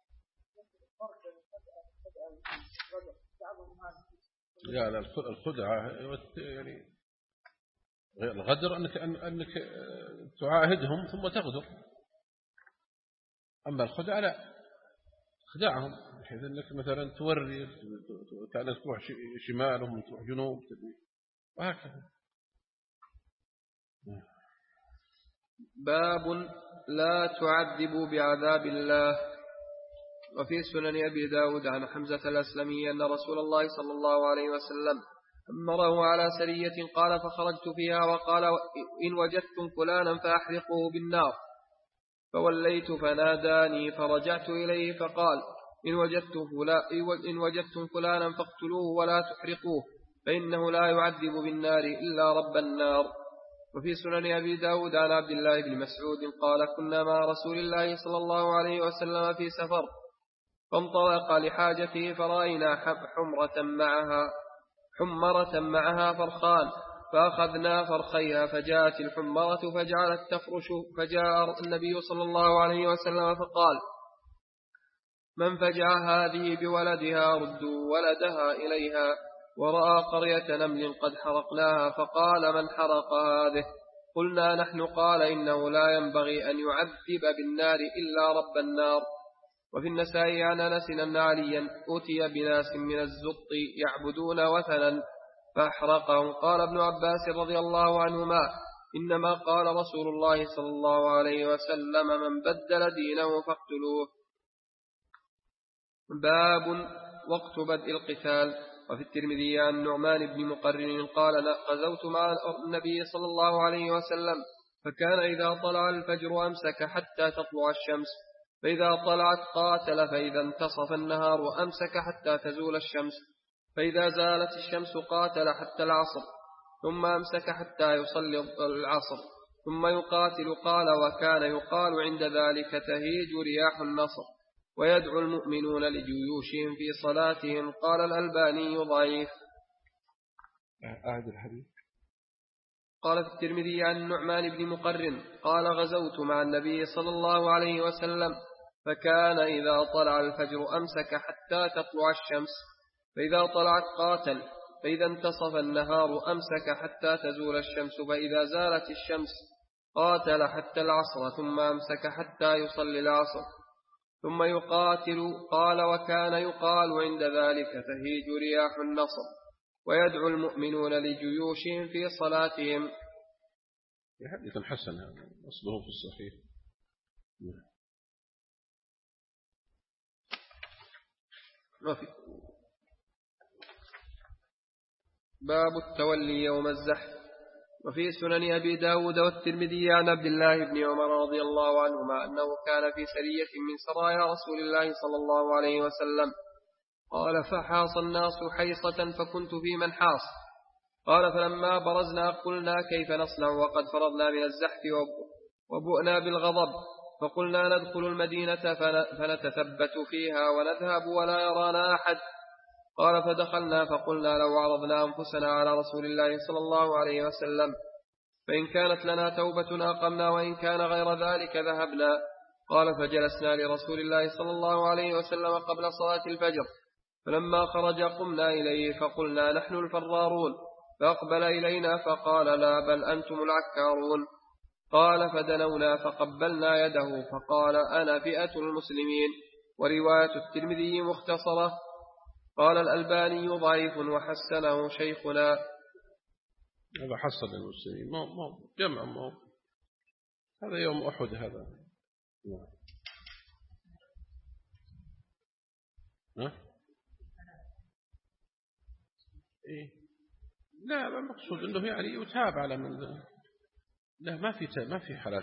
لا الخدعة يعني الغدر أنك تعاهدهم ثم تغدر. أما الخدعة لا خدعهم بحيث أنك مثلا توري كأنك تروح شمالهم تروح جنوب وهكذا. باب لا تعذبوا بعذاب الله. وفي سنن أبي داود عن حمزة الأسلمي أن رسول الله صلى الله عليه وسلم أمره على سرية قال فخرجت فيها وقال إن وجدتم فلانا فأحرقوه بالنار فوليت فناداني فرجعت إليه فقال إن وجدتم فلانا فاقتلوه ولا تحرقوه فإنه لا يعذب بالنار إلا رب النار. وفي سنن أبي داود عن عبد الله بن مسعود قال كنا مع رسول الله صلى الله عليه وسلم في سفر فانطلق لحاجته فرأينا حمرة معها فرخان فأخذنا فرخيها فجاءت الحمرة فجعلت تفرش فجاء النبي صلى الله عليه وسلم فقال من فجع هذه بولدها ردوا ولدها إليها ورأى قرية نمل قد حرقناها فقال من حرق هذه قلنا نحن قال إنه لا ينبغي أن يعذب بالنار إلا رب النار. وفي النسائي عن أنس أن عليا أتي بناس من الزط يعبدون وثنا فأحرقهم قال ابن عباس رضي الله عنهما إنما قال رسول الله صلى الله عليه وسلم من بدل دينه فاقتلوه. باب وقت بدء القتال. وفي الترمذي عن نعمان بن مقرن قال غزوت مع النبي صلى الله عليه وسلم فكان إذا طلع الفجر أمسك حتى تطلع الشمس فإذا طلعت قاتل، فإذا انتصف النهار أمسك حتى تزول الشمس، فإذا زالت الشمس قاتل حتى العصر، ثم أمسك حتى يصلي العصر، ثم يقاتل. قال: وكان يقال عند ذلك تهيج رياح النصر، ويدعو المؤمنون لجيوشهم في صلاتهم. قال الألباني: ضعيف. أعد الحديث. قال في الترمذي عن النعمان بن مقرن قال: غزوت مع النبي صلى الله عليه وسلم، فكان إذا طلع الفجر أمسك حتى تطلع الشمس، فإذا طلعت قاتل، فإذا انتصف النهار أمسك حتى تزول الشمس، فإذا زالت الشمس قاتل حتى العصر، ثم أمسك حتى يصلي العصر، ثم يقاتل. قال: وكان يقال عند ذلك تهيج رياح النصر، ويدعو المؤمنون لجيوشهم في صلاتهم. حديث حسن هذا، أصله في الصحيح. باب التولي يوم الزحف. وفي سنن أبي داود والترمذي عن عبد الله بن عمر رضي الله عنهما أنه كان في سرية من سرايا رسول الله صلى الله عليه وسلم. قال: فحاص الناس حيصة، فكنت في من حاص. قال: فلما برزنا قلنا: كيف نصنع وقد فرضنا من الزحف وبؤنا بالغضب؟ فقلنا: ندخل المدينة فنتثبت فيها ونذهب ولا يرانا أحد. قال: فدخلنا فقلنا: لو عرضنا أنفسنا على رسول الله صلى الله عليه وسلم، فإن كانت لنا توبة أقمنا، وإن كان غير ذلك ذهبنا. قال: فجلسنا لرسول الله صلى الله عليه وسلم قبل صلاة الفجر، فلما خرج قمنا إليه فقلنا: نحن الفرارون. فأقبل إلينا فقال: لا، بل أنتم العكارون. قال: فدنونا فقبلنا يده فقال: أنا فئة المسلمين. ورواية الترمذي مختصرة. قال الألباني: ضعيف وحسنه شيخنا. هذا حصل المسلمين، ما جمع، ما هذا يوم أحد هذا. إيه؟ لا، المقصود أنه يعني يتاب على من. لا، ما في حالات.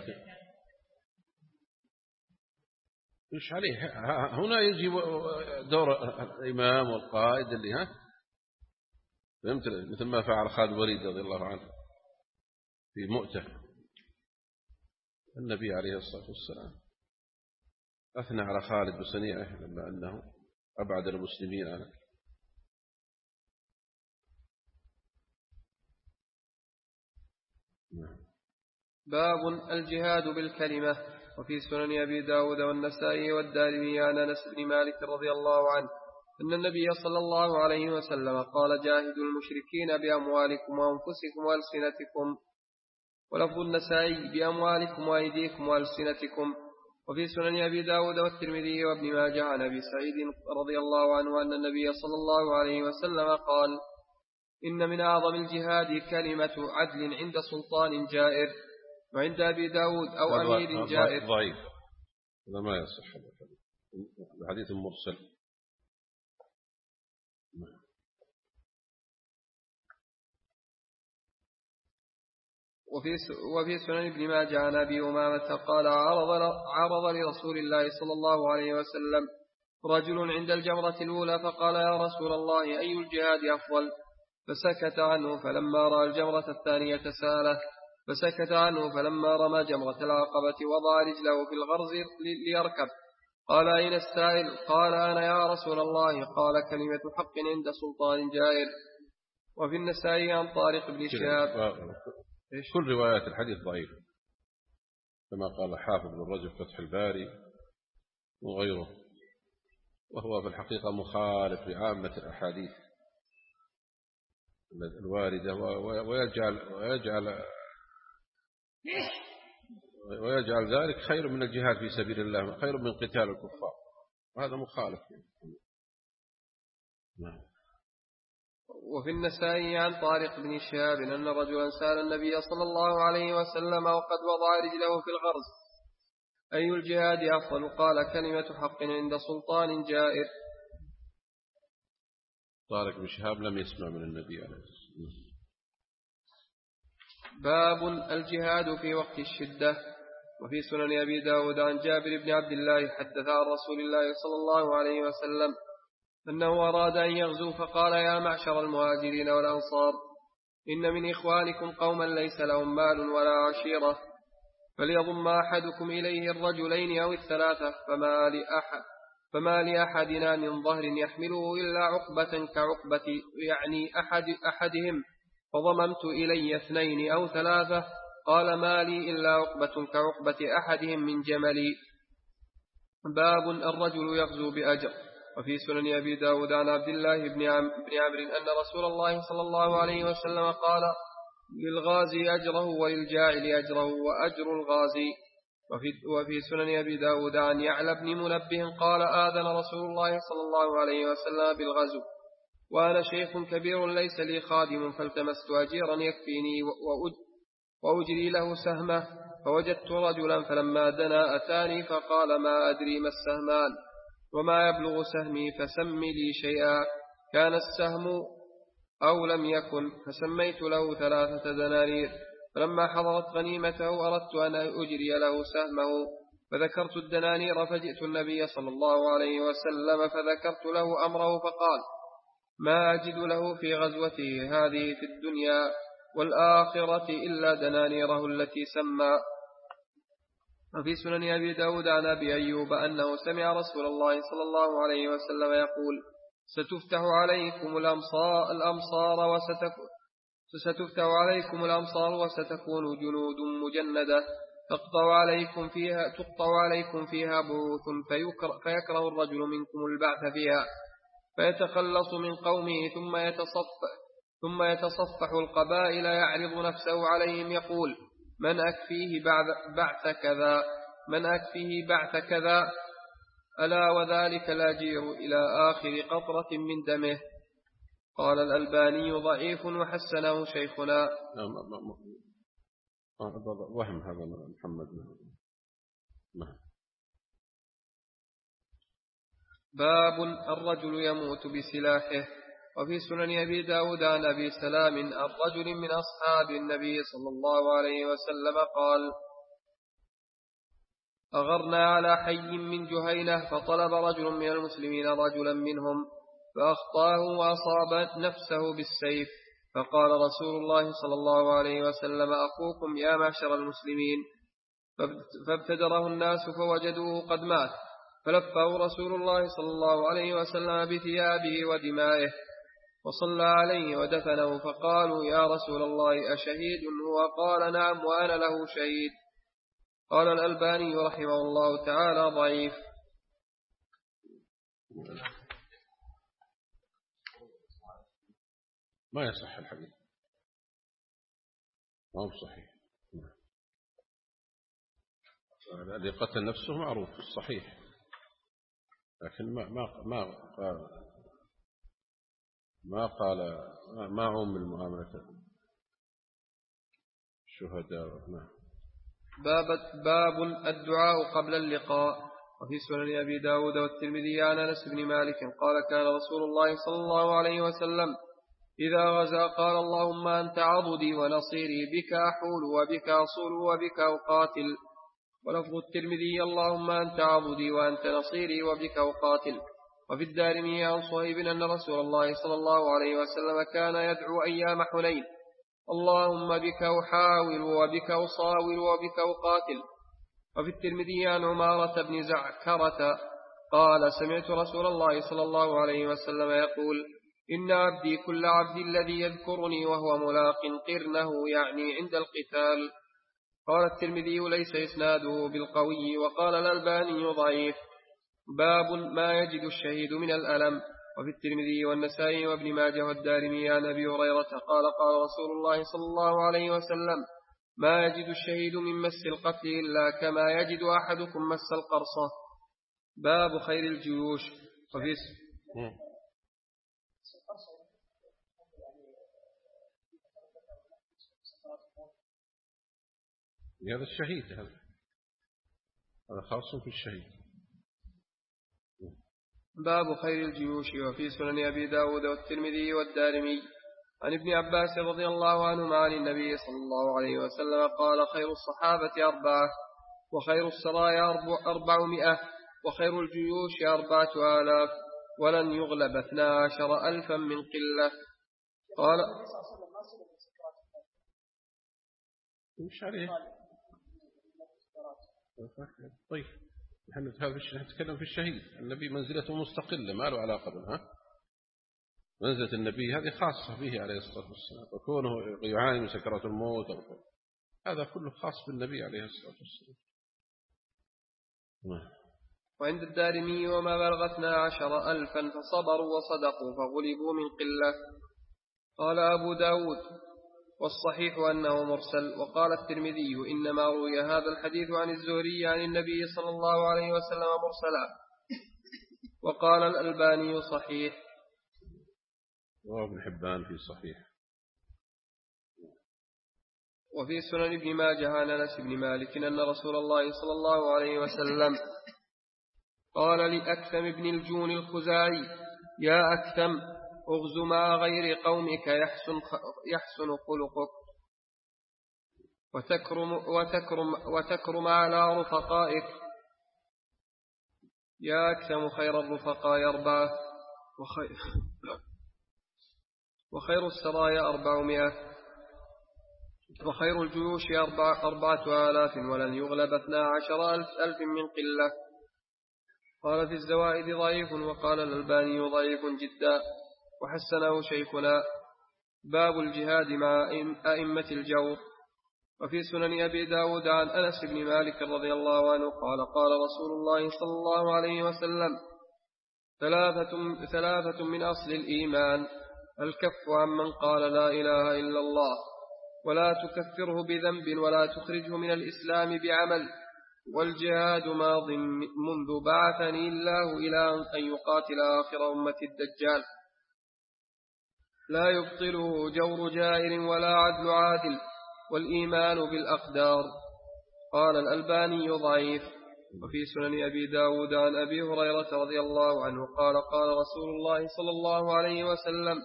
إيش عليه؟ هنا يجي دور الإمام والقائد اللي فهمت، مثل ما فعل خالد الوليد رضي الله عنه في مؤتة. النبي عليه الصلاة والسلام أثنى على خالد بصنيعه لما أنه أبعد المسلمين عنه. باب الجهاد بالكلمة. وفي سنن أبي داود والنسائي والدارمي عن أنس بن مالك رضي الله عنه أن النبي صلى الله عليه وسلم قال: جاهدوا المشركين بأموالكم وأنفسكم وألسنتكم. ولفظ النسائي: بأموالكم وأيديكم وألسنتكم. وفي سنن أبي داود والترمذي وابن ماجه عن أبي سعيد رضي الله عنه أن النبي صلى الله عليه وسلم قال: إن من أعظم الجهاد كلمة عدل عند سلطان جائر. وعند أبي داود: أو أمير جائر. ضعيف، هذا ما يصح، هذا حديث مرسل. وفي سنن ابن ماجه عن أبي أمامة قال: عرض لرسول الله صلى الله عليه وسلم رجل عند الجمرة الأولى، فقال: يا رسول الله، أي الجهاد أفضل؟ فسكت عنه. فلما رأى الجمرة الثانية سأله، فسكت عنه. فلما رمى جمرة العقبة وضع رجله في الغرز ليركب، قال: أين السائل؟ قال: أنا يا رسول الله. قال: كلمة حق عند سلطان جائر. وفي النسائي عن طارق بن شهاب. كل روايات الحديث ضعيف كما قال حافظ بن رجب فتح الباري وغيره، وهو في الحقيقة مخالف لعامة الأحاديث الواردة، ويجعل ذلك خير من الجهاد في سبيل الله، خير من قتال الكفار، وهذا مخالف. وفي النسائي عن طارق بن شهاب أن رجلا سأل النبي صلى الله عليه وسلم وقد وضع رجله في الغرز: أي الجهاد أفضل؟ قال: كلمة حق عند سلطان جائر. طارق بن شهاب لم يسمع من النبي عليه الصلاة والسلام. باب الجهاد في وقت الشدة. وفي سنن أبي داود عن جابر بن عبد الله حدث عن رسول الله صلى الله عليه وسلم أنه أراد أن يغزو فقال يا معشر المهاجرين والأنصار إن من إخوانكم قوما ليس لهم مال ولا عشيرة فليضم أحدكم إليه الرجلين أو الثلاثة فما لأحدنا من ظهر يحمله إلا عقبة كعقبة يعني أحدهم فضممت إلي 2 أو 3 قال ما لي إلا عقبة كعقبة أحدهم من جملي. باب الرجل يغزو بأجر. وفي سنن أبي داود عن عبد الله بن عمرو أن رسول الله صلى الله عليه وسلم قال للغازي أجره وللجاعل أجره وأجر الغازي. وفي سنن أبي داود عن يعلى بن منبه قال آذن رسول الله صلى الله عليه وسلم بالغزو وأنا شيخ كبير ليس لي خادم فالتمست أجيرا يكفيني وأجري له سهمه فوجدت رجلا فلما دنا أتاني فقال ما أدري ما السهمان وما يبلغ سهمي فسم لي شيئا كان السهم أو لم يكن فسميت له 3 دنانير فلما حضرت غنيمته أردت أن أجري له سهمه فذكرت الدنانير فجئت النبي صلى الله عليه وسلم فذكرت له أمره فقال ما أجد له في غزوته هذه في الدنيا والآخرة إلا دنانيره التي سمى. وفي سنن أبي داود عن أبي أيوب أنه سمع رسول الله صلى الله عليه وسلم يقول ستفتح عليكم الأمصار وستكون جنود مجندة تقطع عليكم فيها بروث فيكره الرجل منكم البعث فيها فيتخلص من قومه ثم يتصفح القبائل يعرض نفسه عليهم يقول من أكفيه بعث كذا ألا وذلك الأجير إلى آخر قطرة من دمه. قال الألباني ضعيف وحسنه شيخنا. وهم هذا محمد. باب الرجل يموت بسلاحه. وفي سنن أبي داود عن أبي سلام الرجل من أصحاب النبي صلى الله عليه وسلم قال أغرنا على حي من جهينة فطلب رجل من المسلمين رجلا منهم فأخطاه وأصاب نفسه بالسيف فقال رسول الله صلى الله عليه وسلم أخوكم يا معشر المسلمين فابتدره الناس فوجدوه قد مات فلفه رسول الله صلى الله عليه وسلم بثيابه ودمائه وصلى عليه ودفنه فقالوا يا رسول الله أشهيد هو قال نعم وأنا له شهيد. قال الألباني رحمه الله تعالى ضعيف. ما يصح الحديث ما هو صحيح. الذي قتل نفسه معروف الصحيح لكن ما عم المعاملة الشهداء. باب الدعاء قبل اللقاء. وفي سنن أبي داود والترمذي عن أنس بن مالك قال كان رسول الله صلى الله عليه وسلم إذا غزا قال اللهم أنت عضدي ونصيري بك أحول وبك أصول وبك أقاتل. ولفظ الترمذي اللهم أنت عضدي وأنت نصيري وبك أقاتل. وفي الدارمي عن صهيب أن رسول الله صلى الله عليه وسلم كان يدعو أيام حنين اللهم بك أحاول وبك أصاول وبك أقاتل. وفي الترمذي عن عمارة بن زعكرة قال سمعت رسول الله صلى الله عليه وسلم يقول إن عبدي كل عبد الذي يذكرني وهو ملاق قرنه يعني عند القتال. قال الترمذي ليس إسناده بالقوي وقال الألباني ضعيف. باب ما يجد الشهيد من الألم. وفي الترمذي والنسائي وابن ماجه والدارمي عن أبي هريرة قال قال رسول الله صلى الله عليه وسلم ما يجد الشهيد من مس القتل إلا كما يجد أحدكم مس القرصة. باب خير الجيوش. وفي هذا الشهيد هذا خاص في الشهيد. باب خير الجيوش. وفي سنن أبي داود والترمذي والدارمي عن ابن عباس رضي الله عنهما عن النبي صلى الله عليه وسلم قال خير الصحابة 4 وخير السرايا 400 وخير الجيوش 4000 ولن يغلب 12,000 من قلة. قال مش عليه. طيب نحن نتكلم في الشهيد. النبي منزلته مستقلة ما له علاقة بها. منزلة النبي هذه خاصة به عليه الصلاة والسلام، وكونه يعاني من سكرات الموت هذا كله خاص بالنبي عليه الصلاة والسلام. وعند الدارمي وما بلغ 12,000 فصبروا وصدقوا فغلبوا من قلة. قال أبو داود والصحيح أنه مرسل. وقال الترمذي إنما روي هذا الحديث عن الزهري عن النبي صلى الله عليه وسلم مرسلا. وقال الألباني صحيح. وابن حبان في صحيح. وفي سنن ابن ماجه عن أنس بن مالك أن رسول الله صلى الله عليه وسلم قال لأكثم بن الجون الخزاعي يا أكثم اغز مع غير قومك يحسن خلقك وتكرم على رفقائك. يا أكثم خير الرفقاء 4 وخير السرايا 400 وخير الجيوش 4000 ولن يغلب 12,000 من قلة. قال في الزوائد ضعيف. وقال الألباني ضعيف جدا وحسنه شيخنا. باب الجهاد مع أئمة الجور. وفي سنن أبي داود عن أنس بن مالك رضي الله عنه قال قال رسول الله صلى الله عليه وسلم 3 من أصل الإيمان: الكف عمن قال لا إله إلا الله ولا تكفره بذنب ولا تخرجه من الإسلام بعمل، والجهاد ماض منذ بعثني الله إلى أن يقاتل آخر أمة الدجال، لا يبطله جور جائر ولا عدل عادل، والإيمان بالأقدار. قال الألباني ضعيف. وفي سنن أبي داود عن أبي هريرة رضي الله عنه قال قال رسول الله صلى الله عليه وسلم: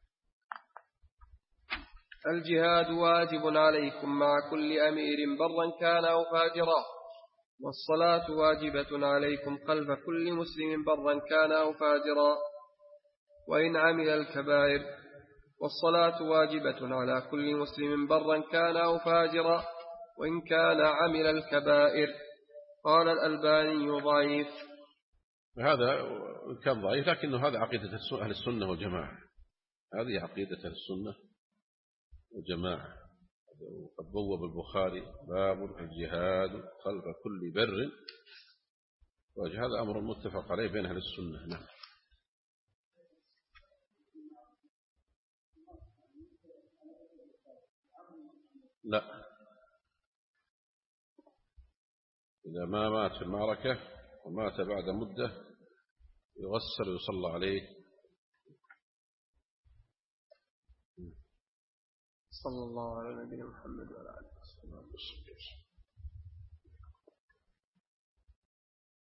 الجهاد واجب عليكم مع كل أمير برا كان أو فاجرا، والصلاة واجبة عليكم خلف كل مسلم برا كان أو فاجرا وإن عمل الكبائر، والصلاة واجبة على كل مسلم برا كان أو فاجرا وإن كان عمل الكبائر. قال الألباني ضعيف. هذا كان ضعيف لكنه هذا عقيدة أهل السنة والجماعة. هذه عقيدة أهل السنة والجماعة. وقد بوب البخاري باب الجهاد خلف كل بر، وهذا أمر متفق عليه بين أهل السنة. نعم. لا، إذا ما مات في المعركة ومات بعد مدة يغسل ويصلى عليه. صلى الله على نبينا محمد وعلى آله وصحبه وسلم.